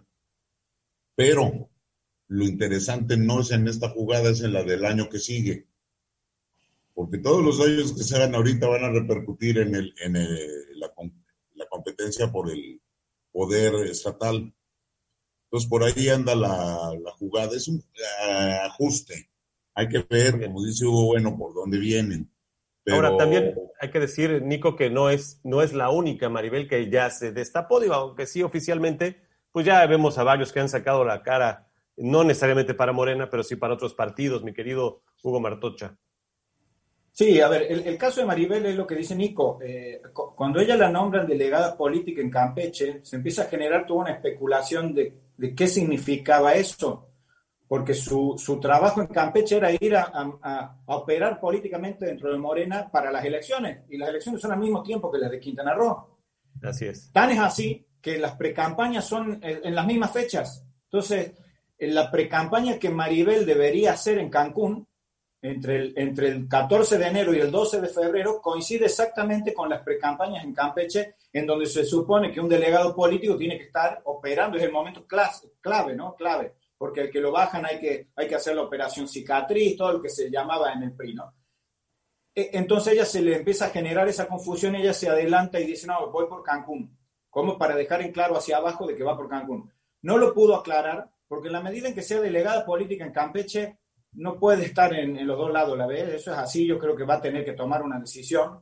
Pero lo interesante no es en esta jugada, es en la del año que sigue. Porque todos los daños que se hagan ahorita van a repercutir en, el, en el, la, la competencia por el poder estatal. Entonces, por ahí anda la, la jugada. Es un uh, ajuste. Hay que ver, como dice Hugo, bueno, por dónde vienen. Pero... Ahora, también hay que decir, Nico, que no es, no es la única Maribel que ya se destapó, digo, aunque sí oficialmente, pues ya vemos a varios que han sacado la cara, no necesariamente para Morena, pero sí para otros partidos, mi querido Hugo Martocha. Sí, a ver, el, el caso de Maribel es lo que dice Nico. Eh, cu- cuando ella la nombran delegada política en Campeche, se empieza a generar toda una especulación de, de qué significaba eso. Porque su, su trabajo en Campeche era ir a, a, a operar políticamente dentro de Morena para las elecciones. Y las elecciones son al mismo tiempo que las de Quintana Roo. Así es. Tan es así que las precampañas son en, en las mismas fechas. Entonces, en la precampaña que Maribel debería hacer en Cancún, entre el, entre el catorce de enero y el doce de febrero, coincide exactamente con las precampañas en Campeche, en donde se supone que un delegado político tiene que estar operando, es el momento clave, clave, ¿no? Clave, porque el que lo bajan hay que, hay que hacer la operación cicatriz, todo lo que se llamaba en el P R I, ¿no? Entonces ella se le empieza a generar esa confusión, ella se adelanta y dice, no, voy por Cancún, como para dejar en claro hacia abajo de que va por Cancún. No lo pudo aclarar, porque en la medida en que sea delegada política en Campeche, no puede estar en, en los dos lados, ¿la ves? Eso es así, yo creo que va a tener que tomar una decisión.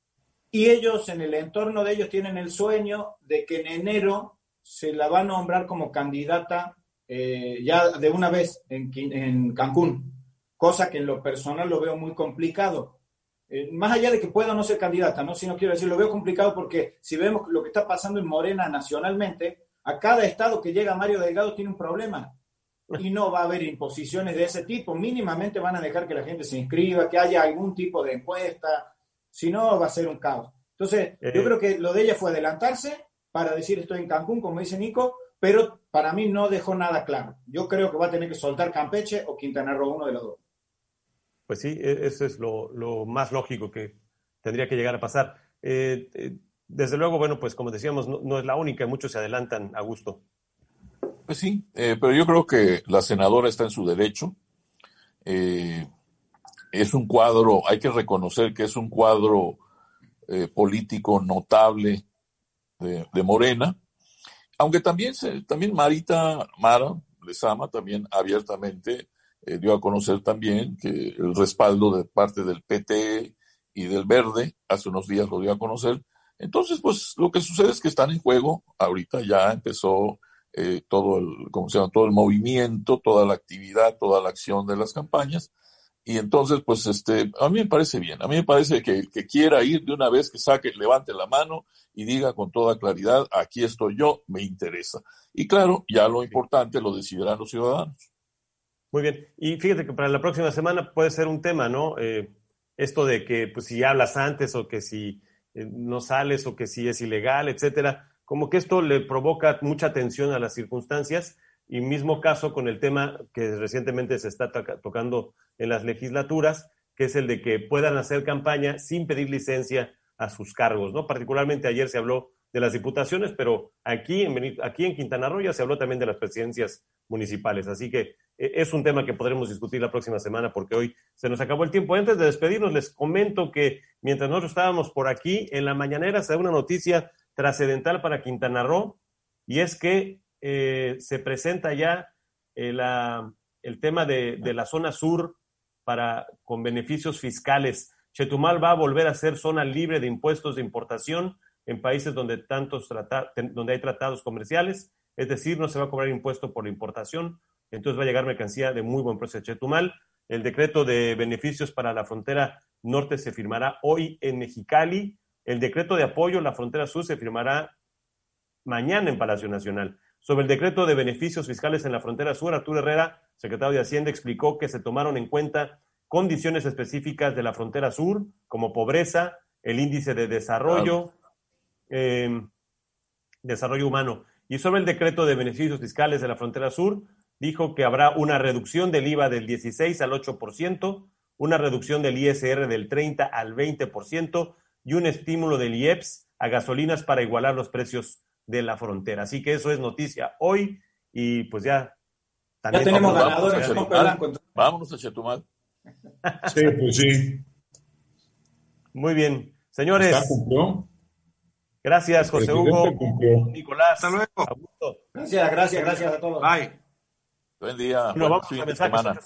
Y ellos, en el entorno de ellos, tienen el sueño de que en enero se la va a nombrar como candidata eh, ya de una vez en, en Cancún, cosa que en lo personal lo veo muy complicado. Eh, más allá de que pueda o no ser candidata, ¿no? Si no quiero decir, lo veo complicado porque si vemos lo que está pasando en Morena nacionalmente, a cada estado que llega Mario Delgado tiene un problema y no va a haber imposiciones de ese tipo. Mínimamente van a dejar que la gente se inscriba, que haya algún tipo de encuesta, si no va a ser un caos. Entonces, eh. yo creo que lo de ella fue adelantarse para decir estoy en Cancún, como dice Nico, pero para mí no dejó nada claro. Yo creo que va a tener que soltar Campeche o Quintana Roo, uno de los dos. Pues sí, eso es lo, lo más lógico que tendría que llegar a pasar. Eh, eh, desde luego, bueno, pues como decíamos, no, no es la única, muchos se adelantan a gusto. Pues sí, eh, pero yo creo que la senadora está en su derecho. Eh, es un cuadro, hay que reconocer que es un cuadro eh, político notable de, de Morena, aunque también, se, también Marita Mara Lezama también abiertamente Eh, dio a conocer también que el respaldo de parte del P T y del Verde, hace unos días lo dio a conocer. Entonces, pues lo que sucede es que están en juego, ahorita ya empezó eh, todo el, ¿cómo se llama? Todo el movimiento, toda la actividad, toda la acción de las campañas, y entonces, pues este, a mí me parece bien, a mí me parece que el que quiera ir de una vez, que saque, levante la mano y diga con toda claridad, aquí estoy yo, me interesa. Y claro, ya lo importante lo decidirán los ciudadanos. Muy bien, y fíjate que para la próxima semana puede ser un tema, ¿no? Eh, esto de que pues si hablas antes o que si eh, no sales o que si es ilegal, etcétera, como que esto le provoca mucha tensión a las circunstancias, y mismo caso con el tema que recientemente se está to- tocando en las legislaturas, que es el de que puedan hacer campaña sin pedir licencia a sus cargos, ¿no? Particularmente ayer se habló de las diputaciones, pero aquí en, aquí en Quintana Roo ya se habló también de las presidencias municipales, así que es un tema que podremos discutir la próxima semana porque hoy se nos acabó el tiempo. Antes de despedirnos, les comento que mientras nosotros estábamos por aquí, en la mañanera se da una noticia trascendental para Quintana Roo, y es que eh, se presenta ya eh, la, el tema de, de la zona sur para, con beneficios fiscales. Chetumal va a volver a ser zona libre de impuestos de importación en países donde, tantos trata, donde hay tratados comerciales, es decir, no se va a cobrar impuesto por la importación. Entonces va a llegar mercancía de muy buen precio a Chetumal. El decreto de beneficios para la frontera norte se firmará hoy en Mexicali. El decreto de apoyo a la frontera sur se firmará mañana en Palacio Nacional. Sobre el decreto de beneficios fiscales en la frontera sur, Arturo Herrera, secretario de Hacienda, explicó que se tomaron en cuenta condiciones específicas de la frontera sur, como pobreza, el índice de desarrollo, eh, desarrollo humano. Y sobre el decreto de beneficios fiscales de la frontera sur, dijo que habrá una reducción del I V A del dieciséis al ocho por ciento, una reducción del I S R del treinta al veinte por ciento y un estímulo del I E P S a gasolinas para igualar los precios de la frontera. Así que eso es noticia hoy, y pues ya también ya tenemos vamos, ganadores. Vamos a Chetumal. Vámonos a Chetumal. Sí, pues sí. Muy bien. Señores. ¿Está cumplió? Gracias, José Hugo. Cumplió. Nicolás. Hasta luego. Augusto. Gracias, gracias, gracias a todos. Bye. Buen día. Bueno, vamos a mensajes.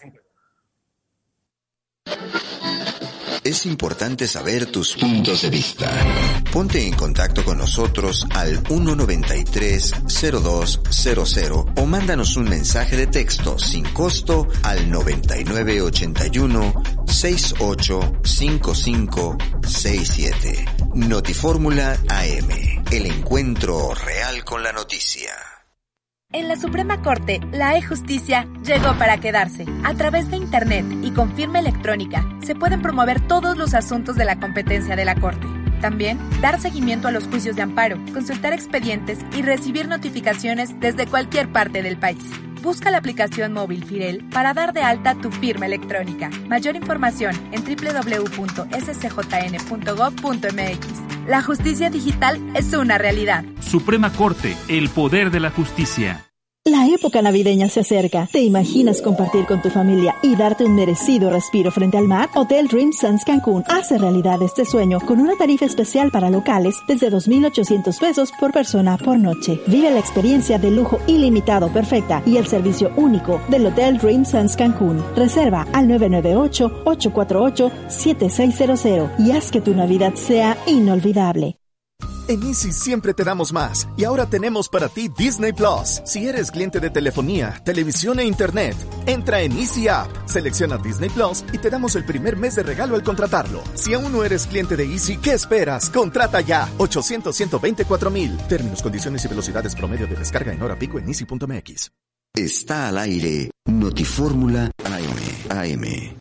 Es importante saber tus puntos de vista. Ponte en contacto con nosotros al uno noventa y tres, cero dos cero cero o mándanos un mensaje de texto sin costo al noventa y nueve ochenta y uno, sesenta y ocho, cincuenta y cinco sesenta y siete. Notifórmula A M, el encuentro real con la noticia. En la Suprema Corte, la e-Justicia llegó para quedarse. A través de Internet y con firma electrónica, se pueden promover todos los asuntos de la competencia de la Corte. También, dar seguimiento a los juicios de amparo, consultar expedientes y recibir notificaciones desde cualquier parte del país. Busca la aplicación móvil Firel para dar de alta tu firma electrónica. Mayor información en doble u doble u doble u punto s c j n punto gov punto m x. La justicia digital es una realidad. Suprema Corte, el poder de la justicia. La época navideña se acerca. ¿Te imaginas compartir con tu familia y darte un merecido respiro frente al mar? Hotel Dream Suns Cancún hace realidad este sueño con una tarifa especial para locales desde dos mil ochocientos pesos por persona por noche. Vive la experiencia de lujo ilimitado perfecta y el servicio único del Hotel Dream Suns Cancún. Reserva al nueve nueve ocho, ocho cuatro ocho, siete seis cero cero y haz que tu Navidad sea inolvidable. En Easy siempre te damos más y ahora tenemos para ti Disney Plus. Si eres cliente de telefonía, televisión e internet, entra en Easy App, selecciona Disney Plus y te damos el primer mes de regalo al contratarlo. Si aún no eres cliente de Easy, ¿qué esperas? Contrata ya. ochocientos, ciento veinticuatro mil. Términos, condiciones y velocidades promedio de descarga en hora pico en easy punto m x. Está al aire Notifórmula A M. A M.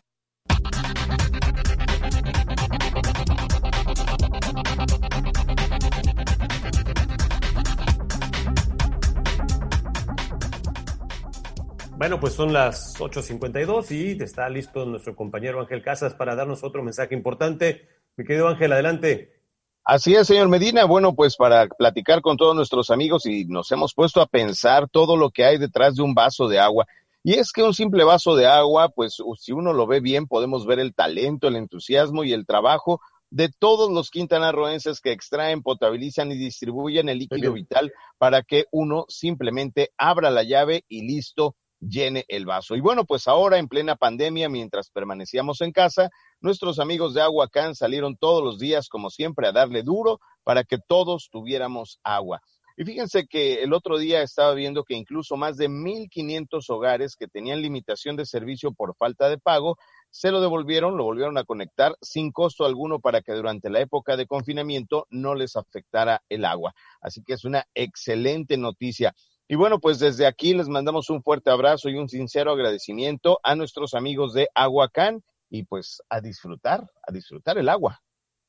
Bueno, pues son las ocho cincuenta y dos y está listo nuestro compañero Ángel Casas para darnos otro mensaje importante. Mi querido Ángel, adelante. Así es, señor Medina. Bueno, pues para platicar con todos nuestros amigos y nos hemos puesto a pensar todo lo que hay detrás de un vaso de agua. Y es que un simple vaso de agua, pues si uno lo ve bien, podemos ver el talento, el entusiasmo y el trabajo de todos los quintanarroenses que extraen, potabilizan y distribuyen el líquido vital para que uno simplemente abra la llave y listo, llene el vaso. Y bueno, pues ahora en plena pandemia, mientras permanecíamos en casa, nuestros amigos de Aguacán salieron todos los días, como siempre, a darle duro para que todos tuviéramos agua. Y fíjense que el otro día estaba viendo que incluso más de mil quinientos hogares que tenían limitación de servicio por falta de pago, se lo devolvieron, lo volvieron a conectar sin costo alguno para que durante la época de confinamiento no les afectara el agua. Así que es una excelente noticia. Y bueno, pues desde aquí les mandamos un fuerte abrazo y un sincero agradecimiento a nuestros amigos de Aguacán y pues a disfrutar, a disfrutar el agua.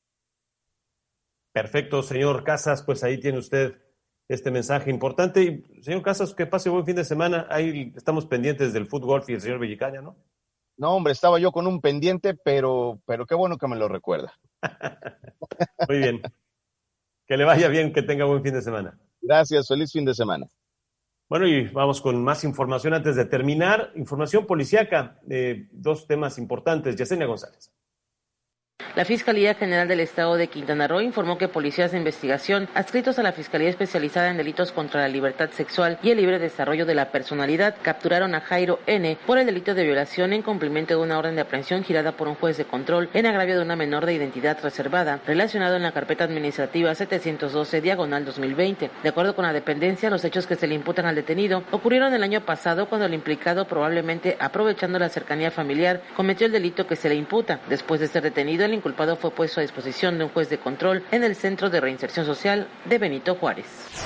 Perfecto, señor Casas, pues ahí tiene usted este mensaje importante. Y, señor Casas, que pase buen fin de semana. Ahí estamos pendientes del fútbol y el señor Bellicaña, ¿no? No, hombre, estaba yo con un pendiente, pero, pero qué bueno que me lo recuerda. Muy bien. Que le vaya bien, que tenga buen fin de semana. Gracias, feliz fin de semana. Bueno, y vamos con más información antes de terminar. Información policíaca, eh, dos temas importantes. Yesenia González. La Fiscalía General del Estado de Quintana Roo informó que policías de investigación adscritos a la Fiscalía Especializada en Delitos contra la Libertad Sexual y el Libre Desarrollo de la Personalidad capturaron a Jairo N. por el delito de violación en cumplimiento de una orden de aprehensión girada por un juez de control en agravio de una menor de identidad reservada, relacionado en la carpeta administrativa setecientos doce diagonal dos mil veinte. De acuerdo con la dependencia, los hechos que se le imputan al detenido ocurrieron el año pasado cuando el implicado, probablemente aprovechando la cercanía familiar, cometió el delito que se le imputa. Después de ser detenido, el inculpado fue puesto a disposición de un juez de control en el Centro de Reinserción Social de Benito Juárez.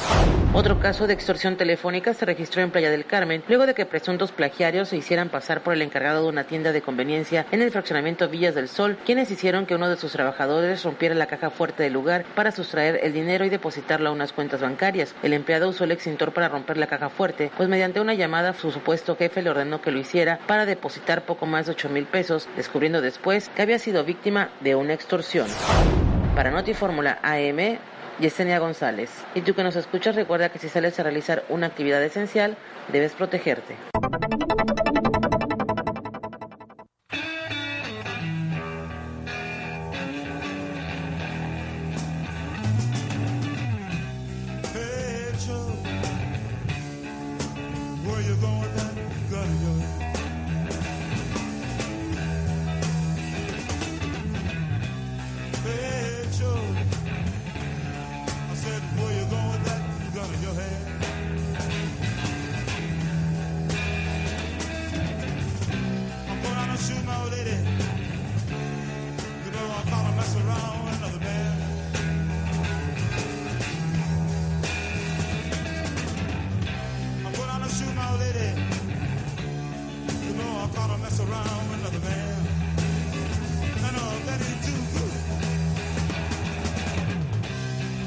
Otro caso de extorsión telefónica se registró en Playa del Carmen, luego de que presuntos plagiarios se hicieran pasar por el encargado de una tienda de conveniencia en el fraccionamiento Villas del Sol, quienes hicieron que uno de sus trabajadores rompiera la caja fuerte del lugar para sustraer el dinero y depositarlo a unas cuentas bancarias. El empleado usó el extintor para romper la caja fuerte, pues mediante una llamada su supuesto jefe le ordenó que lo hiciera para depositar poco más de ocho mil pesos, descubriendo después que había sido víctima de una extorsión. Para Notifórmula A M, Yesenia González. Y tú que nos escuchas, recuerda que si sales a realizar una actividad esencial, debes protegerte.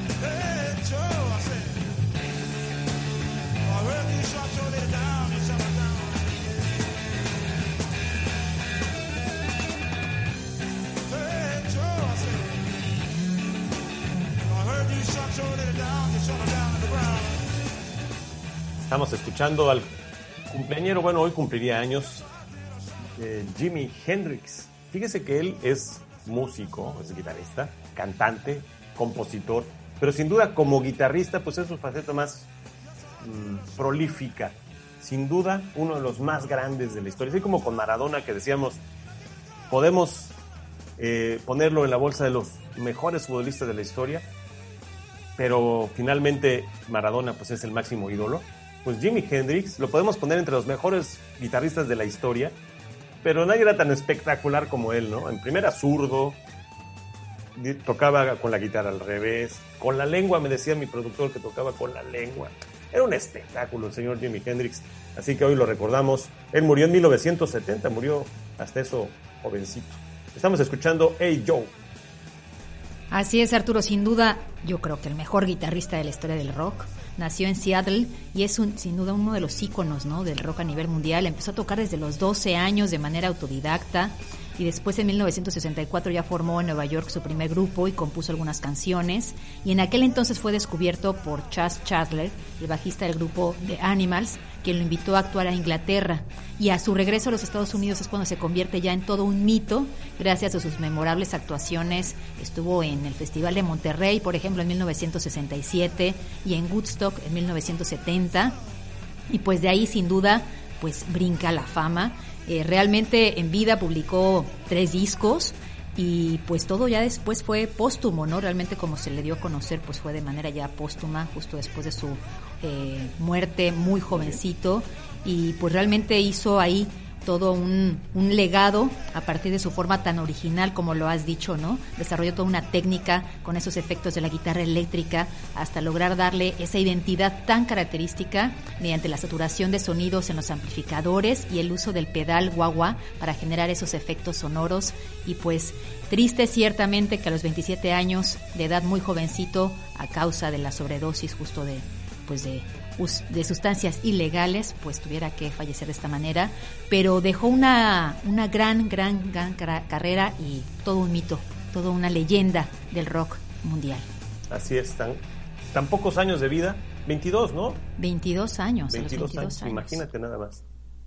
Shot your lady down and shot Estamos escuchando al cumpleañero, bueno, hoy cumpliría años, eh, Jimi Hendrix. Fíjese que él es músico, es guitarrista, cantante, compositor, pero sin duda como guitarrista pues es su faceta más mmm, prolífica. Sin duda uno de los más grandes de la historia. Así como con Maradona, que decíamos, podemos eh, ponerlo en la bolsa de los mejores futbolistas de la historia, pero finalmente Maradona pues es el máximo ídolo. Pues Jimi Hendrix lo podemos poner entre los mejores guitarristas de la historia, pero nadie era tan espectacular como él, ¿no? En primera, zurdo, tocaba con la guitarra al revés, con la lengua, me decía mi productor que tocaba con la lengua. Era un espectáculo el señor Jimi Hendrix, así que hoy lo recordamos. Él murió en mil novecientos setenta, murió hasta eso jovencito. Estamos escuchando Hey Joe. Así es, Arturo, sin duda, yo creo que el mejor guitarrista de la historia del rock. Nació en Seattle y es un, sin duda uno de los íconos, ¿no?, del rock a nivel mundial. Empezó a tocar desde los doce años de manera autodidacta y después en mil novecientos sesenta y cuatro ya formó en Nueva York su primer grupo y compuso algunas canciones. Y en aquel entonces fue descubierto por Chas Chandler, el bajista del grupo The Animals, quien lo invitó a actuar a Inglaterra. Y a su regreso a los Estados Unidos es cuando se convierte ya en todo un mito, gracias a sus memorables actuaciones. Estuvo en el Festival de Monterrey, por ejemplo, en mil novecientos sesenta y siete, y en Woodstock en mil novecientos setenta. Y pues de ahí, sin duda, pues brinca la fama. Eh, realmente en vida publicó tres discos y pues todo ya después fue póstumo, ¿no? Realmente como se le dio a conocer pues fue de manera ya póstuma, justo después de su eh, muerte, muy jovencito, y pues realmente hizo ahí todo un, un legado a partir de su forma tan original como lo has dicho, ¿no? Desarrolló toda una técnica con esos efectos de la guitarra eléctrica hasta lograr darle esa identidad tan característica mediante la saturación de sonidos en los amplificadores y el uso del pedal wah-wah para generar esos efectos sonoros. Y pues triste ciertamente que a los veintisiete años de edad, muy jovencito, a causa de la sobredosis justo de pues de de sustancias ilegales, pues tuviera que fallecer de esta manera, pero dejó una, una gran, gran, gran carrera y todo un mito, toda una leyenda del rock mundial. Así es, tan, tan pocos años de vida, veintidós, ¿no? veintidós años. veintidós, veintidós años, años, imagínate nada más.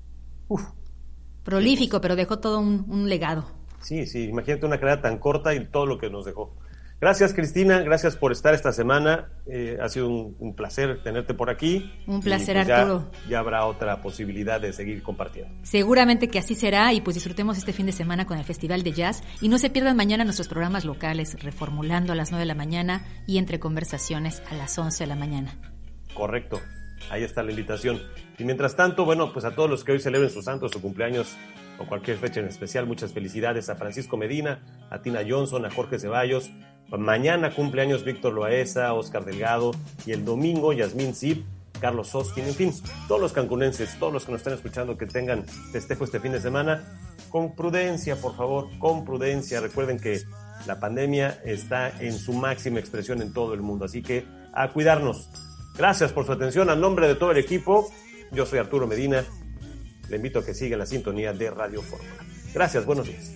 Uf. Prolífico, pero dejó todo un, un legado. Sí, sí, imagínate una carrera tan corta y todo lo que nos dejó. Gracias, Cristina, gracias por estar esta semana. Eh, ha sido un, un placer tenerte por aquí. Un placer, pues Arturo. Ya, ya habrá otra posibilidad de seguir compartiendo. Seguramente que así será, y pues disfrutemos este fin de semana con el Festival de Jazz. Y no se pierdan mañana nuestros programas locales, Reformulando a las nueve de la mañana y Entre Conversaciones a las once de la mañana. Correcto, ahí está la invitación. Y mientras tanto, bueno, pues a todos los que hoy celebren su santo, su cumpleaños o cualquier fecha en especial, muchas felicidades a Francisco Medina, a Tina Johnson, a Jorge Ceballos. Mañana cumpleaños Víctor Loaesa, Oscar Delgado, y el domingo Yasmín Zip, Carlos Oskin, en fin, todos los cancunenses, todos los que nos están escuchando que tengan festejo este fin de semana, con prudencia, por favor, con prudencia. Recuerden que la pandemia está en su máxima expresión en todo el mundo, así que a cuidarnos. Gracias por su atención. A nombre de todo el equipo, yo soy Arturo Medina. Le invito a que siga la sintonía de Radio Fórmula. Gracias, buenos días.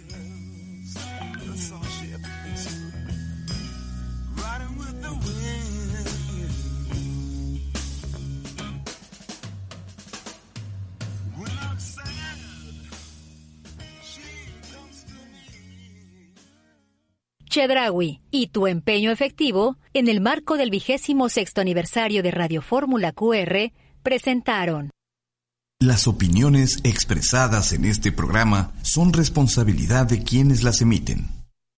Chedraui y tu empeño efectivo en el marco del vigésimo sexto aniversario de Radio Fórmula Q R presentaron. Las opiniones expresadas en este programa son responsabilidad de quienes las emiten.